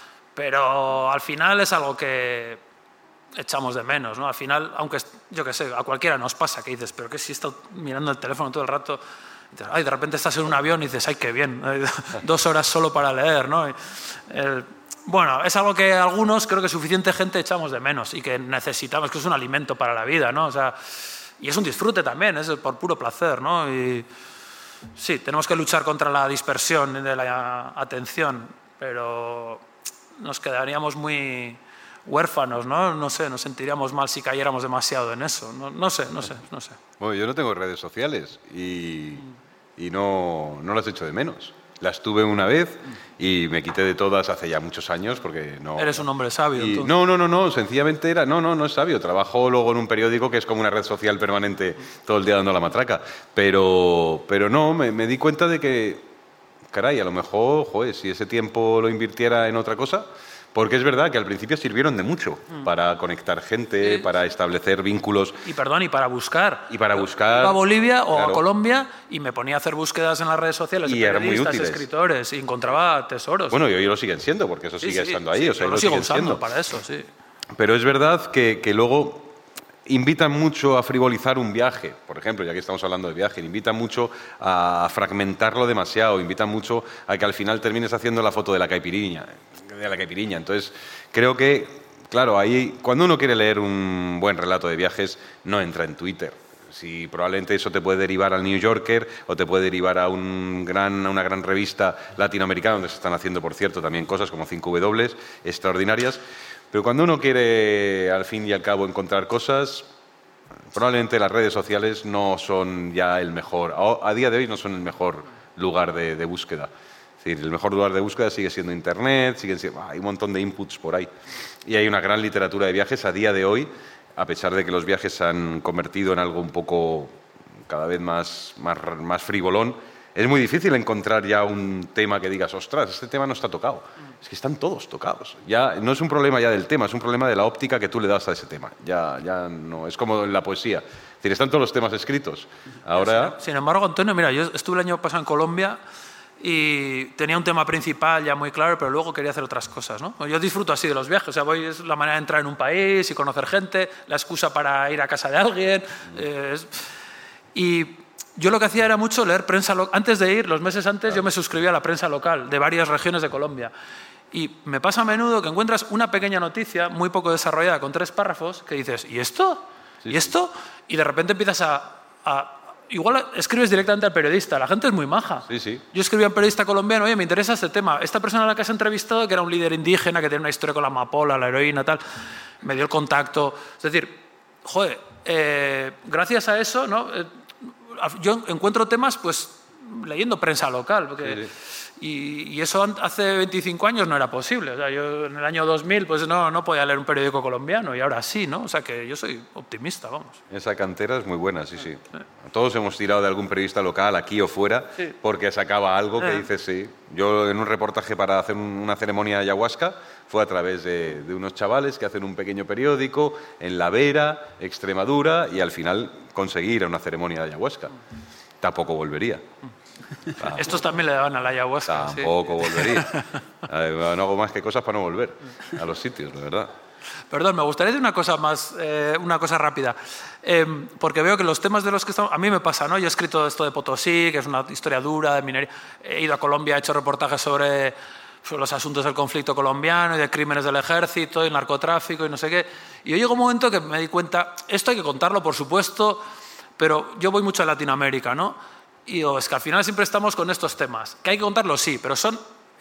pero al final es algo que echamos de menos, ¿no? Al final, aunque yo qué sé, a cualquiera nos pasa que dices, pero que si he estado mirando el teléfono todo el rato, y dices, ay, de repente estás en un avión y dices, ay, qué bien, dos horas solo para leer, ¿no? Y el, bueno, es algo que algunos, creo que suficiente gente echamos de menos y que necesitamos, que es un alimento para la vida, ¿no? O sea, y es un disfrute también, es por puro placer, ¿no? Y sí, tenemos que luchar contra la dispersión de la atención, pero nos quedaríamos muy huérfanos, ¿no? No sé, nos sentiríamos mal si cayéramos demasiado en eso. No, no sé, no sé, no sé. Bueno, yo no tengo redes sociales y, y no, no las echo de menos. Las tuve una vez y me quité de todas hace ya muchos años porque no... Eres un hombre sabio. Y, no, no, no, no, sencillamente era... No, no, no es sabio. Trabajo luego en un periódico que es como una red social permanente todo el día dando la matraca. Pero, pero no, me, me di cuenta de que, caray, a lo mejor, joder, si ese tiempo lo invirtiera en otra cosa... Porque es verdad que al principio sirvieron de mucho mm. para conectar gente, sí. para establecer vínculos. Y perdón, y para buscar. Y para buscar. Iba a Bolivia o claro. a Colombia y me ponía a hacer búsquedas en las redes sociales y de eran muy útiles. Escritores y encontraba tesoros. Bueno, y hoy lo siguen siendo, porque eso sí, sigue sí, estando ahí. Sí, o sea, yo lo lo sigo siguen usando siendo. para eso, sí. Pero es verdad que, que luego invitan mucho a frivolizar un viaje. Por ejemplo, ya que estamos hablando de viaje, invitan mucho a fragmentarlo demasiado, invitan mucho a que al final termines haciendo la foto de la caipiriña. de la caipiriña. Entonces, creo que, claro, ahí cuando uno quiere leer un buen relato de viajes, no entra en Twitter. Si probablemente eso te puede derivar al New Yorker o te puede derivar a, un gran, a una gran revista latinoamericana, donde se están haciendo, por cierto, también cosas como cinco W extraordinarias. Pero cuando uno quiere, al fin y al cabo, encontrar cosas, probablemente las redes sociales no son ya el mejor, a, a día de hoy no son el mejor lugar de, de búsqueda. Es decir, el mejor lugar de búsqueda sigue siendo Internet, siguen siendo, hay un montón de inputs por ahí. Y hay una gran literatura de viajes a día de hoy, a pesar de que los viajes se han convertido en algo un poco cada vez más, más, más frivolón. Es muy difícil encontrar ya un tema que digas, ostras, este tema no está tocado. Es que están todos tocados. Ya no es un problema ya del tema, es un problema de la óptica que tú le das a ese tema. Ya, ya no, es como en la poesía. Es decir, están todos los temas escritos. Ahora... Sin embargo, Antonio, mira, yo estuve el año pasado en Colombia y tenía un tema principal ya muy claro, pero luego quería hacer otras cosas, ¿no? Yo disfruto así de los viajes, o sea, voy, es la manera de entrar en un país y conocer gente, la excusa para ir a casa de alguien. Mm. Eh, es, y yo lo que hacía era mucho leer prensa local. Antes de ir, los meses antes, claro. yo me suscribía a la prensa local de varias regiones de Colombia. Y me pasa a menudo que encuentras una pequeña noticia muy poco desarrollada con tres párrafos que dices, ¿y esto? Sí, ¿Y esto? Sí. Y de repente empiezas a... a igual escribes directamente al periodista, la gente es muy maja. Sí, sí. Yo escribí a un periodista colombiano, oye, me interesa este tema. Esta persona a la que has entrevistado, que era un líder indígena, que tiene una historia con la amapola, la heroína, tal, me dio el contacto. Es decir, joder, eh, gracias a eso, ¿no? Eh, yo encuentro temas, pues, leyendo prensa local. Porque, sí, sí. Y, y eso hace veinticinco años no era posible. O sea, yo en el año dos mil pues no, no podía leer un periódico colombiano y ahora sí, ¿no? O sea que yo soy optimista, vamos. Esa cantera es muy buena, sí, sí. sí. Todos hemos tirado de algún periodista local, aquí o fuera, sí. porque sacaba algo que eh. dices, sí. Yo en un reportaje para hacer una ceremonia de ayahuasca fue a través de, de unos chavales que hacen un pequeño periódico en La Vera, Extremadura, y al final conseguir a una ceremonia de ayahuasca. Tampoco volvería. Tampoco. Estos también le daban a la ayahuasca. Tampoco sí. volvería. No hago más que cosas para no volver a los sitios, la verdad. Perdón, me gustaría decir una cosa más, eh, una cosa rápida, eh, porque veo que los temas de los que estamos, a mí me pasa, ¿no? Yo he escrito esto de Potosí, que es una historia dura de minería. He ido a Colombia, he hecho reportajes sobre, sobre los asuntos del conflicto colombiano y de crímenes del ejército y el narcotráfico y no sé qué. Y yo llegó un momento que me di cuenta, esto hay que contarlo, por supuesto, pero yo voy mucho a Latinoamérica, ¿no? Y digo, es que al final siempre estamos con estos temas. ¿Que hay que contarlos? Sí, pero son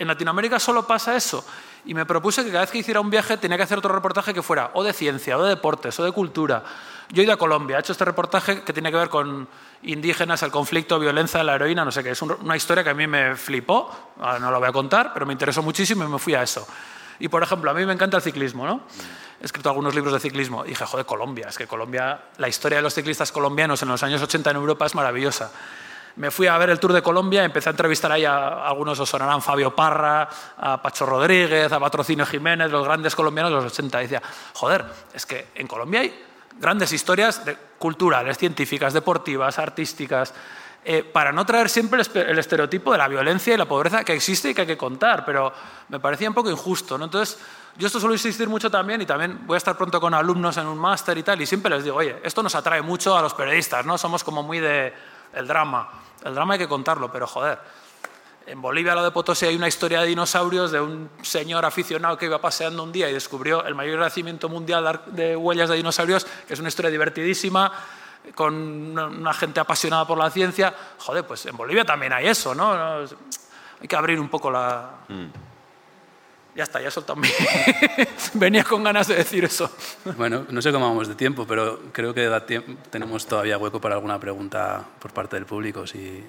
en Latinoamérica solo pasa eso. Y me propuse que cada vez que hiciera un viaje tenía que hacer otro reportaje que fuera o de ciencia, o de deportes, o de cultura. Yo he ido a Colombia, he hecho este reportaje que tiene que ver con indígenas, el conflicto, violencia, la heroína, no sé qué. Es una historia que a mí me flipó, ahora no la voy a contar, pero me interesó muchísimo y me fui a eso. Y, por ejemplo, a mí me encanta el ciclismo, ¿no? He escrito algunos libros de ciclismo. Y dije, joder, Colombia, es que Colombia, la historia de los ciclistas colombianos en los años ochenta en Europa es maravillosa. Me fui a ver el Tour de Colombia, empecé a entrevistar ahí a, a algunos, os sonarán Fabio Parra, a Pacho Rodríguez, a Patrocinio Jiménez, los grandes colombianos de los ochenta. Y decía, joder, es que en Colombia hay grandes historias de, culturales, científicas, deportivas, artísticas, eh, para no traer siempre el, el estereotipo de la violencia y la pobreza que existe y que hay que contar, pero me parecía un poco injusto, ¿no? Entonces, yo esto suelo insistir mucho también, y también voy a estar pronto con alumnos en un máster y tal, y siempre les digo, oye, esto nos atrae mucho a los periodistas, ¿no? Somos como muy de el drama. El drama hay que contarlo, pero joder, en Bolivia, a lo de Potosí, hay una historia de dinosaurios de un señor aficionado que iba paseando un día y descubrió el mayor yacimiento mundial de huellas de dinosaurios, que es una historia divertidísima, con una gente apasionada por la ciencia. Joder, pues en Bolivia también hay eso, ¿no? Hay que abrir un poco la... Mm. Ya está, ya he soltado mi... Venía con ganas de decir eso. Bueno, no sé cómo vamos de tiempo, pero creo que da tiempo, tenemos todavía hueco para alguna pregunta por parte del público, si,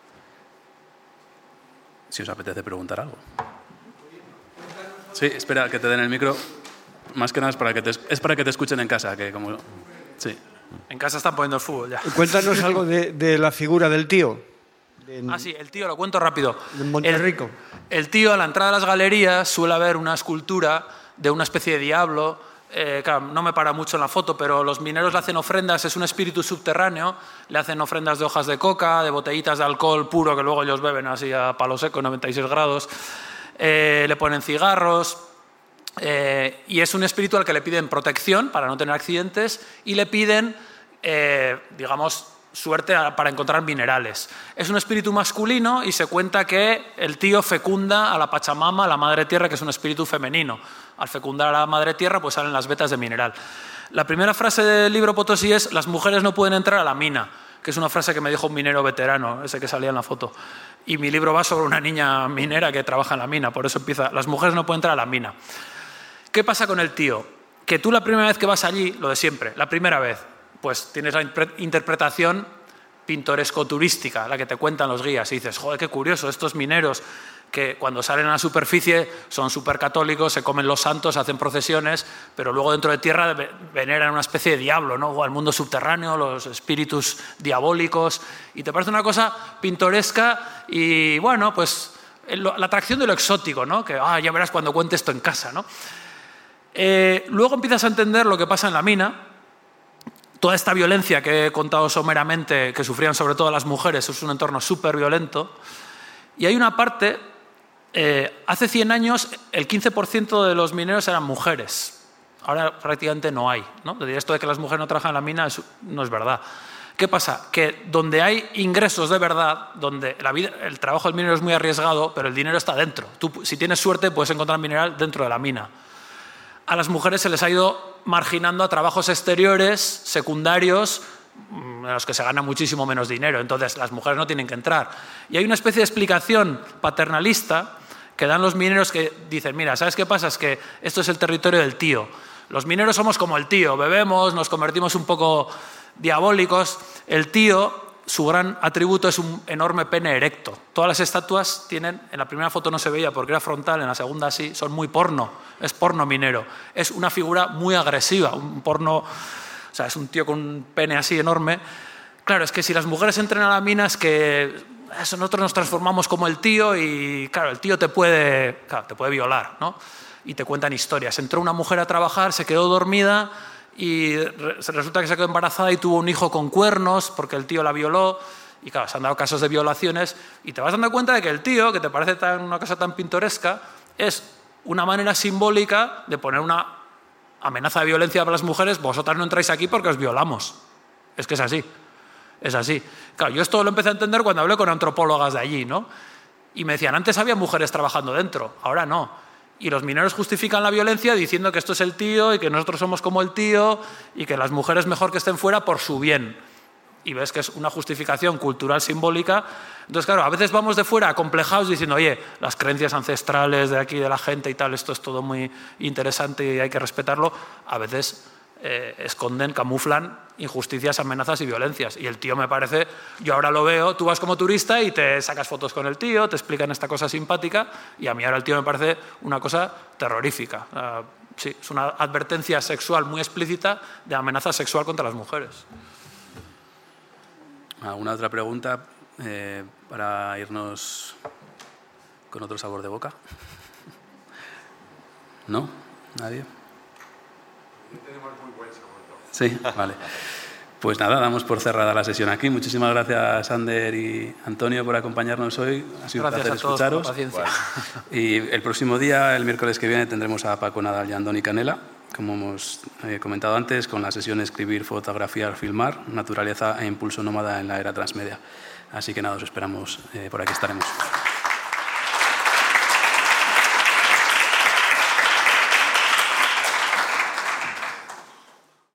si os apetece preguntar algo. Sí, espera, que te den el micro. Más que nada es para que te, es para que te escuchen en casa, que como... Sí. En casa están poniendo el fútbol ya. Cuéntanos algo de, de la figura del tío. De... Ah, sí, el tío, lo cuento rápido. En Monterrico. El, el tío, a la entrada de las galerías, suele haber una escultura de una especie de diablo. Eh, claro, no me para mucho en la foto, pero los mineros le hacen ofrendas, es un espíritu subterráneo, le hacen ofrendas de hojas de coca, de botellitas de alcohol puro que luego ellos beben así a palo seco, noventa y seis grados. Eh, le ponen cigarros. Eh, y es un espíritu al que le piden protección para no tener accidentes y le piden, eh, digamos, suerte para encontrar minerales. Es un espíritu masculino y se cuenta que el tío fecunda a la Pachamama, a la Madre Tierra, que es un espíritu femenino. Al fecundar a la Madre Tierra, pues salen las vetas de mineral. La primera frase del libro Potosí es: las mujeres no pueden entrar a la mina, que es una frase que me dijo un minero veterano, ese que salía en la foto. Y mi libro va sobre una niña minera que trabaja en la mina, por eso empieza: las mujeres no pueden entrar a la mina. ¿Qué pasa con el tío? Que tú la primera vez que vas allí, lo de siempre, la primera vez, pues tienes la interpretación pintoresco-turística, la que te cuentan los guías, y dices, joder, qué curioso, estos mineros que cuando salen a la superficie son súper católicos, se comen los santos, hacen procesiones, pero luego dentro de tierra veneran una especie de diablo, ¿no? O al mundo subterráneo, los espíritus diabólicos, y te parece una cosa pintoresca y, bueno, pues la atracción de lo exótico, ¿no? Que ah, ya verás cuando cuente esto en casa, ¿no? Eh, luego empiezas a entender lo que pasa en la mina. Toda esta violencia que he contado someramente, que sufrían sobre todo las mujeres, es un entorno súper violento. Y hay una parte, eh, hace cien años el quince por ciento de los mineros eran mujeres. Ahora prácticamente no hay, ¿no? Esto de que las mujeres no trabajan en la mina es, no es verdad. ¿Qué pasa? Que donde hay ingresos de verdad, donde la vida, el trabajo del minero es muy arriesgado, pero el dinero está dentro. Tú, si tienes suerte, puedes encontrar mineral dentro de la mina. A las mujeres se les ha ido marginando a trabajos exteriores, secundarios, en los que se gana muchísimo menos dinero. Entonces, las mujeres no tienen que entrar. Y hay una especie de explicación paternalista que dan los mineros que dicen, mira, ¿sabes qué pasa? Es que esto es el territorio del tío. Los mineros somos como el tío, bebemos, nos convertimos un poco diabólicos. El tío, su gran atributo es un enorme pene erecto. Todas las estatuas tienen, en la primera foto no se veía porque era frontal, en la segunda sí, son muy porno, es porno minero. Es una figura muy agresiva, un porno, o sea, es un tío con un pene así enorme. Claro, es que si las mujeres entran a la mina es que eso, nosotros nos transformamos como el tío y, claro, el tío te puede, claro, te puede violar, ¿no? Y te cuentan historias. Entró una mujer a trabajar, se quedó dormida y resulta que se quedó embarazada y tuvo un hijo con cuernos porque el tío la violó. Y claro, se han dado casos de violaciones y te vas dando cuenta de que el tío, que te parece tan, una cosa tan pintoresca, es una manera simbólica de poner una amenaza de violencia para las mujeres. Vosotras no entráis aquí porque os violamos. Es que es así, es así. Claro, yo esto lo empecé a entender cuando hablé con antropólogas de allí, ¿no? Y me decían, antes había mujeres trabajando dentro, ahora no. Y los mineros justifican la violencia diciendo que esto es el tío y que nosotros somos como el tío y que las mujeres mejor que estén fuera por su bien. y ves que es una justificación cultural simbólica. Entonces, claro, a veces vamos de fuera acomplejados diciendo, oye, las creencias ancestrales de aquí, de la gente y tal, esto es todo muy interesante y hay que respetarlo. A veces eh, esconden, camuflan injusticias, amenazas y violencias. Y el tío me parece, yo ahora lo veo, tú vas como turista y te sacas fotos con el tío, te explican esta cosa simpática, y a mí ahora el tío me parece una cosa terrorífica. Uh, sí, es una advertencia sexual muy explícita de amenaza sexual contra las mujeres. ¿Alguna otra pregunta eh, para irnos con otro sabor de boca? ¿No? ¿Nadie? Tenemos muy buen sabor de boca. Sí, vale. Pues nada, damos por cerrada la sesión aquí. Muchísimas gracias, Ander y Antonio, por acompañarnos hoy. Ha sido gracias un placer a todos escucharos. por la paciencia. Y el próximo día, el miércoles que viene, tendremos a Paco Nadal y a Andoni Canela, como hemos eh, comentado antes, con la sesión Escribir, Fotografiar, Filmar, Naturaleza e Impulso Nómada en la Era Transmedia. Así que nada, os esperamos, eh, por aquí estaremos.